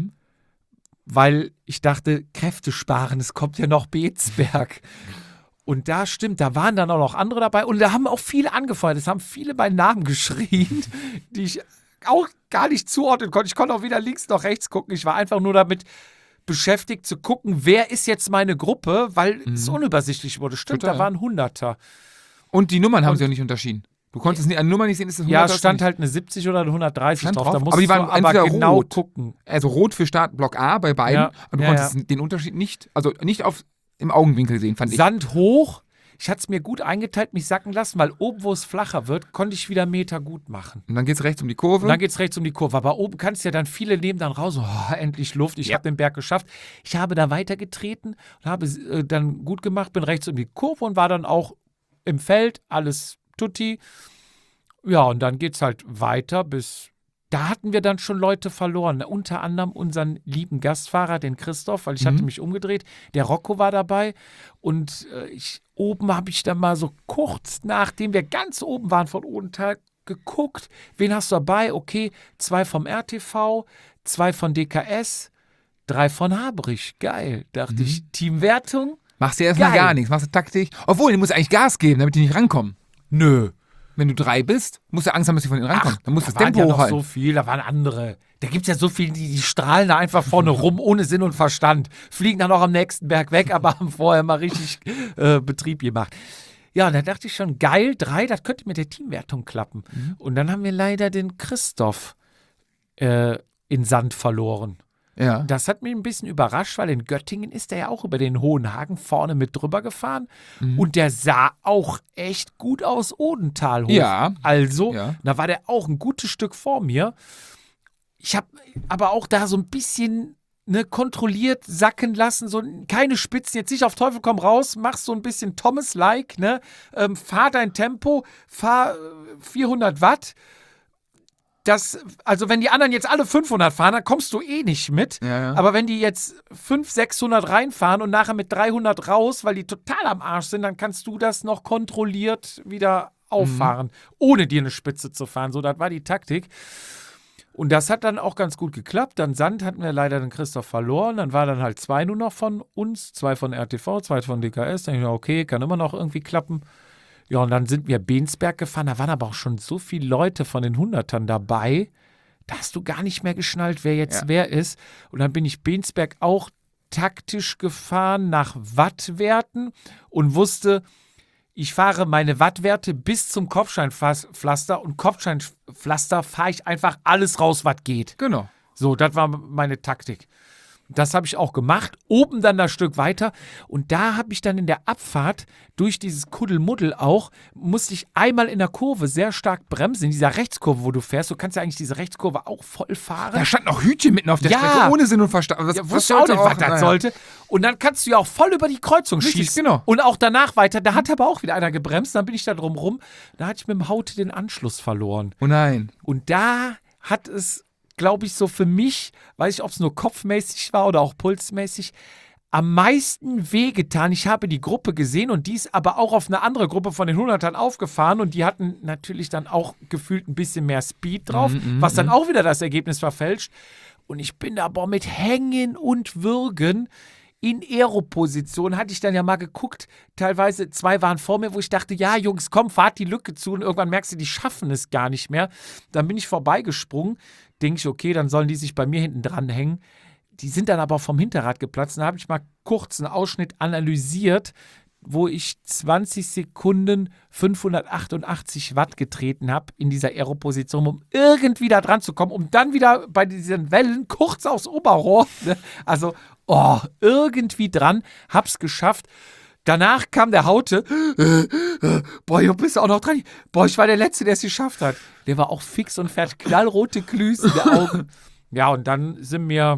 Weil ich dachte, Kräfte sparen, es kommt ja noch Bensberg. Und da stimmt, da waren dann auch noch andere dabei und da haben auch viele angefeuert. Es haben viele bei Namen geschrien, die ich auch gar nicht zuordnen konnte. Ich konnte auch weder links noch rechts gucken. Ich war einfach nur damit beschäftigt zu gucken, wer ist jetzt meine Gruppe, weil es unübersichtlich wurde. Stimmt, total, da waren 100er. Und die Nummern haben sie auch nicht unterschieden. Du konntest eine Nummer nicht sehen, ist das 100? Ja, es stand halt eine 70 oder eine 130 drauf. Da musst aber die waren entweder genau rot. Gucken. Also rot für Startblock A bei beiden. Ja. Und du konntest den Unterschied nicht, also nicht im Augenwinkel sehen, fand ich. Sand hoch. Ich hatte es mir gut eingeteilt, mich sacken lassen, weil oben, wo es flacher wird, konnte ich wieder Meter gut machen. Und dann geht es rechts um die Kurve. Aber oben kannst du ja dann, viele nehmen dann raus, endlich Luft, ich habe den Berg geschafft. Ich habe da weitergetreten und habe dann gut gemacht, bin rechts um die Kurve und war dann auch im Feld, alles tutti. Ja, und dann geht es halt weiter bis, da hatten wir dann schon Leute verloren. Unter anderem unseren lieben Gastfahrer, den Christoph, weil ich hatte mich umgedreht. Der Rocco war dabei und oben habe ich dann mal so kurz, nachdem wir ganz oben waren, von Odenthal geguckt. Wen hast du dabei? Okay, 2 vom RTV, 2 von DKS, 3 von Haberich. Geil, dachte ich. Teamwertung. Machst du erstmal gar nichts, machst du Taktik. Obwohl, du musst eigentlich Gas geben, damit die nicht rankommen. Nö. Wenn du 3 bist, musst du Angst haben, dass die von ihnen rankommen. Dann musst du das Tempo hochhalten. Da waren ja noch so viel, da waren andere. Da gibt es ja so viele, die strahlen da einfach vorne rum, ohne Sinn und Verstand. Fliegen dann auch am nächsten Berg weg, aber haben vorher mal richtig Betrieb gemacht. Ja, und da dachte ich schon, geil, 3, das könnte mit der Teamwertung klappen. Und dann haben wir leider den Christoph in Sand verloren. Ja. Das hat mich ein bisschen überrascht, weil in Göttingen ist der ja auch über den Hohenhagen vorne mit drüber gefahren. Und der sah auch echt gut aus, Odental hoch. Ja. Also, Ja. da war der auch ein gutes Stück vor mir. Ich habe aber auch da so ein bisschen kontrolliert sacken lassen, so keine Spitzen, jetzt nicht auf Teufel komm raus, mach so ein bisschen Thomas-like, fahr dein Tempo, fahr 400 Watt. Also wenn die anderen jetzt alle 500 fahren, dann kommst du eh nicht mit. Ja. Aber wenn die jetzt 500, 600 reinfahren und nachher mit 300 raus, weil die total am Arsch sind, dann kannst du das noch kontrolliert wieder auffahren, ohne dir eine Spitze zu fahren. So, das war die Taktik. Und das hat dann auch ganz gut geklappt. Dann Sand hatten wir leider den Christoph verloren. Dann war dann halt 2 nur noch von uns, 2 von RTV, 2 von DKS. Dann dachte ich mir, okay, kann immer noch irgendwie klappen. Ja, und dann sind wir Bensberg gefahren. Da waren aber auch schon so viele Leute von den 100ern dabei. Da hast du gar nicht mehr geschnallt, wer jetzt wer ist. Und dann bin ich Bensberg auch taktisch gefahren nach Wattwerten und wusste, ich fahre meine Wattwerte bis zum Kopfsteinpflaster und Kopfsteinpflaster fahre ich einfach alles raus, was geht. Genau. So, das war meine Taktik. Das habe ich auch gemacht. Oben dann das Stück weiter. Und da habe ich dann in der Abfahrt durch dieses Kuddelmuddel auch, musste ich einmal in der Kurve sehr stark bremsen. In dieser Rechtskurve, wo du fährst. Du kannst ja eigentlich diese Rechtskurve auch voll fahren. Da stand noch Hütchen mitten auf der Strecke, ohne Sinn und Verstand. Was wusste auch nicht, was das sollte. Und dann kannst du ja auch voll über die Kreuzung schießen. Genau. Und auch danach weiter. Da hat aber auch wieder einer gebremst. Dann bin ich da drum rum. Da hatte ich mit dem Haute den Anschluss verloren. Oh nein. Und da hat es, glaube ich, so für mich, weiß ich, ob es nur kopfmäßig war oder auch pulsmäßig, am meisten wehgetan. Ich habe die Gruppe gesehen und die ist aber auch auf eine andere Gruppe von den 100ern aufgefahren und die hatten natürlich dann auch gefühlt ein bisschen mehr Speed drauf, was dann auch wieder das Ergebnis verfälscht. Und ich bin aber mit Hängen und Würgen in Aero-Position, hatte ich dann ja mal geguckt, teilweise 2 waren vor mir, wo ich dachte, ja Jungs, komm, fahrt die Lücke zu und irgendwann merkst du, die schaffen es gar nicht mehr. Dann bin ich vorbeigesprungen, denke ich, okay, dann sollen die sich bei mir hinten dran hängen. Die sind dann aber vom Hinterrad geplatzt. Da habe ich mal kurz einen Ausschnitt analysiert, wo ich 20 Sekunden 588 Watt getreten habe in dieser Aero-Position, um irgendwie da dran zu kommen, um dann wieder bei diesen Wellen kurz aufs Oberrohr, also irgendwie dran, hab's geschafft. Danach kam der Haute, boah, du bist auch noch dran. Boah, ich war der Letzte, der es geschafft hat. Der war auch fix und fertig, knallrote Glühs in den Augen. Ja, und dann sind wir,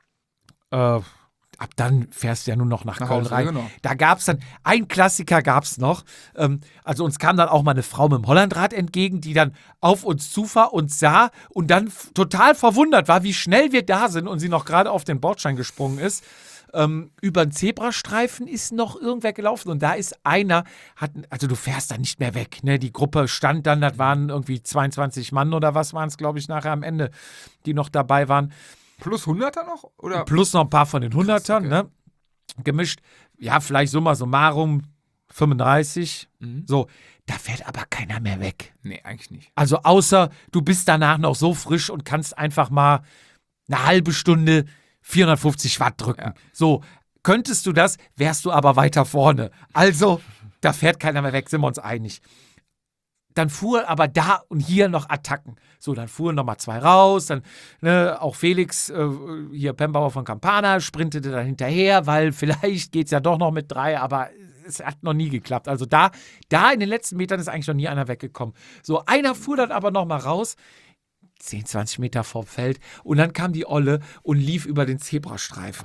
ab dann fährst du ja nur noch nach Köln rein. Genau. Da gab es dann, ein Klassiker gab es noch. Also uns kam dann auch mal eine Frau mit dem Hollandrad entgegen, die dann auf uns zufuhr und sah und dann total verwundert war, wie schnell wir da sind und sie noch gerade auf den Bordstein gesprungen ist. Über den Zebrastreifen ist noch irgendwer gelaufen und da ist einer, also du fährst da nicht mehr weg. Ne? Die Gruppe stand dann, das waren irgendwie 22 Mann oder was waren es, glaube ich, nachher am Ende, die noch dabei waren. Plus 100er noch? Oder? Plus noch ein paar von den 100ern, okay. Ne? Gemischt. Ja, vielleicht summa summarum 35. So, da fährt aber keiner mehr weg. Nee, eigentlich nicht. Also außer du bist danach noch so frisch und kannst einfach mal eine halbe Stunde 450 Watt drücken. Ja. So, könntest du das, wärst du aber weiter vorne. Also, da fährt keiner mehr weg, sind wir uns einig. Dann fuhr aber da und hier noch Attacken. So, dann fuhren nochmal 2 raus, dann auch Felix, hier Pembauer von Campana, sprintete dann hinterher, weil vielleicht geht es ja doch noch mit 3, aber es hat noch nie geklappt. Also da in den letzten Metern ist eigentlich noch nie einer weggekommen. So, einer fuhr dann aber nochmal raus, 10, 20 Meter vorm Feld und dann kam die Olle und lief über den Zebrastreifen.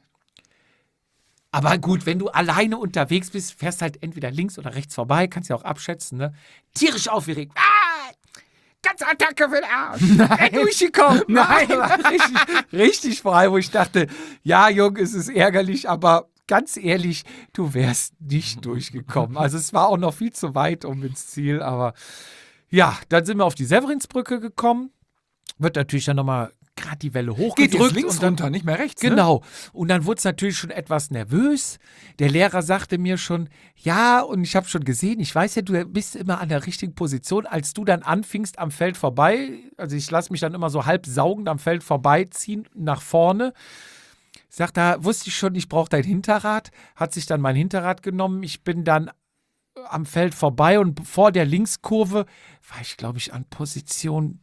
Aber gut, wenn du alleine unterwegs bist, fährst halt entweder links oder rechts vorbei, kannst ja auch abschätzen, ne? Tierisch aufgeregt. Ganze Attacke für den Arsch. Durchgekommen. Nein. Richtig frei, wo ich dachte, ja, Junge, es ist ärgerlich, aber ganz ehrlich, du wärst nicht durchgekommen. Also es war auch noch viel zu weit ins Ziel, aber ja, dann sind wir auf die Severinsbrücke gekommen. Wird natürlich dann nochmal gerade die Welle hochgedrückt. Geht jetzt links und dann runter, nicht mehr rechts. Genau. Ne? Und dann wurde es natürlich schon etwas nervös. Der Lehrer sagte mir schon, ja, und ich habe schon gesehen, ich weiß ja, du bist immer an der richtigen Position. Als du dann anfingst am Feld vorbei, also ich lasse mich dann immer so halb saugend am Feld vorbeiziehen nach vorne. Sagt, da wusste ich schon, ich brauche dein Hinterrad. Hat sich dann mein Hinterrad genommen. Ich bin dann am Feld vorbei und vor der Linkskurve war ich, glaube ich, an Position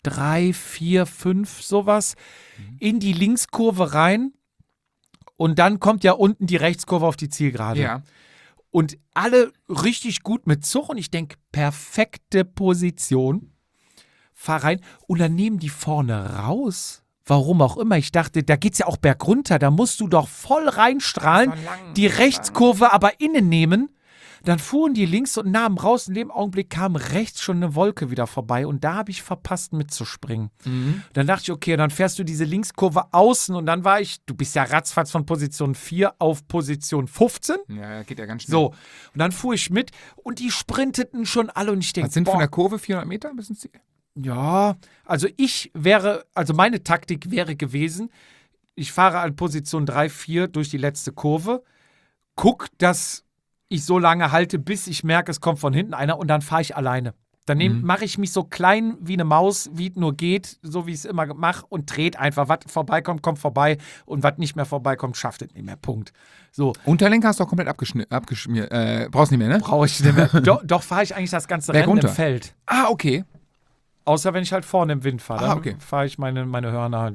3, 4, 5, sowas, in die Linkskurve rein. Und dann kommt ja unten die Rechtskurve auf die Zielgerade. Ja. Und alle richtig gut mit Zug. Und ich denke, perfekte Position. Fahr rein. Und dann nehmen die vorne raus. Warum auch immer. Ich dachte, da geht's ja auch bergunter. Da musst du doch voll reinstrahlen. Die Rechtskurve aber innen nehmen. Dann fuhren die links und nahmen raus. In dem Augenblick kam rechts schon eine Wolke wieder vorbei. Und da habe ich verpasst mitzuspringen. Dann dachte ich, okay, dann fährst du diese Linkskurve außen. Und dann war du bist ja ratzfatz von Position 4 auf Position 15. Ja, geht ja ganz schnell. So, und dann fuhr ich mit. Und die sprinteten schon alle. Und ich denke, was sind von der Kurve 400 Meter bis ins Ziel? Ja, also meine Taktik wäre gewesen, ich fahre an Position 3, 4 durch die letzte Kurve, guck, dass ich so lange halte, bis ich merke, es kommt von hinten einer und dann fahre ich alleine. Dann mache ich mich so klein wie eine Maus, wie es nur geht, so wie ich es immer mache und dreht einfach. Was vorbeikommt, kommt vorbei und was nicht mehr vorbeikommt, schafft es nicht mehr. Punkt. So. Unterlenker hast du auch komplett abgeschmiert. Brauchst nicht mehr, ne? Brauche ich nicht mehr. Doch fahre ich eigentlich das ganze Rennen im Feld. Ah, okay. Außer wenn ich halt vorne im Wind fahre. Dann fahre ich meine Hörner.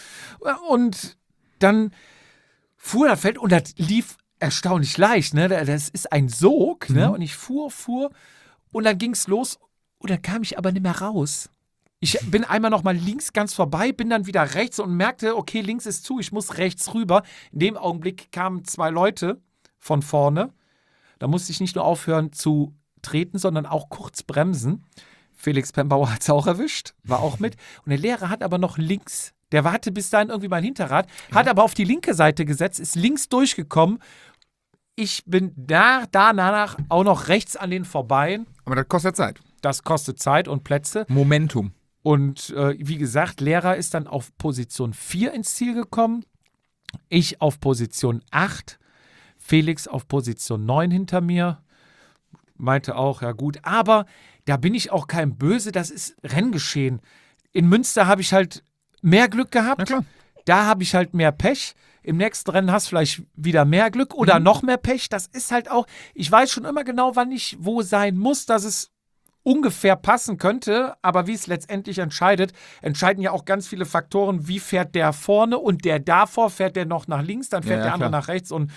Und dann fuhr das Feld und das lief erstaunlich leicht. Ne? Das ist ein Sog. Ne? Und ich fuhr und dann ging es los und dann kam ich aber nicht mehr raus. Ich bin einmal noch mal links ganz vorbei, bin dann wieder rechts und merkte, okay, links ist zu, ich muss rechts rüber. In dem Augenblick kamen 2 Leute von vorne. Da musste ich nicht nur aufhören zu treten, sondern auch kurz bremsen. Felix Pembauer hat es auch erwischt, war auch mit. Und der Lehrer hat aber noch links, der hatte bis dahin irgendwie mein Hinterrad, hat aber auf die linke Seite gesetzt, ist links durchgekommen. Ich bin danach auch noch rechts an den vorbei. Aber das kostet Zeit. Das kostet Zeit und Plätze. Momentum. Und wie gesagt, Lehrer ist dann auf Position 4 ins Ziel gekommen. Ich auf Position 8. Felix auf Position 9 hinter mir. Meinte auch, ja gut, aber da bin ich auch kein Böse, das ist Renngeschehen. In Münster habe ich halt mehr Glück gehabt. Na klar. Da habe ich halt mehr Pech. Im nächsten Rennen hast du vielleicht wieder mehr Glück oder noch mehr Pech. Das ist halt auch, ich weiß schon immer genau, wann ich wo sein muss, dass es ungefähr passen könnte, aber wie es letztendlich entscheiden ja auch ganz viele Faktoren, wie fährt der vorne und der davor, fährt der noch nach links, dann fährt der andere nach rechts und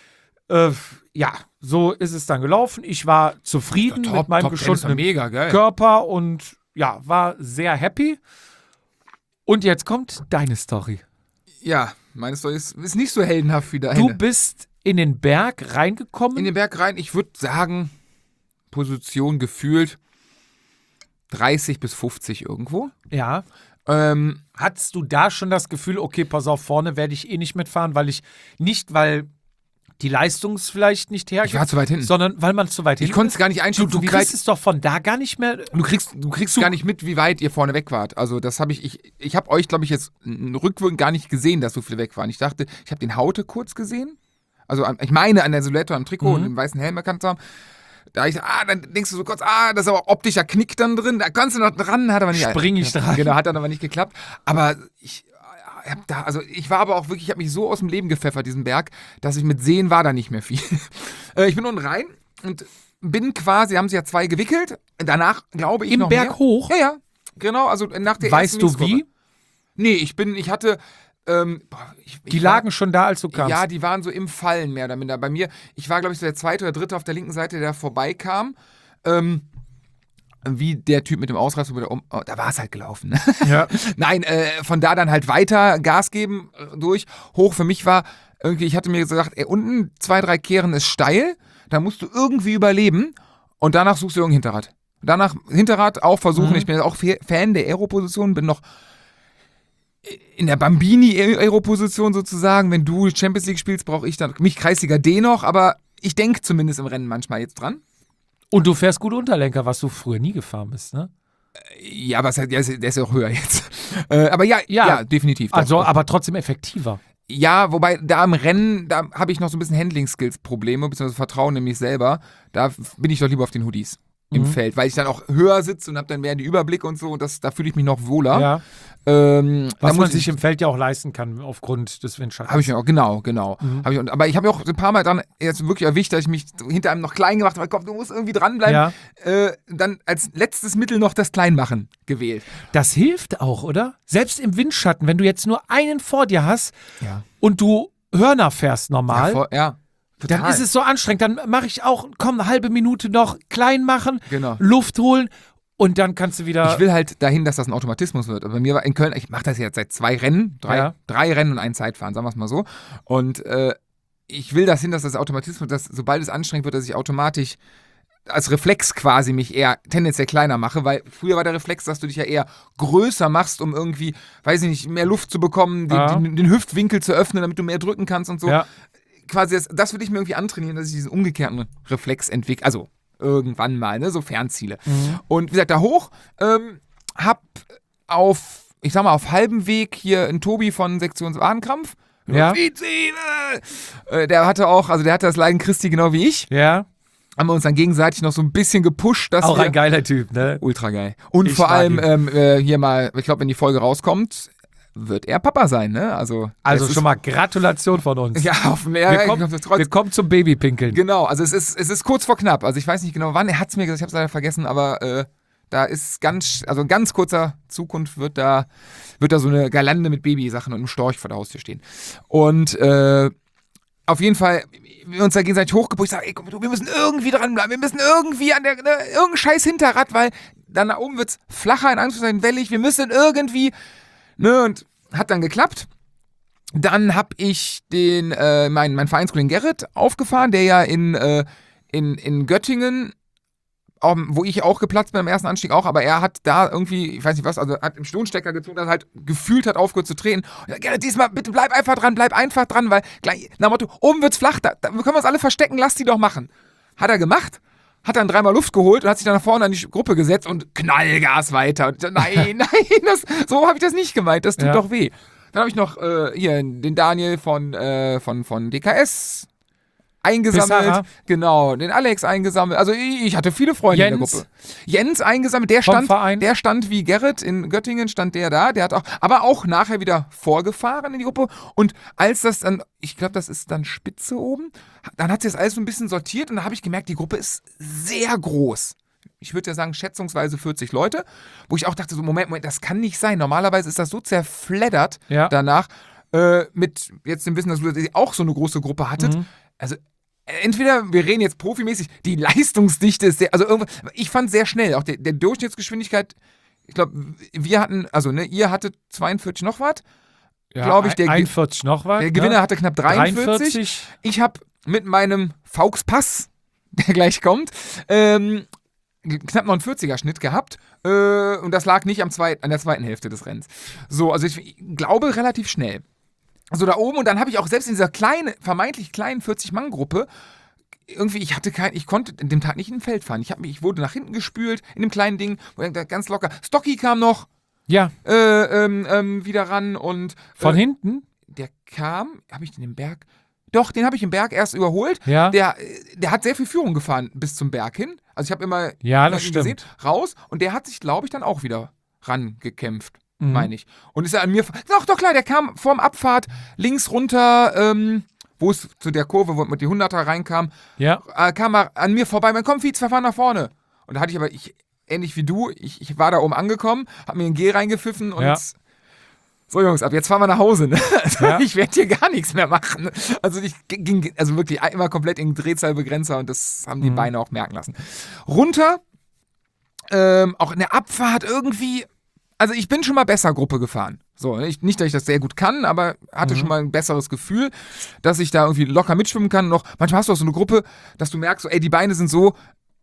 so ist es dann gelaufen. Ich war zufrieden mit meinem geschundenen Körper und ja, war sehr happy. Und jetzt kommt deine Story. Ja, meine Story ist nicht so heldenhaft wie deine. Du bist in den Berg reingekommen? In den Berg rein, ich würde sagen, Position gefühlt 30 bis 50 irgendwo. Ja. Hattest du da schon das Gefühl, okay, pass auf, vorne werde ich eh nicht mitfahren, weil die Leistung vielleicht nicht hergibt. Ich war zu weit hinten. Sondern weil man zu weit hinten Ich konnte es gar nicht einschätzen, Du kriegst es doch von da gar nicht mehr. Du kriegst gar nicht mit, wie weit ihr vorne weg wart. Also das habe ich habe euch, glaube ich, jetzt rückwirkend gar nicht gesehen, dass so viele weg waren. Ich dachte, ich habe den Haute kurz gesehen. Also ich meine an der Silhouette am Trikot und dem weißen Helm erkannt haben. Da dann denkst du so kurz, das ist aber optischer Knick dann drin. Da kannst du noch dran, hat aber nicht. Spring ich dran. Genau, hat dann aber nicht geklappt. Aber ich war aber auch wirklich, ich habe mich so aus dem Leben gepfeffert, diesen Berg, dass ich mit Sehen war da nicht mehr viel. Ich bin unten rein und bin quasi, haben sie ja 2 gewickelt. Danach glaube ich im noch Berg mehr. hoch? Ja, genau, also nach der Weißt du wie? Nee, ich hatte. Die lagen schon da, als du kamst? Ja, die waren so im Fallen mehr oder minder. Bei mir, ich war, glaube ich, so der 2. oder 3. auf der linken Seite, der vorbeikam. Wie der Typ mit dem Ausreißer da war es halt gelaufen. Ne? Ja. Nein, von da dann halt weiter Gas geben, durch. Hoch für mich war, irgendwie, ich hatte mir gesagt, unten 2, 3 Kehren ist steil, da musst du irgendwie überleben und danach suchst du irgendein Hinterrad. Danach Hinterrad auch versuchen, ich bin auch Fan der Aero-Position, bin noch in der Bambini-Aero-Position sozusagen. Wenn du Champions League spielst, brauche ich dann mich Kreisliga D noch, aber ich denke zumindest im Rennen manchmal jetzt dran. Und du fährst gut Unterlenker, was du früher nie gefahren bist, ne? Ja, aber der ist ja auch höher jetzt. Aber ja, definitiv. Doch, also, doch. Aber trotzdem effektiver. Ja, wobei da im Rennen, da habe ich noch so ein bisschen Handling-Skills-Probleme, beziehungsweise Vertrauen in mich selber. Da bin ich doch lieber auf den Hoodies. im Feld, weil ich dann auch höher sitze und habe dann mehr den Überblick und so und da fühle ich mich noch wohler. Ja. Was man sich im Feld ja auch leisten kann aufgrund des Windschattens. Habe ich mir auch, genau. Aber ich habe mir auch ein paar Mal dann jetzt wirklich erwischt, dass ich mich hinter einem noch klein gemacht habe. Komm, du musst irgendwie dranbleiben. Ja. Dann als letztes Mittel noch das Kleinmachen gewählt. Das hilft auch, oder? Selbst im Windschatten, wenn du jetzt nur einen vor dir hast und du Hörner fährst normal. Ja. Total. Dann ist es so anstrengend. Dann mache ich auch, eine halbe Minute noch klein machen, genau. Luft holen und dann kannst du wieder. Ich will halt dahin, dass das ein Automatismus wird. Aber bei mir war in Köln, ich mache das jetzt seit 2 Rennen, drei Rennen und ein Zeitfahren, sagen wir es mal so. Und ich will das hin, dass das Automatismus, dass sobald es anstrengend wird, dass ich automatisch als Reflex quasi mich eher tendenziell kleiner mache, weil früher war der Reflex, dass du dich ja eher größer machst, um irgendwie, weiß ich nicht, mehr Luft zu bekommen, den Hüftwinkel zu öffnen, damit du mehr drücken kannst und so. Ja. Quasi das würde ich mir irgendwie antrainieren, dass ich diesen umgekehrten Reflex entwickle. Also irgendwann mal, ne, so Fernziele. Und wie gesagt, da hoch, hab auf halbem Weg hier einen Tobi von Sektion Wadenkrampf. Ja. Der hatte das Leiden Christi genau wie ich. Ja. Haben wir uns dann gegenseitig noch so ein bisschen gepusht. Dass auch ein geiler Typ, ne? Ultra geil. Und vor allem hier mal, ich glaube, wenn die Folge rauskommt, wird er Papa sein, ne? Also schon mal Gratulation von uns. Ja, wir kommen zum Babypinkeln. Genau, also es ist kurz vor knapp. Also ich weiß nicht genau wann, er hat es mir gesagt, ich habe es leider vergessen, aber da ist in ganz kurzer Zukunft wird da so eine Girlande mit Babysachen und einem Storch vor der Haustür stehen. Und auf jeden Fall, wir uns da gegenseitig hochgepusht, ich sage, wir müssen irgendwie dranbleiben, wir müssen irgendwie an irgendein scheiß Hinterrad, weil dann nach oben wird es flacher, in Anführungszeichen wellig, wir müssen irgendwie, ne, und hat dann geklappt. Dann habe ich meinen Vereinskollegen Gerrit aufgefahren, der ja in Göttingen, wo ich auch geplatzt bin am ersten Anstieg auch, aber er hat da irgendwie, ich weiß nicht was, also hat im Stohnstecker gezogen, dass er halt gefühlt hat, aufgehört zu drehen. Und Gerrit, diesmal bitte bleib einfach dran, weil gleich, nach dem Motto, oben wird's flach, da können wir uns alle verstecken, lass die doch machen. Hat er gemacht, hat dann 3-mal Luft geholt und hat sich dann nach vorne an die Gruppe gesetzt und Knallgas weiter. Und nein, so habe ich das nicht gemeint, das tut doch weh. Dann habe ich noch hier den Daniel von DKS eingesammelt. Pissara. Genau, den Alex eingesammelt. Also ich hatte viele Freunde in der Gruppe. Jens eingesammelt, der stand wie Gerrit in Göttingen, stand der da. Der hat aber auch nachher wieder vorgefahren in die Gruppe. Und als das dann, ich glaube, das ist dann Spitze oben, dann hat sich das alles so ein bisschen sortiert und da habe ich gemerkt, die Gruppe ist sehr groß. Ich würde ja sagen, schätzungsweise 40 Leute, wo ich auch dachte, so Moment, das kann nicht sein. Normalerweise ist das so zerfleddert danach, mit jetzt dem Wissen, dass ihr auch so eine große Gruppe hattet. Also entweder wir reden jetzt profimäßig, die Leistungsdichte ist sehr, also ich fand sehr schnell, auch der Durchschnittsgeschwindigkeit, ich glaube, wir hatten, ihr hattet 42 noch was, glaube ich. 41 noch was. Der Gewinner hatte knapp 43. Ich habe mit meinem Fauxpass, der gleich kommt, knapp 49er Schnitt gehabt und das lag nicht an der zweiten Hälfte des Rennens. So, also ich glaube relativ schnell. So da oben und dann habe ich auch selbst in dieser vermeintlich kleinen 40-Mann-Gruppe irgendwie, ich konnte an dem Tag nicht in ein Feld fahren. Ich wurde nach hinten gespült in dem kleinen Ding, ganz locker. Stocky kam noch wieder ran und von hinten? Der kam, habe ich den Berg? Doch, den habe ich im Berg erst überholt. Ja. Der hat sehr viel Führung gefahren bis zum Berg hin. Also ich habe immer gesehen, raus und der hat sich, glaube ich, dann auch wieder rangekämpft. Meine ich. Und ist er an mir... Doch klar, der kam vorm Abfahrt links runter, wo es zu der Kurve, wo mit die 100er reinkam, kam er an mir vorbei. Man kommt, Fietz, wir fahren nach vorne. Und da hatte ich aber, ähnlich wie du, ich war da oben angekommen, hab mir ein G reingepfiffen und so Jungs, ab jetzt fahren wir nach Hause. Ne? Also ich werde hier gar nichts mehr machen. Also ich ging wirklich immer komplett in den Drehzahlbegrenzer und das haben die Beine auch merken lassen. Runter, auch in der Abfahrt irgendwie... Also ich bin schon mal besser Gruppe gefahren. So, nicht, dass ich das sehr gut kann, aber hatte schon mal ein besseres Gefühl, dass ich da irgendwie locker mitschwimmen kann. Noch manchmal hast du auch so eine Gruppe, dass du merkst, so, die Beine sind so,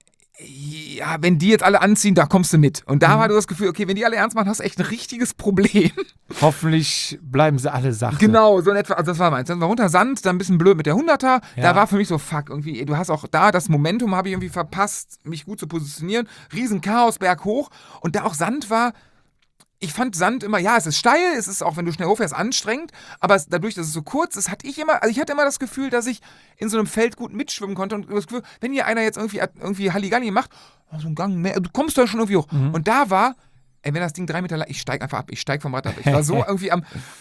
ja, wenn die jetzt alle anziehen, da kommst du mit. Und da war du das Gefühl, okay, wenn die alle ernst machen, hast du echt ein richtiges Problem. Hoffentlich bleiben sie alle sachte. Genau, so in etwa, also das war meins. Dann war runter Sand, dann ein bisschen blöd mit der 100er. Da war für mich so, fuck, irgendwie, du hast auch da das Momentum, habe ich irgendwie verpasst, mich gut zu positionieren. Riesen Chaos, Berg hoch. Und da auch Sand war, ich fand Sand immer, ja, es ist steil, es ist auch, wenn du schnell hochfährst, anstrengend, aber dadurch, dass es so kurz ist, ich hatte immer das Gefühl, dass ich in so einem Feld gut mitschwimmen konnte und das Gefühl, wenn hier einer jetzt irgendwie Halligalli macht, so einen Gang mehr, du kommst da schon irgendwie hoch. Und da war, wenn das Ding 3 Meter lang, ich steige einfach ab, ich steige vom Rad ab. Ich war so irgendwie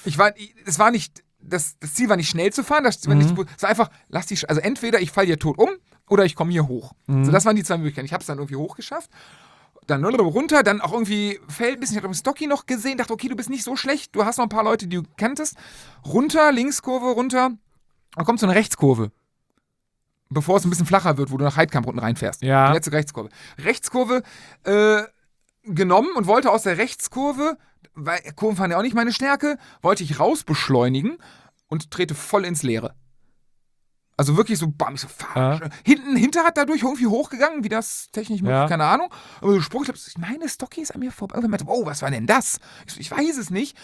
das Ziel war nicht schnell zu fahren, es war einfach, also entweder ich falle hier tot um oder ich komme hier hoch. So, das waren die 2 Möglichkeiten. Ich habe es dann irgendwie hochgeschafft. Dann runter, dann auch irgendwie fällt ein bisschen, ich habe Stocky noch gesehen, dachte, okay, du bist nicht so schlecht, du hast noch ein paar Leute, die du kanntest. Runter, Linkskurve, runter, dann kommt so eine Rechtskurve. Bevor es ein bisschen flacher wird, wo du nach Heidkamp unten reinfährst. Ja. Die letzte Rechtskurve. Rechtskurve genommen und wollte aus der Rechtskurve, weil Kurven fahren ja auch nicht meine Stärke, wollte ich raus beschleunigen und trete voll ins Leere. Also wirklich so, bam, ich so, Hinterrad dadurch irgendwie hochgegangen, wie das technisch möglich, keine Ahnung. Aber so Sprung, ich meine, Stocky ist an mir vorbei. Irgendwann meinte, oh, was war denn das? Ich weiß es nicht.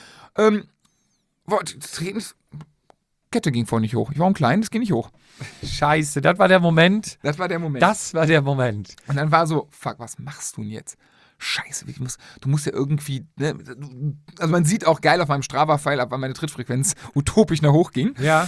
Kette ging vorhin nicht hoch. Ich war ein klein, das ging nicht hoch. Scheiße, das war der Moment. Das war der Moment. Und dann war so, fuck, was machst du denn jetzt? Scheiße, du musst ja irgendwie, ne, also man sieht auch geil auf meinem Strava-File, ab wann meine Trittfrequenz utopisch nach hoch ging. Ja.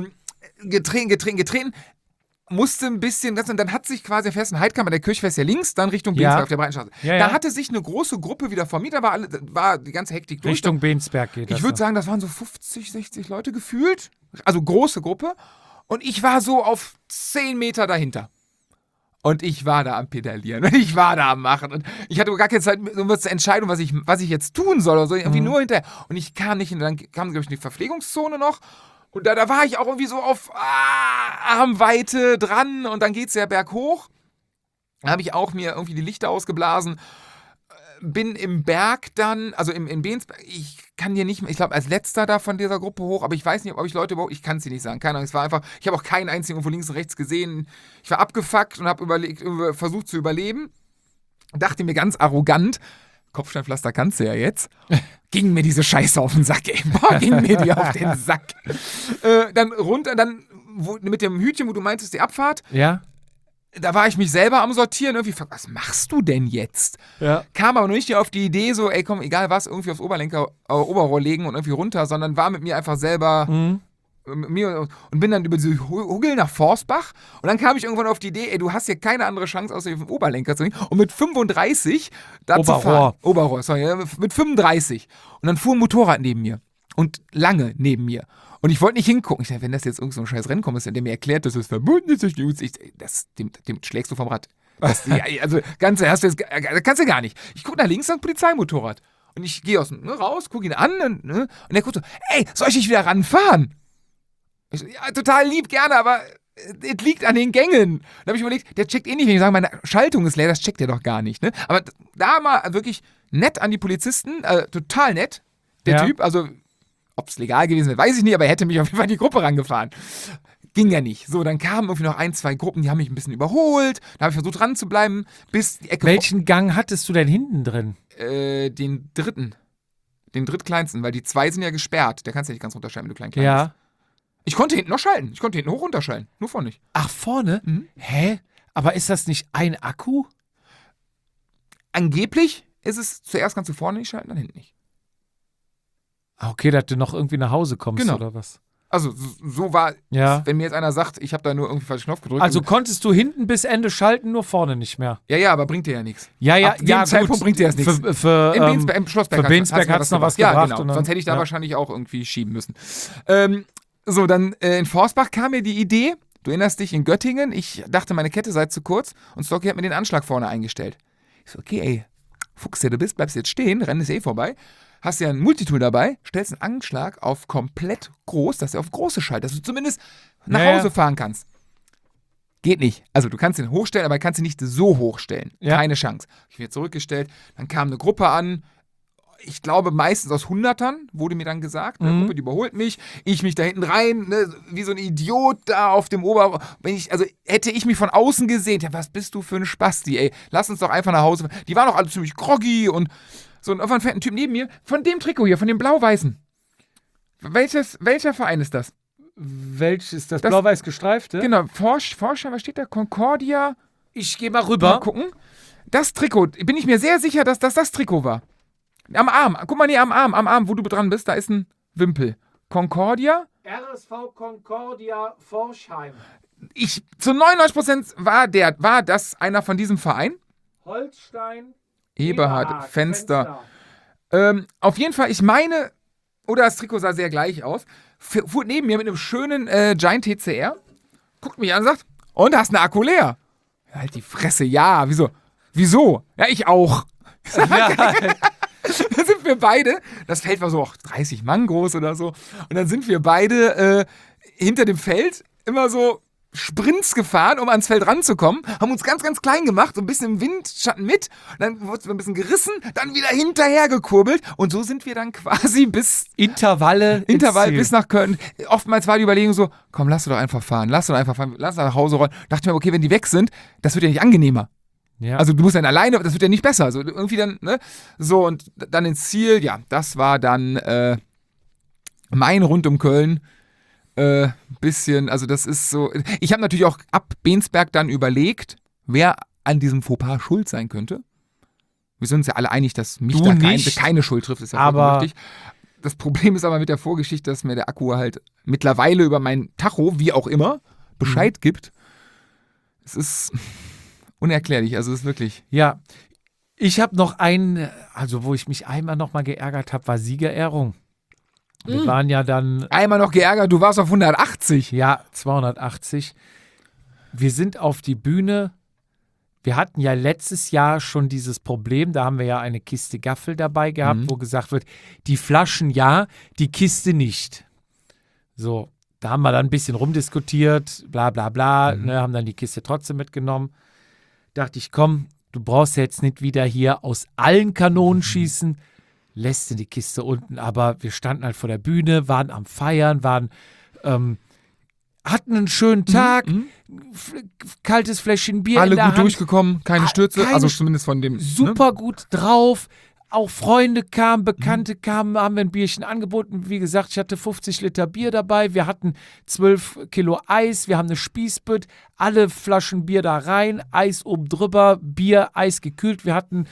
Getreten, musste ein bisschen, dann hat sich quasi fest in Heidkamp an der Kirchfest ja links, dann Richtung Bensberg auf der Breitenstraße. Ja, da hatte sich eine große Gruppe wieder vor mir, da war die ganze Hektik durch. Richtung Bensberg geht das. Ich würde sagen, das waren so 50, 60 Leute gefühlt, also große Gruppe und ich war so auf 10 Meter dahinter. Und ich war da am Pedalieren und ich war da am Machen und ich hatte gar keine Zeit, um zu entscheiden, was ich jetzt tun soll oder so, irgendwie nur hinterher. Und ich kam nicht hin, dann kam, glaube ich, eine Verpflegungszone noch. Und da war ich auch irgendwie so auf Armweite dran und dann geht's ja berghoch. Da habe ich auch mir irgendwie die Lichter ausgeblasen. Bin im Berg dann, also im Bensberg, ich kann dir nicht mehr, ich glaube als letzter da von dieser Gruppe hoch, aber ich weiß nicht, ob ich Leute überhaupt, ich kann es dir nicht sagen, keine Ahnung, es war einfach, ich habe auch keinen einzigen irgendwo links und rechts gesehen. Ich war abgefuckt und habe versucht zu überleben. Dachte mir ganz arrogant, Kopfsteinpflaster kannst du ja jetzt. Ging mir diese Scheiße auf den Sack, ey. Boah, ging mir die auf den Sack. Dann runter, mit dem Hütchen, wo du meintest, die Abfahrt. Ja. Da war ich mich selber am Sortieren. Irgendwie, was machst du denn jetzt? Ja. Kam aber noch nicht auf die Idee, so, ey, komm, egal was, irgendwie aufs Oberrohr legen und irgendwie runter, sondern war mit mir einfach selber und bin dann über diese Hügel nach Forstbach und dann kam ich irgendwann auf die Idee, ey, du hast hier keine andere Chance, außer auf den Oberlenker zu gehen und mit 35 da zu fahren. Oberrohr, sorry, mit 35. Und dann fuhr ein Motorrad neben mir und lange neben mir. Und ich wollte nicht hingucken. Ich dachte, wenn das jetzt irgend so ein scheiß Rennkommen ist, der mir erklärt, dass es verbunden ist, dem schlägst du vom Rad. Also, ganz kannst du gar nicht. Ich gucke nach links, das ist ein Polizeimotorrad. Und ich gehe raus, gucke ihn an und der guckt so, ey, soll ich nicht wieder ranfahren? Ich so, ja, total lieb, gerne, aber es liegt an den Gängen. Da habe ich überlegt, der checkt eh nicht, wenn ich sage, meine Schaltung ist leer, das checkt der doch gar nicht. Ne? Aber da mal wirklich nett an die Polizisten, total nett, der Typ, also ob es legal gewesen wäre, weiß ich nicht, aber er hätte mich auf jeden Fall in die Gruppe rangefahren. Ging ja nicht. So, dann kamen irgendwie noch 1, 2 Gruppen, die haben mich ein bisschen überholt. Da habe ich versucht, dran zu bleiben, bis die Ecke. Welchen Gang hattest du denn hinten drin? Den dritten. Den drittkleinsten, weil die 2 sind ja gesperrt. Der kannst du ja nicht ganz runterschalten, wenn du klein bist. Ja. Ich konnte hinten noch schalten. Ich konnte hinten hoch runterschalten. Nur vorne nicht. Ach, vorne? Mhm. Hä? Aber ist das nicht ein Akku? Angeblich ist es, zuerst kannst du vorne nicht schalten, dann hinten nicht. Okay, dass du noch irgendwie nach Hause kommst, genau. Oder was? Also so war, wenn mir jetzt einer sagt, ich habe da nur irgendwie falsch Knopf gedrückt. Also konntest du hinten bis Ende schalten, nur vorne nicht mehr? Ja, aber bringt dir ja nichts. Ja, Ab dem Zeitpunkt bringt dir das nichts. Im Schlossberg hat es noch was gebracht. Ja, genau. Sonst hätte ich da wahrscheinlich auch irgendwie schieben müssen. So, dann in Forstbach kam mir die Idee, du erinnerst dich, in Göttingen, ich dachte, meine Kette sei zu kurz und Stocky hat mir den Anschlag vorne eingestellt. Ich so, okay, ey, Fuchs, der du bist, bleibst jetzt stehen, Rennen ist eh vorbei. Hast ja ein Multitool dabei, stellst einen Anschlag auf komplett groß, dass er auf große schaltet, dass du zumindest nach Hause fahren kannst. Geht nicht. Also du kannst ihn hochstellen, aber kannst ihn nicht so hochstellen. Ja. Keine Chance. Ich bin zurückgestellt, dann kam eine Gruppe an, ich glaube meistens aus Hundertern, wurde mir dann gesagt, eine Gruppe, die überholt mich, ich mich da hinten rein, ne, wie so ein Idiot da auf dem hätte ich mich von außen gesehen, ja, was bist du für ein Spasti, ey, lass uns doch einfach nach Hause fahren. Die waren auch alle ziemlich groggy und so ein fetten Typ neben mir, von dem Trikot hier, von dem Blau-Weißen. Welcher Verein ist das? Welches ist das blau-weiß gestreifte? Genau, Forscher, was steht da? Am Arm. Guck mal, am Arm, wo du dran bist, da ist ein Wimpel. Concordia? RSV Concordia Forchheim. Zu 99% war das einer von diesem Verein. Holstein. Eberhard Fenster. Auf jeden Fall, ich meine, oder das Trikot sah sehr gleich aus, fuhr neben mir mit einem schönen Giant TCR, guckt mich an und sagt, und hast eine Akku leer? Halt die Fresse, ja, wieso? Ja, ich auch. Ja. Dann sind wir beide, das Feld war so auch 30 Mann groß oder so, und dann sind wir beide hinter dem Feld immer so Sprints gefahren, um ans Feld ranzukommen, haben uns ganz, ganz klein gemacht, so ein bisschen im Windschatten mit, dann wurde es ein bisschen gerissen, dann wieder hinterher gekurbelt und so sind wir dann quasi bis Intervall bis nach Köln. Oftmals war die Überlegung so, komm, lass doch einfach fahren, lass nach Hause rollen. Dachte mir, okay, wenn die weg sind, das wird ja nicht angenehmer. Ja. Also du musst dann alleine, das wird ja nicht besser. Also irgendwie dann, ne? So, und dann ins Ziel, ja, das war dann mein Rund um Köln. Bisschen, also das ist so. Ich habe natürlich auch ab Bensberg dann überlegt, wer an diesem Fauxpas schuld sein könnte. Wir sind uns ja alle einig, dass mich da keine Schuld trifft, ist ja vollkommen richtig. Das Problem ist aber mit der Vorgeschichte, dass mir der Akku halt mittlerweile über mein Tacho, wie auch immer, Bescheid gibt. Es ist unerklärlich, also es ist wirklich. Ja, ich habe noch einen, also wo ich mich einmal noch mal geärgert habe, war Siegerehrung. Wir waren ja dann... Einmal noch geärgert, du warst auf 180. Ja, 280. Wir sind auf die Bühne. Wir hatten ja letztes Jahr schon dieses Problem, da haben wir ja eine Kiste Gaffel dabei gehabt, wo gesagt wird, die Flaschen ja, die Kiste nicht. So, da haben wir dann ein bisschen rumdiskutiert, bla bla bla, haben dann die Kiste trotzdem mitgenommen. Dachte ich, komm, du brauchst ja jetzt nicht wieder hier aus allen Kanonen schießen, lässt in die Kiste unten, aber wir standen halt vor der Bühne, waren am Feiern, hatten einen schönen Tag, kaltes Fläschchen Bier alle in der gut Hand. Durchgekommen, keine Stürze, also zumindest von dem. Super gut drauf, auch Freunde kamen, Bekannte kamen, haben wir ein Bierchen angeboten. Wie gesagt, ich hatte 50 Liter Bier dabei, wir hatten 12 Kilo Eis, wir haben eine Spießbütt, alle Flaschen Bier da rein, Eis oben drüber, Bier, Eis gekühlt, wir hatten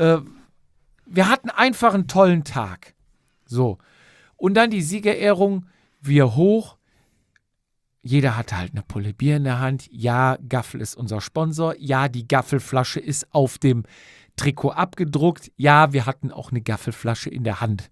einfach einen tollen Tag. So. Und dann die Siegerehrung, wir hoch. Jeder hatte halt eine Pulle Bier in der Hand. Ja, Gaffel ist unser Sponsor. Ja, die Gaffelflasche ist auf dem Trikot abgedruckt. Ja, wir hatten auch eine Gaffelflasche in der Hand.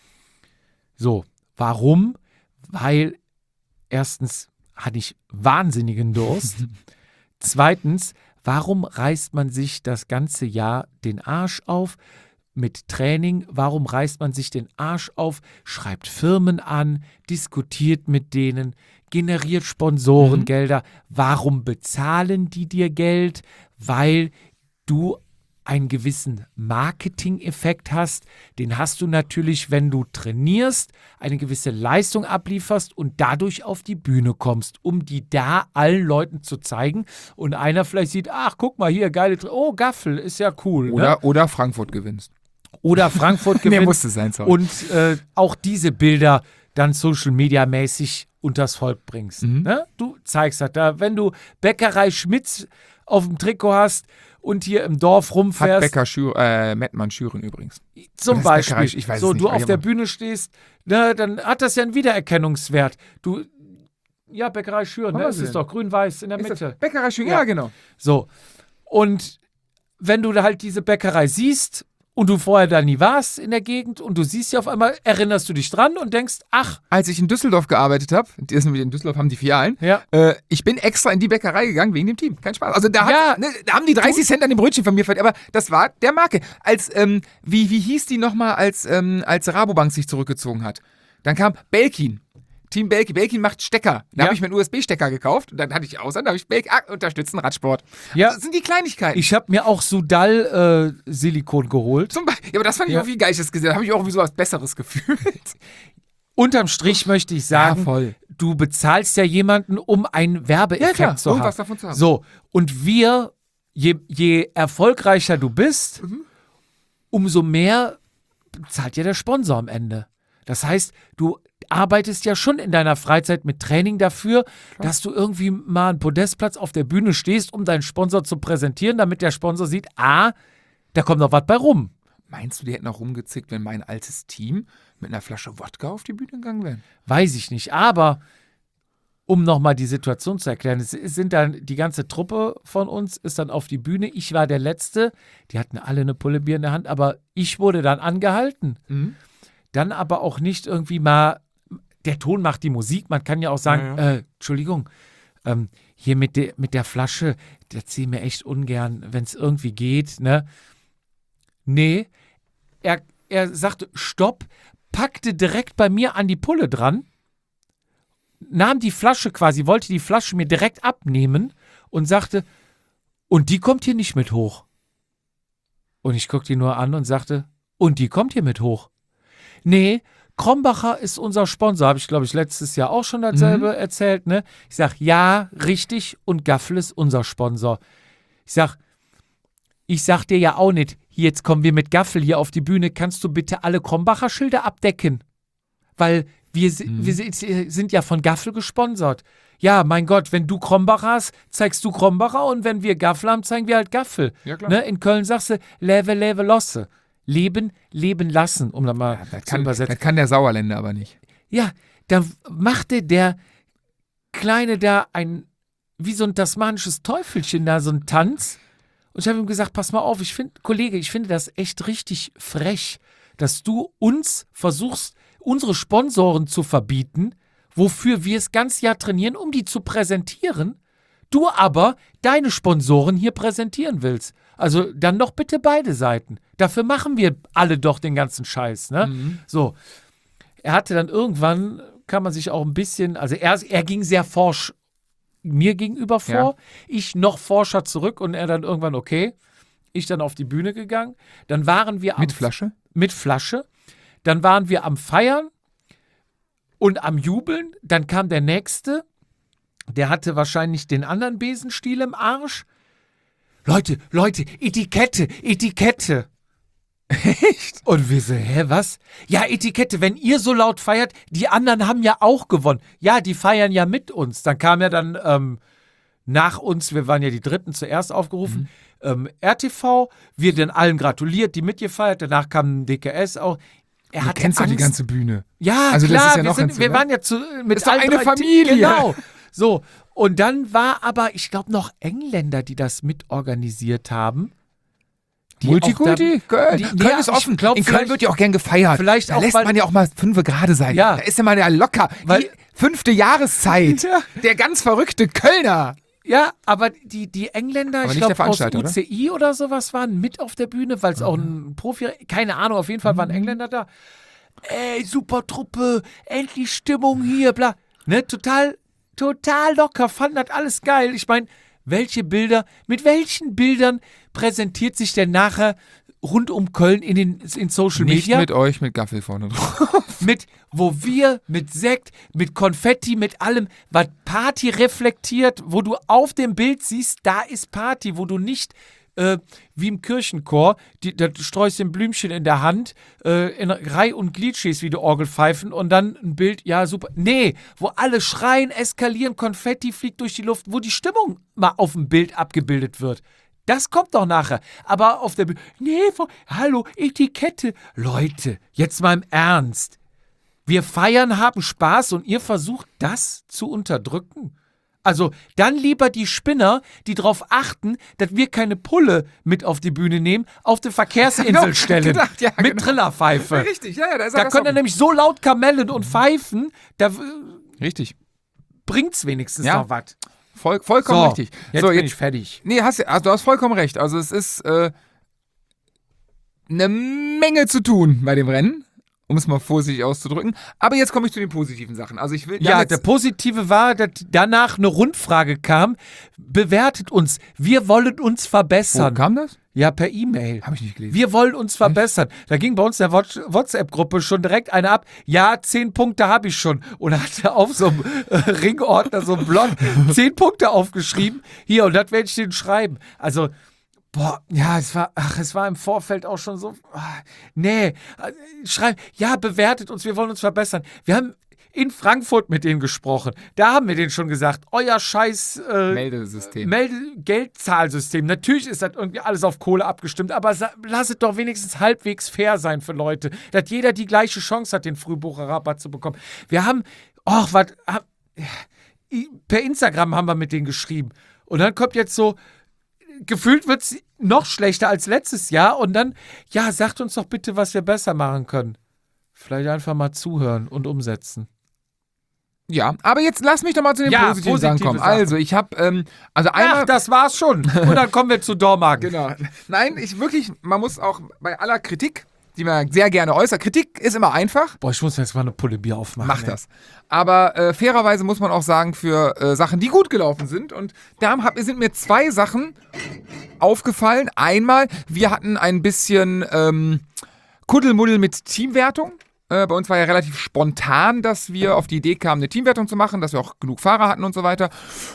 So, warum? Weil erstens hatte ich wahnsinnigen Durst. Zweitens, warum reißt man sich das ganze Jahr den Arsch auf? Mit Training, warum reißt man sich den Arsch auf, schreibt Firmen an, diskutiert mit denen, generiert Sponsorengelder. Warum bezahlen die dir Geld? Weil du einen gewissen Marketing-Effekt hast. Den hast du natürlich, wenn du trainierst, eine gewisse Leistung ablieferst und dadurch auf die Bühne kommst, um die da allen Leuten zu zeigen. Und einer vielleicht sieht, ach, guck mal hier, geile, Gaffel, ist ja cool. Oder Frankfurt gewinnst. Oder Frankfurt gewinnt. Mehr musste sein, sorry. Und auch diese Bilder dann Social-Media-mäßig unters Volk bringst. Ne? Du zeigst das da. Wenn du Bäckerei Schmitz auf dem Trikot hast und hier im Dorf rumfährst. Hat Mettmann Schüren übrigens. Zum Beispiel. Ich weiß so, es nicht, du auf der Bühne stehst, ne, dann hat das ja einen Wiedererkennungswert. Ja, Bäckerei Schüren, ne? Das ist doch grün-weiß in der Mitte. Bäckerei Schüren, ja, genau. So. Und wenn du da halt diese Bäckerei siehst, und du vorher da nie warst in der Gegend und du siehst sie auf einmal, erinnerst du dich dran und denkst, ach. Als ich in Düsseldorf gearbeitet habe, in Düsseldorf haben die Filialen, ich bin extra in die Bäckerei gegangen wegen dem Team. Kein Spaß. Also da haben die 30 Cent an dem Brötchen von mir verdient, aber das war der Marke. Als, wie hieß die nochmal, als Rabobank sich zurückgezogen hat? Dann kam Belkin. Team Belkin. Belkin macht Stecker. Da habe ich mir einen USB-Stecker gekauft und dann hatte ich da habe ich Belkin unterstützen Radsport. Ja. Das sind die Kleinigkeiten. Ich habe mir auch Sudal Silikon geholt. Ja, aber das fand ich auch wie geil, das gesehen. Da habe ich auch wie so was Besseres gefühlt. Unterm Strich möchte ich sagen, du bezahlst ja jemanden, um einen Werbeeffekt zu haben. Irgendwas davon zu haben. So, und je erfolgreicher du bist, umso mehr zahlt ja der Sponsor am Ende. Das heißt, du arbeitest ja schon in deiner Freizeit mit Training dafür, dass du irgendwie mal einen Podestplatz auf der Bühne stehst, um deinen Sponsor zu präsentieren, damit der Sponsor sieht, da kommt noch was bei rum. Meinst du, die hätten auch rumgezickt, wenn mein altes Team mit einer Flasche Wodka auf die Bühne gegangen wäre? Weiß ich nicht, aber um nochmal die Situation zu erklären, es sind dann die ganze Truppe von uns ist dann auf die Bühne. Ich war der Letzte. Die hatten alle eine Pulle Bier in der Hand, aber ich wurde dann angehalten. Dann aber auch nicht irgendwie mal, der Ton macht die Musik. Man kann ja auch sagen, Entschuldigung, hier mit der Flasche, der zieht mir echt ungern, wenn es irgendwie geht, ne? Nee, er sagte, stopp, packte direkt bei mir an die Pulle dran, nahm die Flasche quasi, wollte die Flasche mir direkt abnehmen und sagte, und die kommt hier nicht mit hoch. Und ich guckte ihn nur an und sagte, und die kommt hier mit hoch. Nee, Krombacher ist unser Sponsor, habe ich, glaube ich, letztes Jahr auch schon dasselbe erzählt, ne? Ich sag, ja, richtig, und Gaffel ist unser Sponsor. Ich sag dir ja auch nicht, jetzt kommen wir mit Gaffel hier auf die Bühne, kannst du bitte alle Krombacher Schilder abdecken? Weil wir sind ja von Gaffel gesponsert. Ja, mein Gott, wenn du Krombacher hast, zeigst du Krombacher, und wenn wir Gaffel haben, zeigen wir halt Gaffel. Ja, klar. Ne? In Köln sagst du, leve, losse. Leben lassen, um das mal zu übersetzen. Das kann der Sauerländer aber nicht. Ja, dann machte der Kleine da wie so ein tasmanisches Teufelchen da, so einen Tanz. Und ich habe ihm gesagt, pass mal auf, Kollege, ich finde das echt richtig frech, dass du uns versuchst, unsere Sponsoren zu verbieten, wofür wir das ganze Jahr trainieren, um die zu präsentieren, du aber deine Sponsoren hier präsentieren willst. Also dann doch bitte beide Seiten. Dafür machen wir alle doch den ganzen Scheiß, ne? So. Er hatte dann irgendwann, kann man sich auch ein bisschen, also er ging sehr forsch mir gegenüber vor, ich noch forscher zurück, und er dann irgendwann, okay, ich dann auf die Bühne gegangen. Dann waren wir mit Flasche? Mit Flasche. Dann waren wir am Feiern und am Jubeln. Dann kam der Nächste, der hatte wahrscheinlich den anderen Besenstiel im Arsch. Leute, Etikette. Echt? Und wir so, was? Ja, Etikette, wenn ihr so laut feiert, die anderen haben ja auch gewonnen. Ja, die feiern ja mit uns. Dann kam ja dann nach uns, wir waren ja die Dritten zuerst aufgerufen, RTV, wir dann allen gratuliert, die mitgefeiert. Danach kam DKS auch. Du kennst doch die ganze Bühne. Ja, also klar, das ist ja noch wir waren ja mit ist doch eine Familie. Genau. So, und dann war aber, ich glaube, noch Engländer, die das mitorganisiert haben. Multikulti? Köln ist offen. In Köln wird ja auch gern gefeiert. Vielleicht da auch, lässt man ja auch mal 5 gerade sein. Ja. Da ist ja mal ja locker. Die 5. Jahreszeit. Ja. Der ganz verrückte Kölner. Ja, aber die Engländer, aber ich glaube aus UCI oder sowas, waren mit auf der Bühne, weil es auch ein Profi, keine Ahnung, auf jeden Fall waren Engländer da. Ey, super Truppe, endlich Stimmung hier, bla. Ne, total locker, fanden das alles geil. Ich meine, mit welchen Bildern präsentiert sich denn nachher rund um Köln in Social Media? Nicht mit euch, mit Gaffel vorne drauf. Wo wir mit Sekt, mit Konfetti, mit allem, was Party reflektiert, wo du auf dem Bild siehst, da ist Party, wo du nicht wie im Kirchenchor, da streust du ein Blümchen in der Hand, in Reih und Glied stehst wie die Orgelpfeifen und dann ein Bild, ja super. Nee, wo alle schreien, eskalieren, Konfetti fliegt durch die Luft, wo die Stimmung mal auf dem Bild abgebildet wird. Das kommt doch nachher. Aber auf der Bühne, hallo, Etikette. Leute, jetzt mal im Ernst. Wir feiern, haben Spaß und ihr versucht, das zu unterdrücken? Also dann lieber die Spinner, die darauf achten, dass wir keine Pulle mit auf die Bühne nehmen, auf die Verkehrsinsel stellen. Mit Trillerpfeife. Richtig, ja, da können dann nämlich so laut kamellen und pfeifen, da bringt's wenigstens noch was. Vollkommen richtig. Jetzt bin ich fertig. Nee, du hast vollkommen recht. Also es ist eine Menge zu tun bei dem Rennen, um es mal vorsichtig auszudrücken. Aber jetzt komme ich zu den positiven Sachen. Also ich will der Positive war, dass danach eine Rundfrage kam, bewertet uns, wir wollen uns verbessern. Wo kam das? Ja, per E-Mail. Habe ich nicht gelesen. Wir wollen uns verbessern. Da ging bei uns in der WhatsApp-Gruppe schon direkt eine ab. Ja, 10 Punkte habe ich schon. Und hatte auf so einem Ringordner, so einem Blog, 10 Punkte aufgeschrieben. Hier, und das werde ich denen schreiben. Also, Boah, ja, es war im Vorfeld auch schon so, bewertet uns, wir wollen uns verbessern. Wir haben in Frankfurt mit denen gesprochen. Da haben wir denen schon gesagt, euer scheiß Meldesystem. Geldzahlsystem. Natürlich ist das irgendwie alles auf Kohle abgestimmt, aber lasst doch wenigstens halbwegs fair sein für Leute, dass jeder die gleiche Chance hat, den Frühbucherrabatt zu bekommen. Wir haben, per Instagram haben wir mit denen geschrieben. Und dann kommt jetzt so, gefühlt wird es noch schlechter als letztes Jahr. Und dann, sagt uns doch bitte, was wir besser machen können. Vielleicht einfach mal zuhören und umsetzen. Ja, aber jetzt lass mich doch mal zu den positiven Sachen kommen. Sachen. Also, ich habe, einmal... das war's schon. Und dann kommen wir zu Dormagen. Genau. Nein, man muss auch bei aller Kritik, die man sehr gerne äußert, Kritik ist immer einfach. Boah, ich muss jetzt mal eine Pulle Bier aufmachen. Mach das. Aber fairerweise muss man auch sagen, für Sachen, die gut gelaufen sind. Und da sind mir 2 Sachen aufgefallen. Einmal, wir hatten ein bisschen Kuddelmuddel mit Teamwertung. Bei uns war ja relativ spontan, dass wir auf die Idee kamen, eine Teamwertung zu machen, dass wir auch genug Fahrer hatten und so weiter.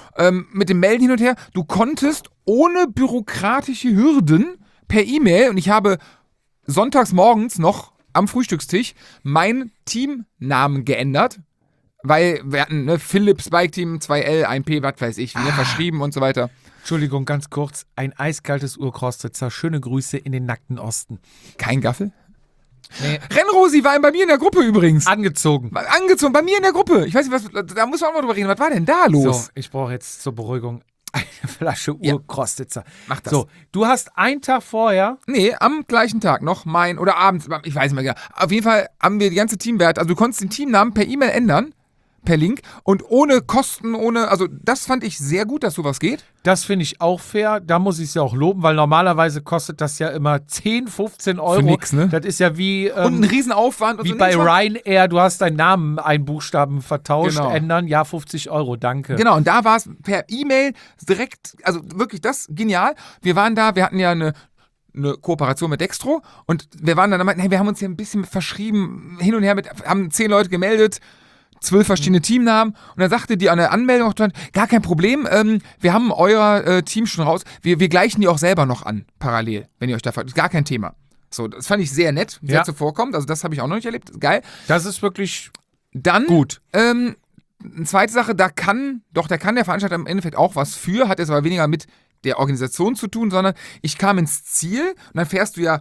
Mit dem Melden hin und her. Du konntest ohne bürokratische Hürden per E-Mail, und ich habe sonntags morgens noch am Frühstückstisch meinen Teamnamen geändert, weil wir hatten Philips Bike Team 2L, 1P, was weiß ich, verschrieben und so weiter. Entschuldigung, ganz kurz. Ein eiskaltes Urkrostitzer. Schöne Grüße in den nackten Osten. Kein Gaffel? Nee. Rennrosi war bei mir in der Gruppe übrigens. Angezogen, bei mir in der Gruppe. Ich weiß nicht, da muss man auch mal drüber reden. Was war denn da los? So, ich brauche jetzt zur Beruhigung eine Flasche Urkrostitzer. Mach das. So, du hast einen Tag vorher... Nee, am gleichen Tag noch oder abends, ich weiß nicht mehr genau. Auf jeden Fall haben wir die ganze Teamwerte, also du konntest den Teamnamen per E-Mail ändern, per Link und ohne Kosten, also das fand ich sehr gut, dass sowas geht. Das finde ich auch fair, da muss ich es ja auch loben, weil normalerweise kostet das ja immer 10, 15 Euro. Für nix, ne? Das ist ja wie... und ein Riesenaufwand. Wie bei Ryanair, du hast deinen Namen, einen Buchstaben vertauscht, ändern, 50 Euro, danke. Genau, und da war es per E-Mail direkt, also wirklich das, genial. Wir waren da, wir hatten ja eine Kooperation mit Dextro und wir waren dann, wir haben uns hier ein bisschen verschrieben, hin und her haben 10 Leute gemeldet, 12 verschiedene Teamnamen und dann sagte die an der Anmeldung auch dann, gar kein Problem, wir haben euer Team schon raus, wir gleichen die auch selber noch an, parallel, wenn ihr euch da gar kein Thema. So, das fand ich sehr nett, sehr zuvorkommend, also das habe ich auch noch nicht erlebt, geil. Das ist wirklich dann, gut. Eine zweite Sache, da kann der Veranstalter im Endeffekt auch was für, hat jetzt aber weniger mit der Organisation zu tun, sondern ich kam ins Ziel und dann fährst du ja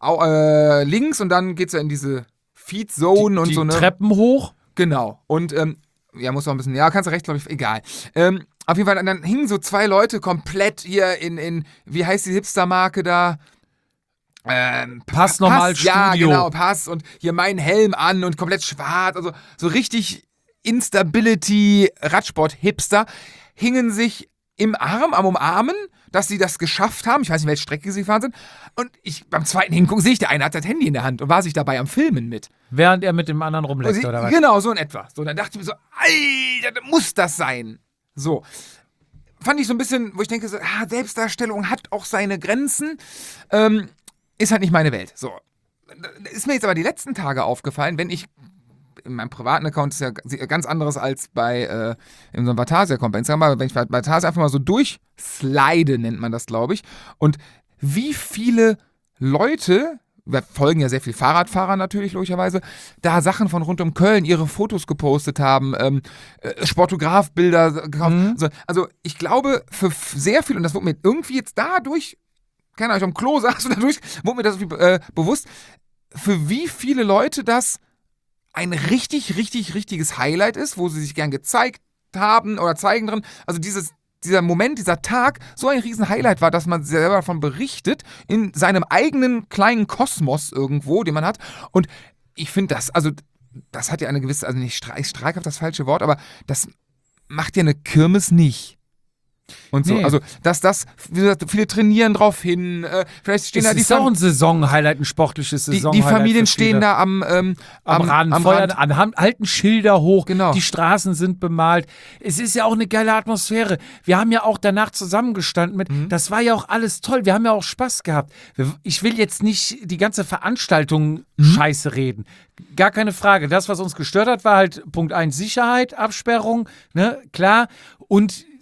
links und dann geht's ja in diese Feed-Zone und so. Die Treppen hoch. Genau. Und, muss auch ein bisschen, kannst du recht, glaube ich, egal. Auf jeden Fall, dann hingen so 2 Leute komplett hier in wie heißt die Hipster-Marke da? Pass nochmal Studio. Ja, genau, Pass und hier meinen Helm an und komplett schwarz, also so richtig Instability-Radsport-Hipster, hingen sich am Umarmen, dass sie das geschafft haben. Ich weiß nicht, welche Strecke sie gefahren sind. Und beim zweiten Hingucken sehe ich, der eine hat das Handy in der Hand und war sich dabei am Filmen mit. Während er mit dem anderen rumleckt, oder was? Genau, so in etwa. So, dann dachte ich mir so, Alter, muss das sein? So. Fand ich so ein bisschen, wo ich denke, so, Selbstdarstellung hat auch seine Grenzen. Ist halt nicht meine Welt. So. Ist mir jetzt aber die letzten Tage aufgefallen, wenn ich in meinem privaten Account ist ja ganz anderes als bei in so einem Vatasia-Account bei Instagram, aber wenn ich bei Vatasia einfach mal so durchslide, nennt man das, glaube ich, und wie viele Leute, wir folgen ja sehr viel Fahrradfahrer natürlich, logischerweise, da Sachen von rund um Köln, ihre Fotos gepostet haben, Sportografbilder gekauft. Also ich glaube, für sehr viel, und das wurde mir irgendwie jetzt dadurch, keine Ahnung, ich am Klo saß und dadurch wurde mir das bewusst, für wie viele Leute das ein richtiges Highlight ist, wo sie sich gern gezeigt haben oder zeigen drin. Also dieser Moment, dieser Tag so ein riesen Highlight war, dass man selber davon berichtet, in seinem eigenen kleinen Kosmos irgendwo, den man hat. Und ich finde das hat ja eine gewisse, also nicht streikhaft das falsche Wort, aber das macht ja eine Kirmes nicht. Und so, nee. Also, wie gesagt, viele trainieren drauf hin, vielleicht stehen es da ist auch ein Saisonhighlight, ein sportliches Saisonhighlight. Die Familien stehen da am Rand, feuern an, halten Schilder hoch, genau. Die Straßen sind bemalt. Es ist ja auch eine geile Atmosphäre. Wir haben ja auch danach zusammengestanden das war ja auch alles toll, wir haben ja auch Spaß gehabt. Ich will jetzt nicht die ganze Veranstaltung scheiße reden. Gar keine Frage. Das, was uns gestört hat, war halt Punkt 1 Sicherheit, Absperrung, ne, klar. Und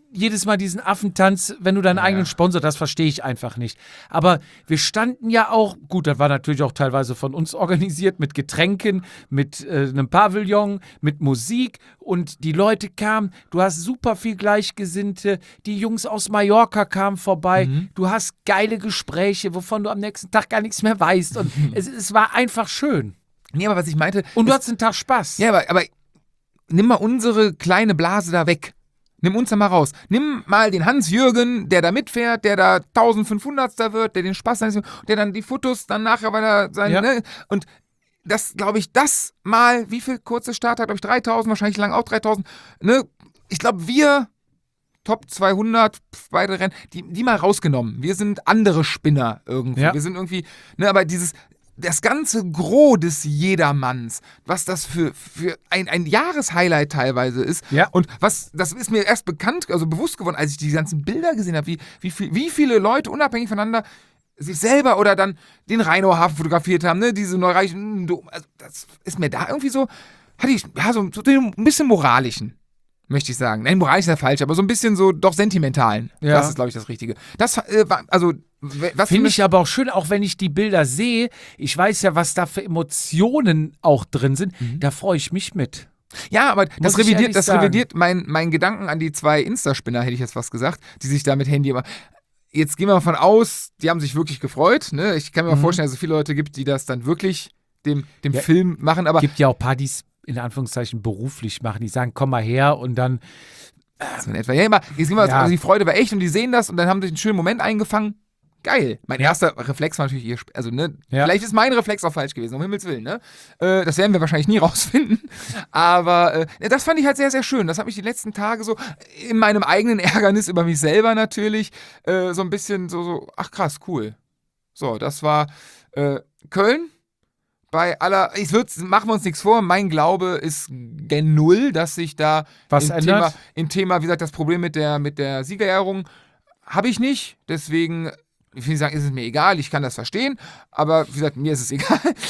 jedes Mal diesen Affentanz, wenn du deinen eigenen Sponsor, das verstehe ich einfach nicht. Aber wir standen ja auch, gut, das war natürlich auch teilweise von uns organisiert, mit Getränken, mit einem Pavillon, mit Musik und die Leute kamen, du hast super viel Gleichgesinnte, die Jungs aus Mallorca kamen vorbei, du hast geile Gespräche, wovon du am nächsten Tag gar nichts mehr weißt und es war einfach schön. Nee, aber was ich meinte... Und du hattest einen Tag Spaß. Ja, aber nimm mal unsere kleine Blase da weg. Nimm uns da mal raus. Nimm mal den Hans-Jürgen, der da mitfährt, der da 1500. wird, der den Spaß hat, der dann die Fotos dann nachher weiter sein, ne? Und das, glaube ich, das mal, wie viel kurze Start hat, glaube ich, 3000, wahrscheinlich lang auch 3000, ne? Ich glaube, wir, Top 200, beide Rennen, die mal rausgenommen. Wir sind andere Spinner irgendwie. Ja. Wir sind irgendwie, ne, aber das ganze Gros des Jedermanns, was das für ein Jahreshighlight teilweise ist. Ja. Und das ist mir erst bewusst geworden, als ich die ganzen Bilder gesehen habe, wie viele Leute unabhängig voneinander sich selber oder dann den Rheinauhafen fotografiert haben, ne, diese neureichen, also das ist mir da irgendwie so, hatte ich so ein bisschen moralischen, möchte ich sagen. Nein, moralisch ist ja falsch, aber so ein bisschen so doch sentimentalen. Ja. Das ist, glaube ich, das Richtige. Das war, also finde ich aber auch schön, auch wenn ich die Bilder sehe, ich weiß ja, was da für Emotionen auch drin sind, da freue ich mich mit. Ja, aber das revidiert meinen Gedanken an die 2 Insta-Spinner, hätte ich jetzt fast gesagt, die sich da mit Handy immer... Jetzt gehen wir mal von aus, die haben sich wirklich gefreut. Ne? Ich kann mir mal vorstellen, dass es viele Leute gibt, die das dann wirklich dem Film machen. Aber es gibt ja auch ein paar, die es in Anführungszeichen beruflich machen, die sagen, komm mal her und dann... So in etwa. Ja, jetzt gehen wir, also die Freude war echt und die sehen das und dann haben sie einen schönen Moment eingefangen. Geil. Mein erster Reflex war natürlich vielleicht ist mein Reflex auch falsch gewesen, um Himmels Willen, ne? Das werden wir wahrscheinlich nie rausfinden. Aber das fand ich halt sehr, sehr schön. Das hat mich die letzten Tage so in meinem eigenen Ärgernis über mich selber natürlich so ein bisschen so, ach krass, cool. So, das war Köln. Bei aller, machen wir uns nichts vor, mein Glaube ist gen Null, dass sich da im Thema, wie gesagt, das Problem mit der Siegerehrung habe ich nicht. Deswegen... Ich will nicht sagen, ist es mir egal, ich kann das verstehen, aber wie gesagt, mir ist es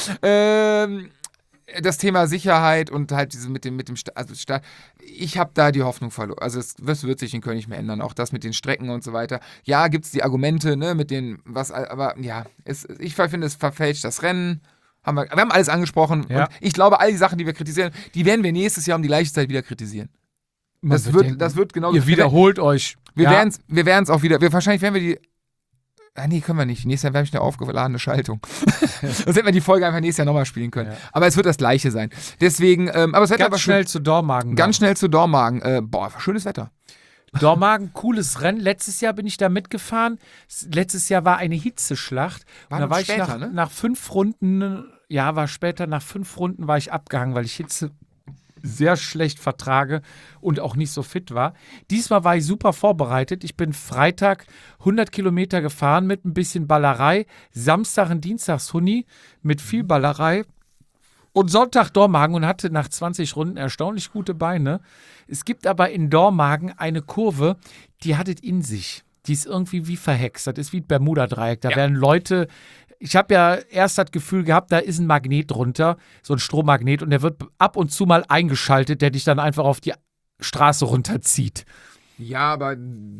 egal. Das Thema Sicherheit und halt diese mit dem Staat, ich habe da die Hoffnung verloren. Also das wird sich in Köln nicht mehr ändern, auch das mit den Strecken und so weiter. Ja, gibt es die Argumente, ne, mit den, aber ja, ich finde, es verfälscht das Rennen. Wir haben alles angesprochen und ich glaube, all die Sachen, die wir kritisieren, die werden wir nächstes Jahr um die gleiche Zeit wieder kritisieren. Das wird genau... Ihr wiederholt euch. Wir werden es auch wieder... Wahrscheinlich werden wir die... Nee, können wir nicht. Nächstes Jahr habe ich eine aufgeladene Schaltung. Sonst hätten wir die Folge einfach nächstes Jahr nochmal spielen können. Ja. Aber es wird das Gleiche sein. Deswegen, aber es wird ganz schnell zu Dormagen. Ganz schnell zu Dormagen. Schönes Wetter. Dormagen, cooles Rennen. Letztes Jahr bin ich da mitgefahren. Letztes Jahr war eine Hitzeschlacht. Und da war später, ich nach 5 Runden, nach 5 Runden war ich abgehangen, weil ich Hitze sehr schlecht vertrage und auch nicht so fit war. Diesmal war ich super vorbereitet. Ich bin Freitag 100 Kilometer gefahren mit ein bisschen Ballerei. Samstag ein Dienstagshuni mit viel Ballerei. Und Sonntag Dormagen und hatte nach 20 Runden erstaunlich gute Beine. Es gibt aber in Dormagen eine Kurve, die hat es in sich. Die ist irgendwie wie verhext. Das ist wie Bermuda-Dreieck. Da werden Leute... Ich habe ja erst das Gefühl gehabt, da ist ein Magnet drunter, so ein Strommagnet, und der wird ab und zu mal eingeschaltet, der dich dann einfach auf die Straße runterzieht. Ja, aber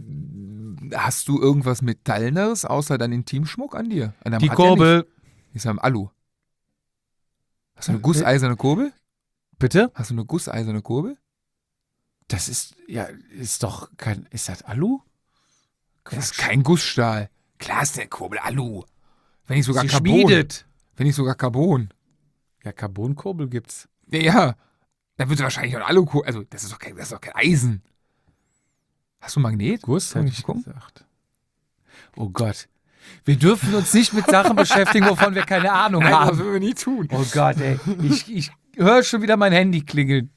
hast du irgendwas Metallenes außer deinen Intimschmuck an dir? Die Kurbel. Ist ja im Alu. Hast du eine gusseiserne Kurbel? Bitte? Hast du eine gusseiserne Kurbel? Das ist doch kein, ist das Alu? Das ist kein Gussstahl. Klar ist der Kurbel Alu. Wenn nicht sogar Carbon. Schmiedet. Wenn nicht sogar Carbon. Ja, Carbonkurbel gibt's. Ja. Dann wird es wahrscheinlich auch Alukurbel. Also, das ist doch kein Eisen. Hast du Magnet? Guss, hätte ich gesagt. Oh Gott. Wir dürfen uns nicht mit Sachen beschäftigen, wovon wir keine Ahnung haben. Das würden wir nie tun. Oh Gott, ey. Ich höre schon wieder mein Handy klingeln.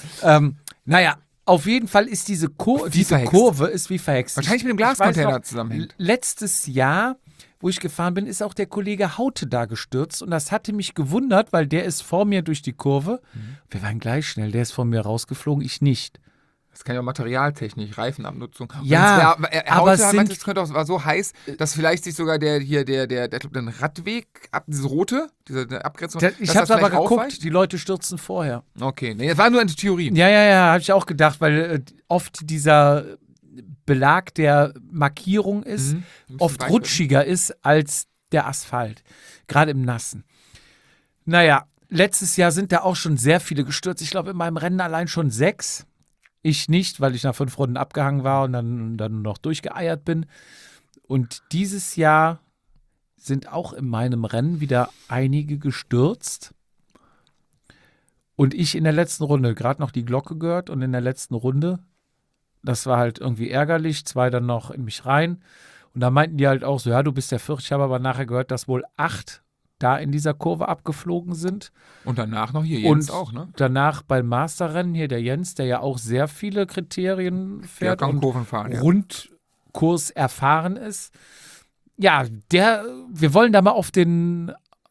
Auf jeden Fall ist diese Kurve ist wie verhext. Wahrscheinlich mit dem Glascontainer zusammenhängt. Letztes Jahr, wo ich gefahren bin, ist auch der Kollege Haute da gestürzt. Und das hatte mich gewundert, weil der ist vor mir durch die Kurve. Wir waren gleich schnell. Der ist vor mir rausgeflogen, ich nicht. Das kann ja auch Materialtechnik, Reifenabnutzung. Ja, aber es könnte auch war so heiß, dass vielleicht sich sogar der Radweg, diese rote, diese Abgrenzung. Ich habe aber geguckt, die Leute stürzen vorher. Okay, nee, das war nur eine Theorie. Ja, habe ich auch gedacht, weil oft dieser Belag der Markierung ist, oft rutschiger ist als der Asphalt. Gerade im Nassen. Naja, letztes Jahr sind da auch schon sehr viele gestürzt. Ich glaube, in meinem Rennen allein schon 6. Ich nicht, weil ich nach 5 Runden abgehangen war und dann noch durchgeeiert bin. Und dieses Jahr sind auch in meinem Rennen wieder einige gestürzt. Und ich in der letzten Runde, gerade noch die Glocke gehört und in der letzten Runde, das war halt irgendwie ärgerlich, 2 dann noch in mich rein. Und da meinten die halt auch so, ja, du bist der Vierte. Ich habe aber nachher gehört, dass wohl 8 da in dieser Kurve abgeflogen sind. Und danach noch hier Jens auch, ne? Danach beim Masterrennen hier der Jens, der ja auch sehr viele Kriterien fährt und Rundkurs erfahren ist. Ja, wir wollen da mal auf den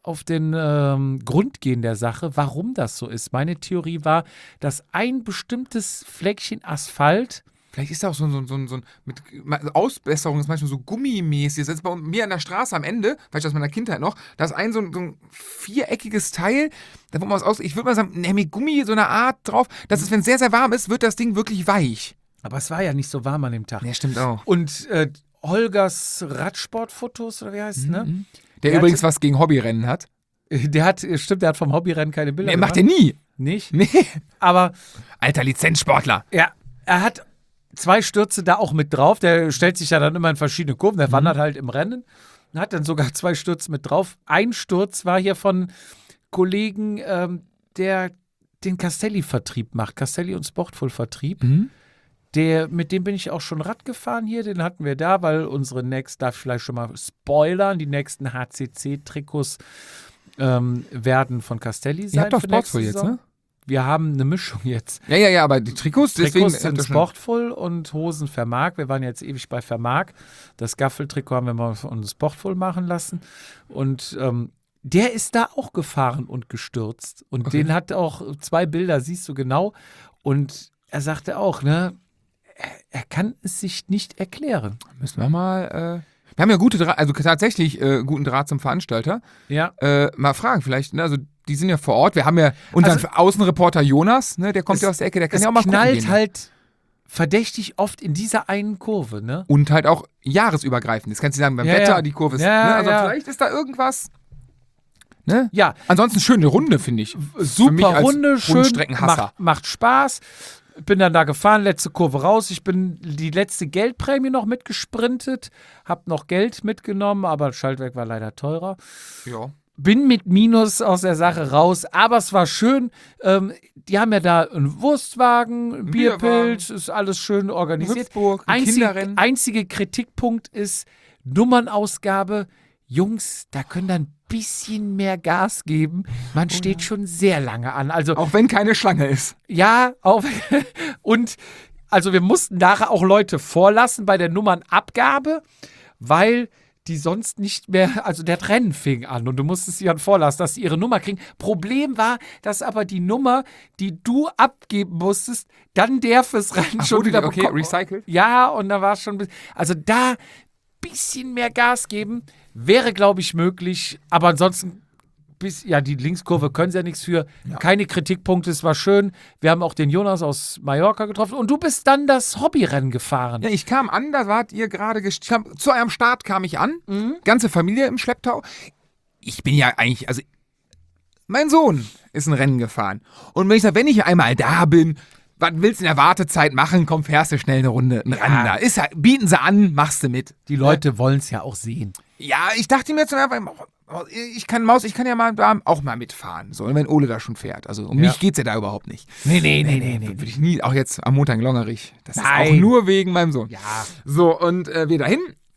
Grund gehen der Sache, warum das so ist. Meine Theorie war, dass ein bestimmtes Fleckchen Asphalt. Vielleicht ist da auch so ein mit Ausbesserung ist manchmal so gummimäßig. Das ist bei mir an der Straße am Ende, vielleicht aus meiner Kindheit noch, da ist so ein viereckiges Teil, da wo man was ich würde mal sagen, mit Gummi so eine Art drauf. Das ist, wenn es sehr, sehr warm ist, wird das Ding wirklich weich. Aber es war ja nicht so warm an dem Tag. Ja, stimmt auch. Und Holgers Radsportfotos, oder wie heißt es, ne? Der übrigens was gegen Hobbyrennen hat. Der hat vom Hobbyrennen keine Bilder gemacht. Macht er nie. Nicht? Nee. Aber alter Lizenzsportler. Ja, er hat 2 Stürze da auch mit drauf. Der stellt sich ja dann immer in verschiedene Kurven. Der wandert halt im Rennen. Hat dann sogar 2 Stürze mit drauf. Ein Sturz war hier von Kollegen, der den Castelli-Vertrieb macht. Castelli und Sportful-Vertrieb. Mit dem bin ich auch schon Rad gefahren hier. Den hatten wir da, weil darf ich vielleicht schon mal spoilern, die nächsten HCC-Trikots werden von Castelli sein. Ihr habt doch Sportful jetzt, ne? Wir haben eine Mischung jetzt. Ja, aber die Trikots deswegen sind Sportful und Hosen Vermark. Wir waren jetzt ewig bei Vermark. Das Gaffeltrikot haben wir mal von Sportful machen lassen. Und der ist da auch gefahren und gestürzt. Und den hat auch 2 Bilder, siehst du genau. Und er sagte auch, ne, er kann es sich nicht erklären. Müssen wir mal. Wir haben ja tatsächlich guten Draht zum Veranstalter. Ja. Mal fragen, vielleicht, ne, also die sind ja vor Ort. Wir haben ja unseren Außenreporter Jonas, ne, der kommt ja aus der Ecke, der kann ja auch mal gucken. Es knallt halt verdächtig oft in dieser einen Kurve, ne? Und halt auch jahresübergreifend. Das kannst du sagen, beim Wetter, die Kurve ist, ne? Also vielleicht ist da irgendwas. Ne? Ja. Ansonsten schöne Runde, finde ich. Super Runde, schön, Rundstreckenhasser. Macht Spaß. Bin dann da gefahren, letzte Kurve raus. Ich bin die letzte Geldprämie noch mitgesprintet, hab noch Geld mitgenommen, aber das Schaltwerk war leider teurer. Ja. Bin mit Minus aus der Sache raus, aber es war schön. Die haben ja da einen Wurstwagen, Bierpilz, ist alles schön organisiert. Hüpfburg, Kinderrennen. Einzige Kritikpunkt ist Nummernausgabe. Jungs, da können dann ein bisschen mehr Gas geben. Man steht schon sehr lange an. Also, auch wenn keine Schlange ist. Ja, und also wir mussten nachher auch Leute vorlassen bei der Nummernabgabe, weil die sonst nicht mehr, also der Rennen fing an und du musstest sie dann vorlassen, dass sie ihre Nummer kriegen. Problem war, dass aber die Nummer, die du abgeben musstest, dann der fürs Rennen schon wieder bekommen. Okay, recycelt? Ja, und da war es schon, also da ein bisschen mehr Gas geben, wäre, glaube ich, möglich, aber ansonsten die Linkskurve können sie ja nichts für. Ja. Keine Kritikpunkte, es war schön. Wir haben auch den Jonas aus Mallorca getroffen und du bist dann das Hobbyrennen gefahren. Ja, ich kam an, da wart ihr gerade zu eurem Start kam ich an. Ganze Familie im Schlepptau. Ich bin ja eigentlich, also mein Sohn ist ein Rennen gefahren. Und wenn ich einmal da bin, was willst du in der Wartezeit machen? Komm, fährst du schnell eine Runde, ein Rennen da. Bieten sie an, machst du mit. Die Leute wollen es ja auch sehen. Ja, ich dachte mir jetzt einfach, ich kann ja mal da auch mal mitfahren, so, wenn Ole da schon fährt. Also um mich geht's ja da überhaupt nicht. Nee. Würde ich nie, auch jetzt am Montag in Longerich. Das ist auch nur wegen meinem Sohn. Ja. So, und wir dahin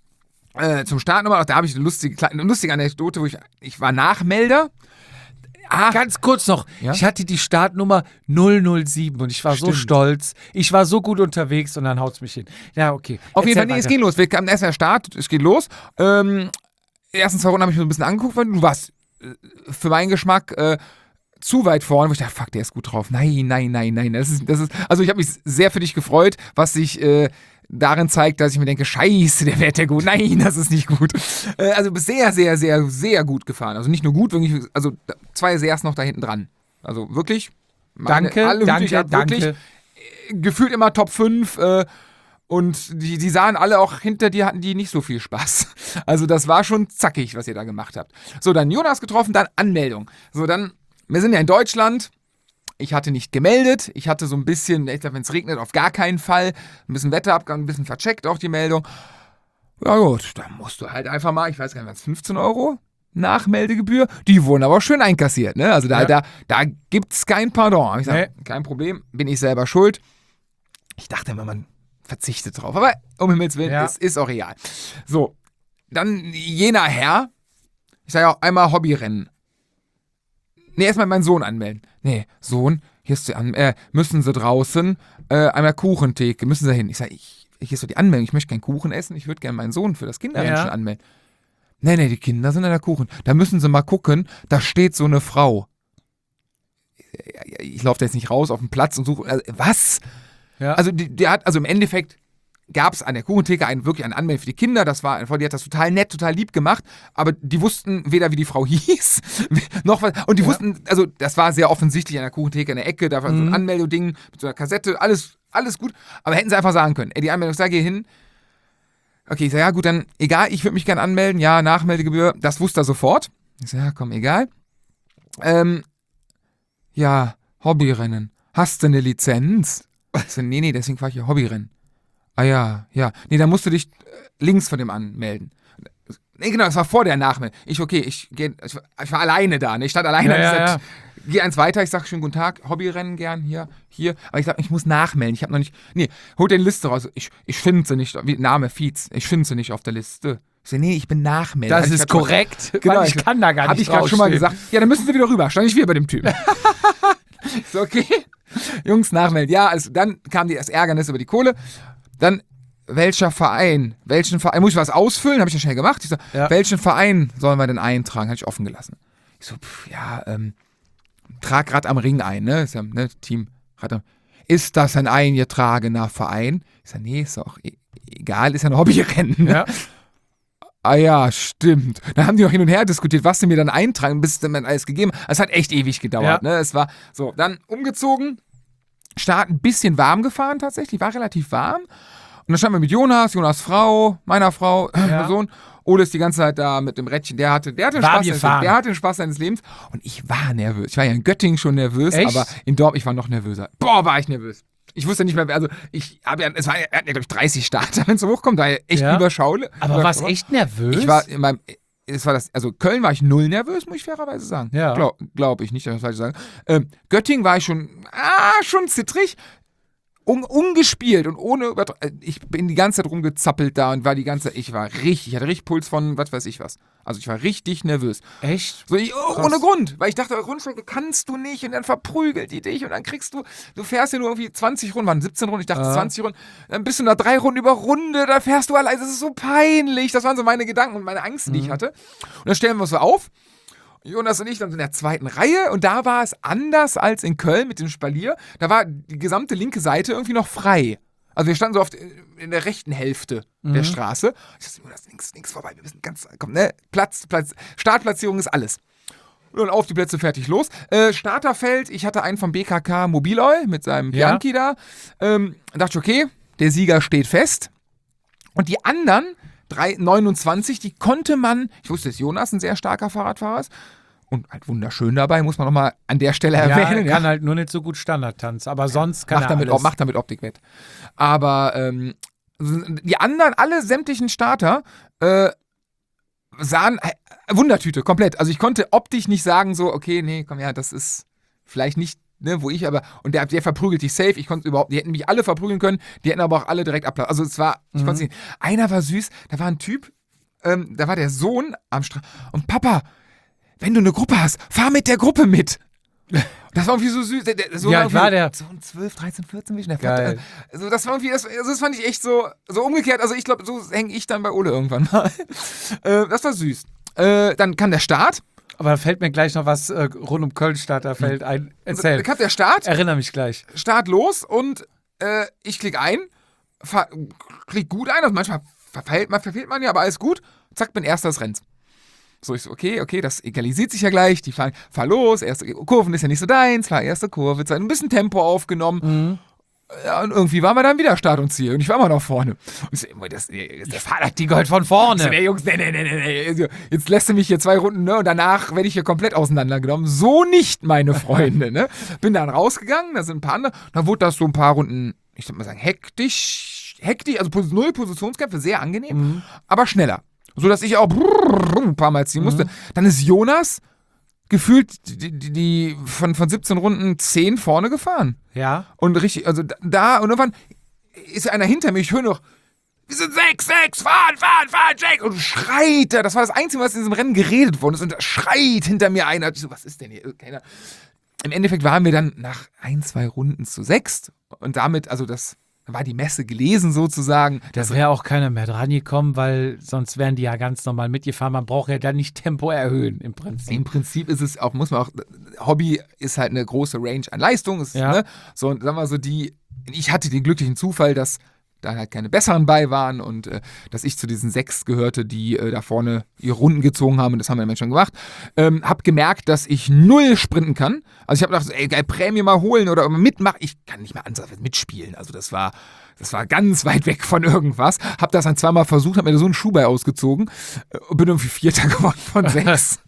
zum Start nochmal, da habe ich eine lustige Anekdote, wo ich war Nachmelder. Ganz kurz noch, ich hatte die Startnummer 007 und ich war so stolz. Ich war so gut unterwegs und dann haut's mich hin. Ja, okay. Auf jeden Fall, es geht los. Wir kamen erst der Start, es geht los. Die ersten 2 Runden habe ich mir so ein bisschen angeguckt, weil du warst für meinen Geschmack zu weit vorne, wo ich dachte, fuck, der ist gut drauf. Nein. Das ist, also ich habe mich sehr für dich gefreut, was sich darin zeigt, dass ich mir denke, scheiße, der Wert der gut. Nein, das ist nicht gut. Also du bist sehr, sehr, sehr, sehr gut gefahren. Also nicht nur gut, wirklich, also 2 Seers noch da hinten dran. Also wirklich. Danke. Wirklich, gefühlt immer Top 5. Und die sahen alle auch hinter dir, hatten die nicht so viel Spaß. Also das war schon zackig, was ihr da gemacht habt. So, dann Jonas getroffen, dann Anmeldung. So, dann, wir sind ja in Deutschland. Ich hatte nicht gemeldet. Ich hatte so ein bisschen, ich glaube, wenn es regnet, auf gar keinen Fall. Ein bisschen Wetterabgang, ein bisschen vercheckt auch die Meldung. Ja gut, dann musst du halt einfach mal, ich weiß gar nicht, was 15 € Nachmeldegebühr. Die wurden aber schön einkassiert, ne? Also da gibt's kein Pardon. Ich sag, kein Problem, bin ich selber schuld. Ich dachte immer, man verzichtet drauf. Aber um Himmels Willen, es ist auch real. So, dann jener Herr, ich sage ja auch einmal Hobbyrennen. Nee, erstmal meinen Sohn anmelden. Nee, Sohn, hier ist müssen Sie draußen einmal Kuchentheke, müssen Sie hin. Ich sage, hier ist so die Anmeldung, ich möchte keinen Kuchen essen, ich würde gerne meinen Sohn für das Kinderrennen schon anmelden. Nee, die Kinder sind an der Kuchen. Da müssen Sie mal gucken, da steht so eine Frau. Ich laufe da jetzt nicht raus auf den Platz und suche, was? Ja. Also der hat, also im Endeffekt gab es an der Kuchentheke wirklich eine Anmeldung für die Kinder. Das war eine Frau, die hat das total nett, total lieb gemacht, aber die wussten weder, wie die Frau hieß, noch was. Und die wussten, also das war sehr offensichtlich an der Kuchentheke in der Ecke, da war so ein Anmeldeding mit so einer Kassette, alles gut. Aber hätten sie einfach sagen können, die Anmeldung, ich sage, geh hin. Okay, ich sage, ja gut, dann egal, ich würde mich gerne anmelden. Ja, Nachmeldegebühr, das wusste er sofort. Ich sage, ja komm, egal. Ja, Hobbyrennen. Hast du eine Lizenz? Ich sage, nee, deswegen fahre ich ja Hobbyrennen. Ah ja. Nee, dann musst du dich links von dem anmelden. Nee, genau, das war vor der Nachmeldung. Ich war alleine da, ne? Ich stand alleine. Ja. Geh eins weiter, ich sag schönen guten Tag, Hobbyrennen gern, hier. Aber ich sag, ich muss nachmelden, ich habe noch nicht, hol dir eine Liste raus. Ich finde sie nicht, Name Fietz, ich finde sie nicht auf der Liste. Ich sag, nee, ich bin Nachmelder. Das ist korrekt, genau, ich kann da gar nicht. Habe ich gerade schon mal gesagt. Ja, dann müssen sie wieder rüber, stand ich wieder bei dem Typen. So, okay. Jungs, nachmelden. Ja, also dann kam das Ärgernis über die Kohle. Dann, welchen Verein, muss ich was ausfüllen? Habe ich ja schnell gemacht. Ich so, welchen Verein sollen wir denn eintragen? Habe ich offen gelassen. Ich so, trag Rad am Ring ein, ne? Ist ja, ne, Team Rad am. Ist das ein eingetragener Verein? Ich sage, nee, ist auch egal, ist ja ein Hobbyrennen. Ne? Ja. Ah ja, stimmt. Dann haben die noch hin und her diskutiert, was sie mir dann eintragen, bis dann alles gegeben. Es hat echt ewig gedauert, ne? Es war so, dann umgezogen, Start ein bisschen warm gefahren tatsächlich, war relativ warm. Und dann standen wir mit Jonas Frau, meiner Frau, Sohn. Ole ist die ganze Zeit da mit dem Rädchen. Der hatte den Spaß seines Lebens. Und ich war nervös. Ich war ja in Göttingen schon nervös, aber in Dortmund, ich war noch nervöser. Boah, war ich nervös. Ich wusste nicht mehr, also wir hatten ja, glaube ich, 30 Starter, wenn es so hochkommt. Da echt überschaulich. Aber warst echt nervös? Ich war also Köln war ich null nervös, muss ich fairerweise sagen. Ja. Glaube ich nicht, das falsch sagen. Göttingen war ich schon zittrig. Ungespielt und ohne ich bin die ganze Zeit rumgezappelt da und ich hatte richtig Puls von was weiß ich was. Also ich war richtig nervös. Echt? So, ohne Grund, weil ich dachte, Grundstrecke kannst du nicht und dann verprügelt die dich und dann kriegst du fährst ja nur irgendwie 20 Runden, waren 17 Runden, ich dachte 20 Runden, dann bist du nach 3 Runden über Runde, da fährst du allein, das ist so peinlich. Das waren so meine Gedanken und meine Angst, die ich hatte. Und dann stellen wir uns so auf. Jonas und ich dann in der zweiten Reihe und da war es anders als in Köln mit dem Spalier. Da war die gesamte linke Seite irgendwie noch frei. Also wir standen so in der rechten Hälfte der Straße. Ich dachte, Jonas, links vorbei, wir müssen Platz, Startplatzierung ist alles. Und dann auf die Plätze, fertig, los. Starterfeld, ich hatte einen vom BKK Mobiloil mit seinem Bianchi da. Dachte ich, okay, der Sieger steht fest. Und die anderen 29, die konnte man, ich wusste, dass Jonas ein sehr starker Fahrradfahrer ist und halt wunderschön dabei, muss man nochmal an der Stelle erwähnen. Er kann halt nur nicht so gut Standardtanz, aber sonst kann macht damit Optik wett. Aber die anderen, alle sämtlichen Starter, sahen Wundertüte, komplett. Also ich konnte optisch nicht sagen so, okay, nee, komm, ja, das ist vielleicht nicht, ne, wo ich aber, und der verprügelt dich safe, ich konnte überhaupt, die hätten mich alle verprügeln können, die hätten aber auch alle direkt Applaus. Also es war, ich konnte es nicht. Einer war süß, da war ein Typ, da war der Sohn am Strand und Papa, wenn du eine Gruppe hast, fahr mit der Gruppe mit. Das war irgendwie so süß. Wie alt war der? So 12, 13, 14 Millionen. Geil. Also das war irgendwie, das fand ich echt so umgekehrt. Also ich glaube, so hänge ich dann bei Ole irgendwann mal. Das war süß. Dann kam der Start. Aber da fällt mir gleich noch was rund um Köln-Starter fällt ein. Erzähl. Da kam der Start. Erinnere mich gleich. Start los und ich klicke ein. Klick gut ein. Also manchmal verfehlt man ja, aber alles gut. Zack, bin erster des Rennens. So, ich so, okay, das egalisiert sich ja gleich. Die fahr los, erste Kurven ist ja nicht so deins, fahr erste Kurve, ein bisschen Tempo aufgenommen. Ja, und irgendwie waren wir dann wieder Start und Ziel und ich war immer noch vorne. Und der Fahrer hat die Gold von vorne. Nee, Jungs, nee. Jetzt lässt du mich hier 2 Runden, ne? Und danach werde ich hier komplett auseinandergenommen. So nicht, meine Freunde, ne? Bin dann rausgegangen, da sind ein paar andere. Dann wurde das so ein paar Runden, ich würde mal sagen, hektisch, also 0 Positionskämpfe, sehr angenehm, aber schneller. So dass ich auch ein paar Mal ziehen musste. Dann ist Jonas gefühlt die von 17 Runden 10 vorne gefahren. Ja. Und richtig, also da, und irgendwann ist einer hinter mir, ich höre noch, wir sind 6, fahren, Jake! Und schreit er, das war das Einzige, was in diesem Rennen geredet worden ist, und da schreit hinter mir einer. Ich so, was ist denn hier? Keiner. Im Endeffekt waren wir dann nach 1, 2 Runden zu 6 und damit, also das war die Messe gelesen sozusagen. Da wäre auch keiner mehr dran gekommen, weil sonst wären die ja ganz normal mitgefahren. Man braucht ja dann nicht Tempo erhöhen im Prinzip. Im Prinzip ist es auch, muss man auch, Hobby ist halt eine große Range an Leistung. Ist, ja. Ne? So, und sagen wir so, ich hatte den glücklichen Zufall, dass da halt keine besseren bei waren und dass ich zu diesen 6 gehörte, die da vorne ihre Runden gezogen haben, und das haben wir dann schon gemacht. Hab gemerkt, dass ich 0 sprinten kann. Also ich habe gedacht, ey, geil, Prämie mal holen oder mitmachen. Ich kann nicht mal mitspielen. Also das war ganz weit weg von irgendwas. Hab das dann 2-mal versucht, hab mir da so einen Schuh bei ausgezogen. Bin irgendwie 4. geworden von 6.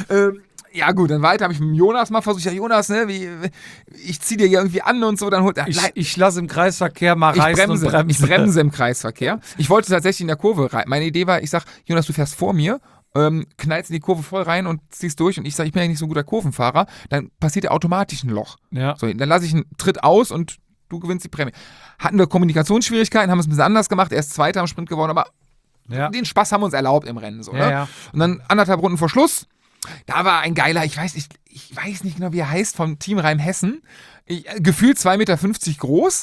Ja gut, dann weiter habe ich mit Jonas mal versucht. Ja, Jonas, ne, ich ziehe dir hier irgendwie an und so. Dann holt er. Ich lasse im Kreisverkehr mal reißen und bremse. Ich bremse im Kreisverkehr. Ich wollte tatsächlich in der Kurve rein. Meine Idee war, ich sag, Jonas, du fährst vor mir, knallst in die Kurve voll rein und ziehst durch. Und ich sage, ich bin ja nicht so ein guter Kurvenfahrer. Dann passiert ja automatisch ein Loch. Ja. So, dann lasse ich einen Tritt aus und du gewinnst die Prämie. Hatten wir Kommunikationsschwierigkeiten, haben es ein bisschen anders gemacht. Er ist Zweiter am Sprint geworden, aber den Spaß haben wir uns erlaubt im Rennen. So, ne? Ja. Und dann 1,5 Runden vor Schluss. Da war ein geiler, ich weiß nicht genau, wie er heißt, vom Team Rhein-Hessen. Gefühlt 2,50 Meter groß.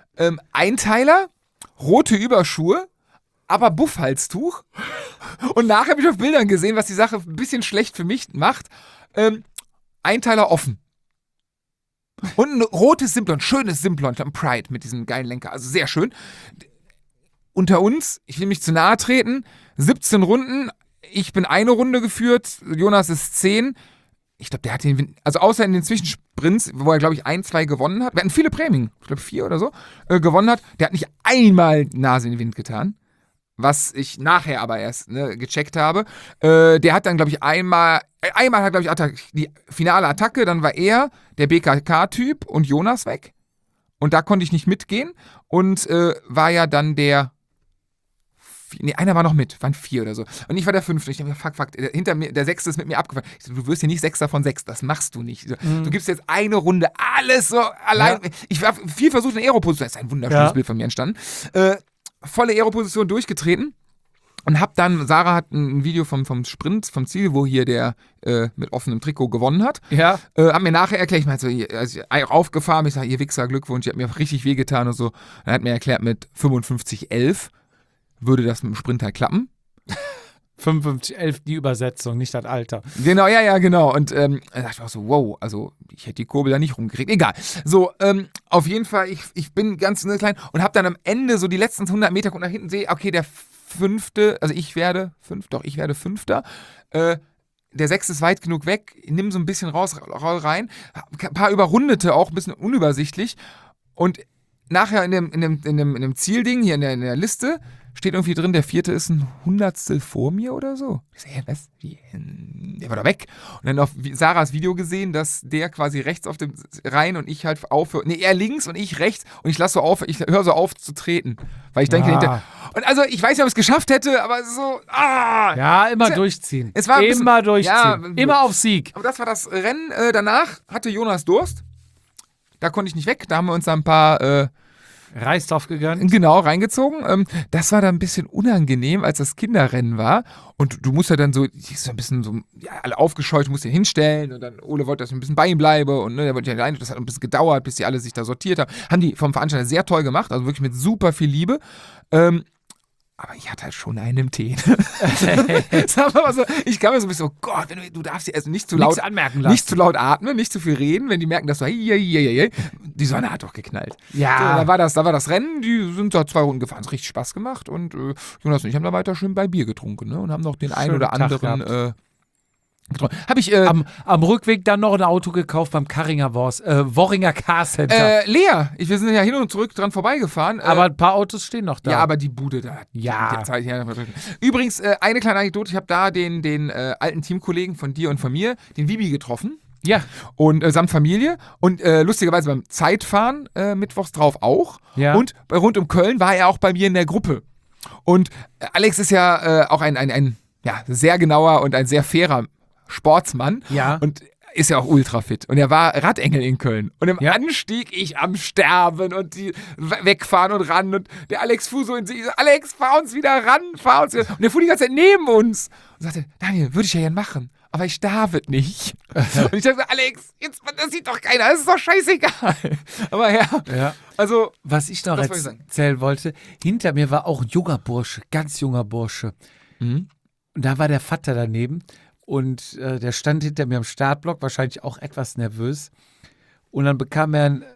Einteiler, rote Überschuhe, aber Buffhalstuch. Und nachher habe ich auf Bildern gesehen, was die Sache ein bisschen schlecht für mich macht. Einteiler offen. Und ein rotes Simplon, schönes Simplon, ein Pride mit diesem geilen Lenker. Also sehr schön. Unter uns, ich will mich zu nahe treten, 17 Runden. Ich bin 1 Runde geführt, Jonas ist 10. Ich glaube, der hat also außer in den Zwischensprints, wo er, glaube ich, 1, 2 gewonnen hat. Wir hatten viele Prämien, ich glaube 4 oder so, gewonnen hat. Der hat nicht einmal Nase in den Wind getan, was ich nachher aber erst gecheckt habe. Der hat dann, glaube ich, einmal hat, glaube ich, die finale Attacke, dann war er, der BKK-Typ und Jonas weg. Und da konnte ich nicht mitgehen und war ja dann einer war noch mit, waren 4 oder so. Und ich war der 5. Ich dachte mir, fuck, hinter mir, der 6. ist mit mir abgefahren. Ich so, du wirst hier nicht 6. von 6, das machst du nicht. Du gibst jetzt eine Runde alles so allein. Ja. Ich war viel versucht in Aeroposition, das ist ein wunderschönes Bild von mir entstanden. Volle Aeroposition durchgetreten und hab dann, Sarah hat ein Video vom Sprint, vom Ziel, wo hier der mit offenem Trikot gewonnen hat. Ja. Hab mir nachher erklärt, ich meinte, also aufgefahren, ich sage, ihr Wichser, Glückwunsch, ihr habt mir richtig wehgetan und so. Dann hat mir erklärt, mit 55,11 würde das mit dem Sprint halt klappen. 55,11 die Übersetzung, nicht das Alter. Genau, ja, genau. Und dann dachte ich auch so, wow, also ich hätte die Kurbel da nicht rumgekriegt. Egal. So, auf jeden Fall, ich bin ganz klein und habe dann am Ende so die letzten 100 Meter nach hinten sehe, okay, der 5., also ich werde 5. Der 6. ist weit genug weg, nimm so ein bisschen roll rein. Ein paar Überrundete auch, ein bisschen unübersichtlich. Und nachher in dem Zielding, hier in der Liste, steht irgendwie drin, der 4. ist ein Hundertstel vor mir oder so. Ich sag, was? Der war da weg. Und dann auf Sarahs Video gesehen, dass der quasi rechts auf dem rein und ich halt aufhöre. Nee, er links und ich rechts und ich höre so auf zu treten. Weil ich denke, und also ich weiß nicht, ob ich es geschafft hätte, aber so, Ja, immer durchziehen. Es war immer durchziehen. Ja, immer auf Sieg. Aber das war das Rennen. Danach hatte Jonas Durst. Da konnte ich nicht weg. Da haben wir uns dann ein paar Reisdorf gegönnt. Genau, reingezogen. Das war dann ein bisschen unangenehm, als das Kinderrennen war. Und du musst ja dann so ein bisschen so, alle aufgescheucht, musst dich hinstellen. Und dann Ole wollte, dass ich ein bisschen bei ihm bleibe. Und der wollte ja rein. Das hat ein bisschen gedauert, bis die alle sich da sortiert haben. Haben die vom Veranstalter sehr toll gemacht, also wirklich mit super viel Liebe. Aber ich hatte halt schon einen im Tee. So, ich kam mir so ein bisschen, oh Gott, du darfst dir also nicht zu laut anmerken lassen. Nicht zu laut atmen, nicht zu viel reden, wenn die merken, dass du die Sonne hat doch geknallt. Ja. So, da war das Rennen, die sind da 2 Runden gefahren, es hat richtig Spaß gemacht und Jonas und ich haben da weiter schön bei Bier getrunken, ne, und haben noch den einen oder anderen Habe ich am Rückweg dann noch ein Auto gekauft beim Worringer Car Center. Leer. Wir sind ja hin und zurück dran vorbeigefahren. Aber ein paar Autos stehen noch da. Ja, aber die Bude da. Ja. Übrigens, eine kleine Anekdote. Ich habe da den alten Teamkollegen von dir und von mir, den Vibi, getroffen. Ja. Und samt Familie. Und lustigerweise beim Zeitfahren mittwochs drauf auch. Ja. Und bei Rund um Köln war er auch bei mir in der Gruppe. Und Alex ist ja auch ein sehr genauer und ein sehr fairer Sportsmann. Ja. Und ist ja auch ultra fit. Und er war Radengel in Köln. Und im Anstieg ich am Sterben und die wegfahren und ran. Und der Alex fuhr so in sich, Alex, fahr uns wieder ran, fahr uns wieder. Und der fuhr die ganze Zeit neben uns. Und sagte, Daniel, würde ich ja gern machen. Aber ich darf es nicht. Und ich dachte, Alex, das sieht doch keiner, das ist doch scheißegal. Aber ja. Also, was ich noch erzählen wollte, hinter mir war auch ein junger Bursche, ganz junger Bursche. Mhm. Und da war der Vater daneben. Und der stand hinter mir am Startblock, wahrscheinlich auch etwas nervös. Und dann bekam er eine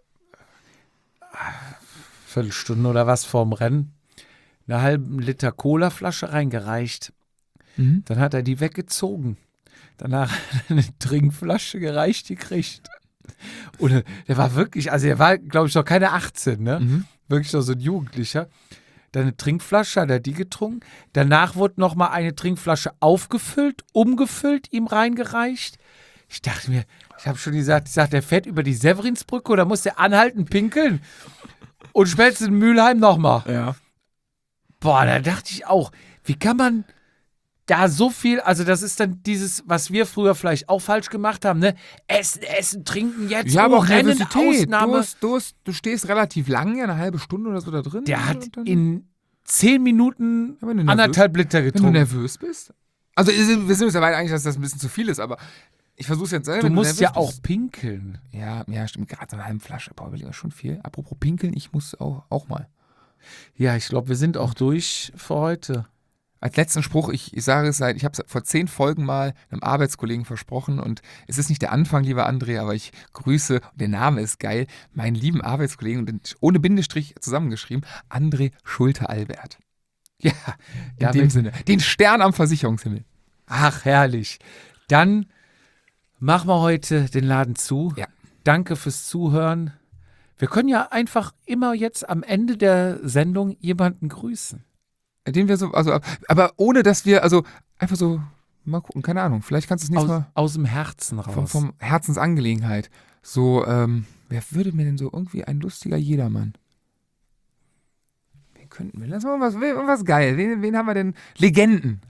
Viertelstunde oder was vorm Rennen eine halbe Liter Colaflasche reingereicht. Mhm. Dann hat er die weggezogen. Danach hat er eine Trinkflasche gereicht gekriegt. Und der war wirklich, also er war, glaube ich, noch keine 18, ne? Mhm. Wirklich noch so ein Jugendlicher. Dann eine Trinkflasche, hat er die getrunken. Danach wurde nochmal eine Trinkflasche aufgefüllt, umgefüllt, ihm reingereicht. Ich dachte mir, ich habe schon gesagt, der fährt über die Severinsbrücke oder muss der anhalten, pinkeln? Und spätestens in Mülheim nochmal. Ja. Boah, da dachte ich auch, wie kann man da so viel, also das ist dann dieses, was wir früher vielleicht auch falsch gemacht haben, ne? Essen, trinken jetzt, ja, aber auch Rennen, Nervosität. Ausnahme. Du stehst relativ lange, eine halbe Stunde oder so da drin. Der hat in 10 Minuten 1,5 Liter getrunken. Wenn du nervös bist? Also wir sind uns ja weit eigentlich, dass das ein bisschen zu viel ist, aber ich versuche es jetzt selber. Du musst ja auch pinkeln. Ja, stimmt, gerade so eine halbe Flasche, boah, will ich schon viel. Apropos pinkeln, ich muss auch mal. Ja, ich glaube, wir sind auch durch für heute. Als letzten Spruch, ich sage es ich habe es vor 10 Folgen mal einem Arbeitskollegen versprochen und es ist nicht der Anfang, lieber André, aber ich grüße, und der Name ist geil, meinen lieben Arbeitskollegen, und ohne Bindestrich zusammengeschrieben, André Schulte-Albert. Ja, in dem Sinne. Den Stern am Versicherungshimmel. Ach, herrlich. Dann machen wir heute den Laden zu. Ja. Danke fürs Zuhören. Wir können ja einfach immer jetzt am Ende der Sendung jemanden grüßen. Den wir so, also, aber ohne dass wir, also einfach so, mal gucken, keine Ahnung, vielleicht kannst du es nicht mal. Aus dem Herzen raus. Vom Herzensangelegenheit. So, wer würde mir denn so irgendwie ein lustiger Jedermann? Wen könnten wir? Lass mal was geil. Wen haben wir denn? Legenden.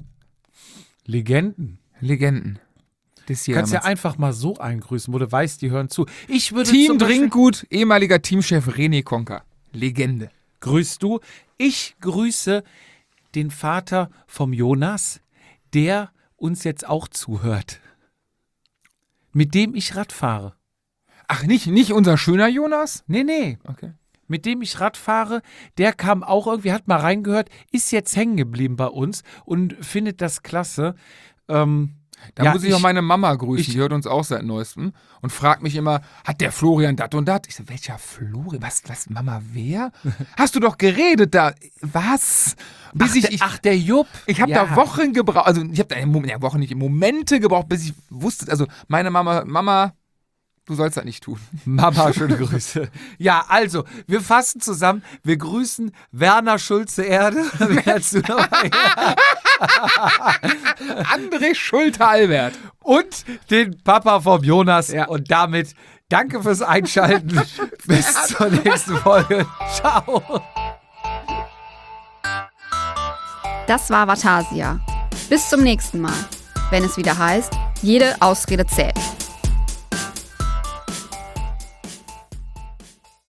Du kannst ja einfach mal so eingrüßen, wo du weißt, die hören zu. Ich würde Team Trinkgut, ehemaliger Teamchef René Konker. Legende. Grüßt du? Ich grüße den Vater vom Jonas, der uns jetzt auch zuhört. Mit dem ich Rad fahre. Ach, nicht unser schöner Jonas? Nee. Okay. Mit dem ich Rad fahre, der kam auch irgendwie, hat mal reingehört, ist jetzt hängen geblieben bei uns und findet das klasse. Da muss ich auch meine Mama grüßen, die hört uns auch seit Neuestem und fragt mich immer, hat der Florian dat und dat? Ich so, welcher Florian? Was, Mama, wer? Hast du doch geredet da. Was? Ach, der Jupp. Ich habe da Wochen gebraucht, also ich habe da Wochen nicht, Momente gebraucht, bis ich wusste, also meine Mama, du sollst das nicht tun. Mama, schöne Grüße. Ja, also, wir fassen zusammen. Wir grüßen Werner Schulze-Erde. André Schulte-Albert. Und den Papa vom Jonas. Ja. Und damit danke fürs Einschalten. Bis zur nächsten Folge. Ciao. Das war Vatasia. Bis zum nächsten Mal, wenn es wieder heißt, jede Ausrede zählt.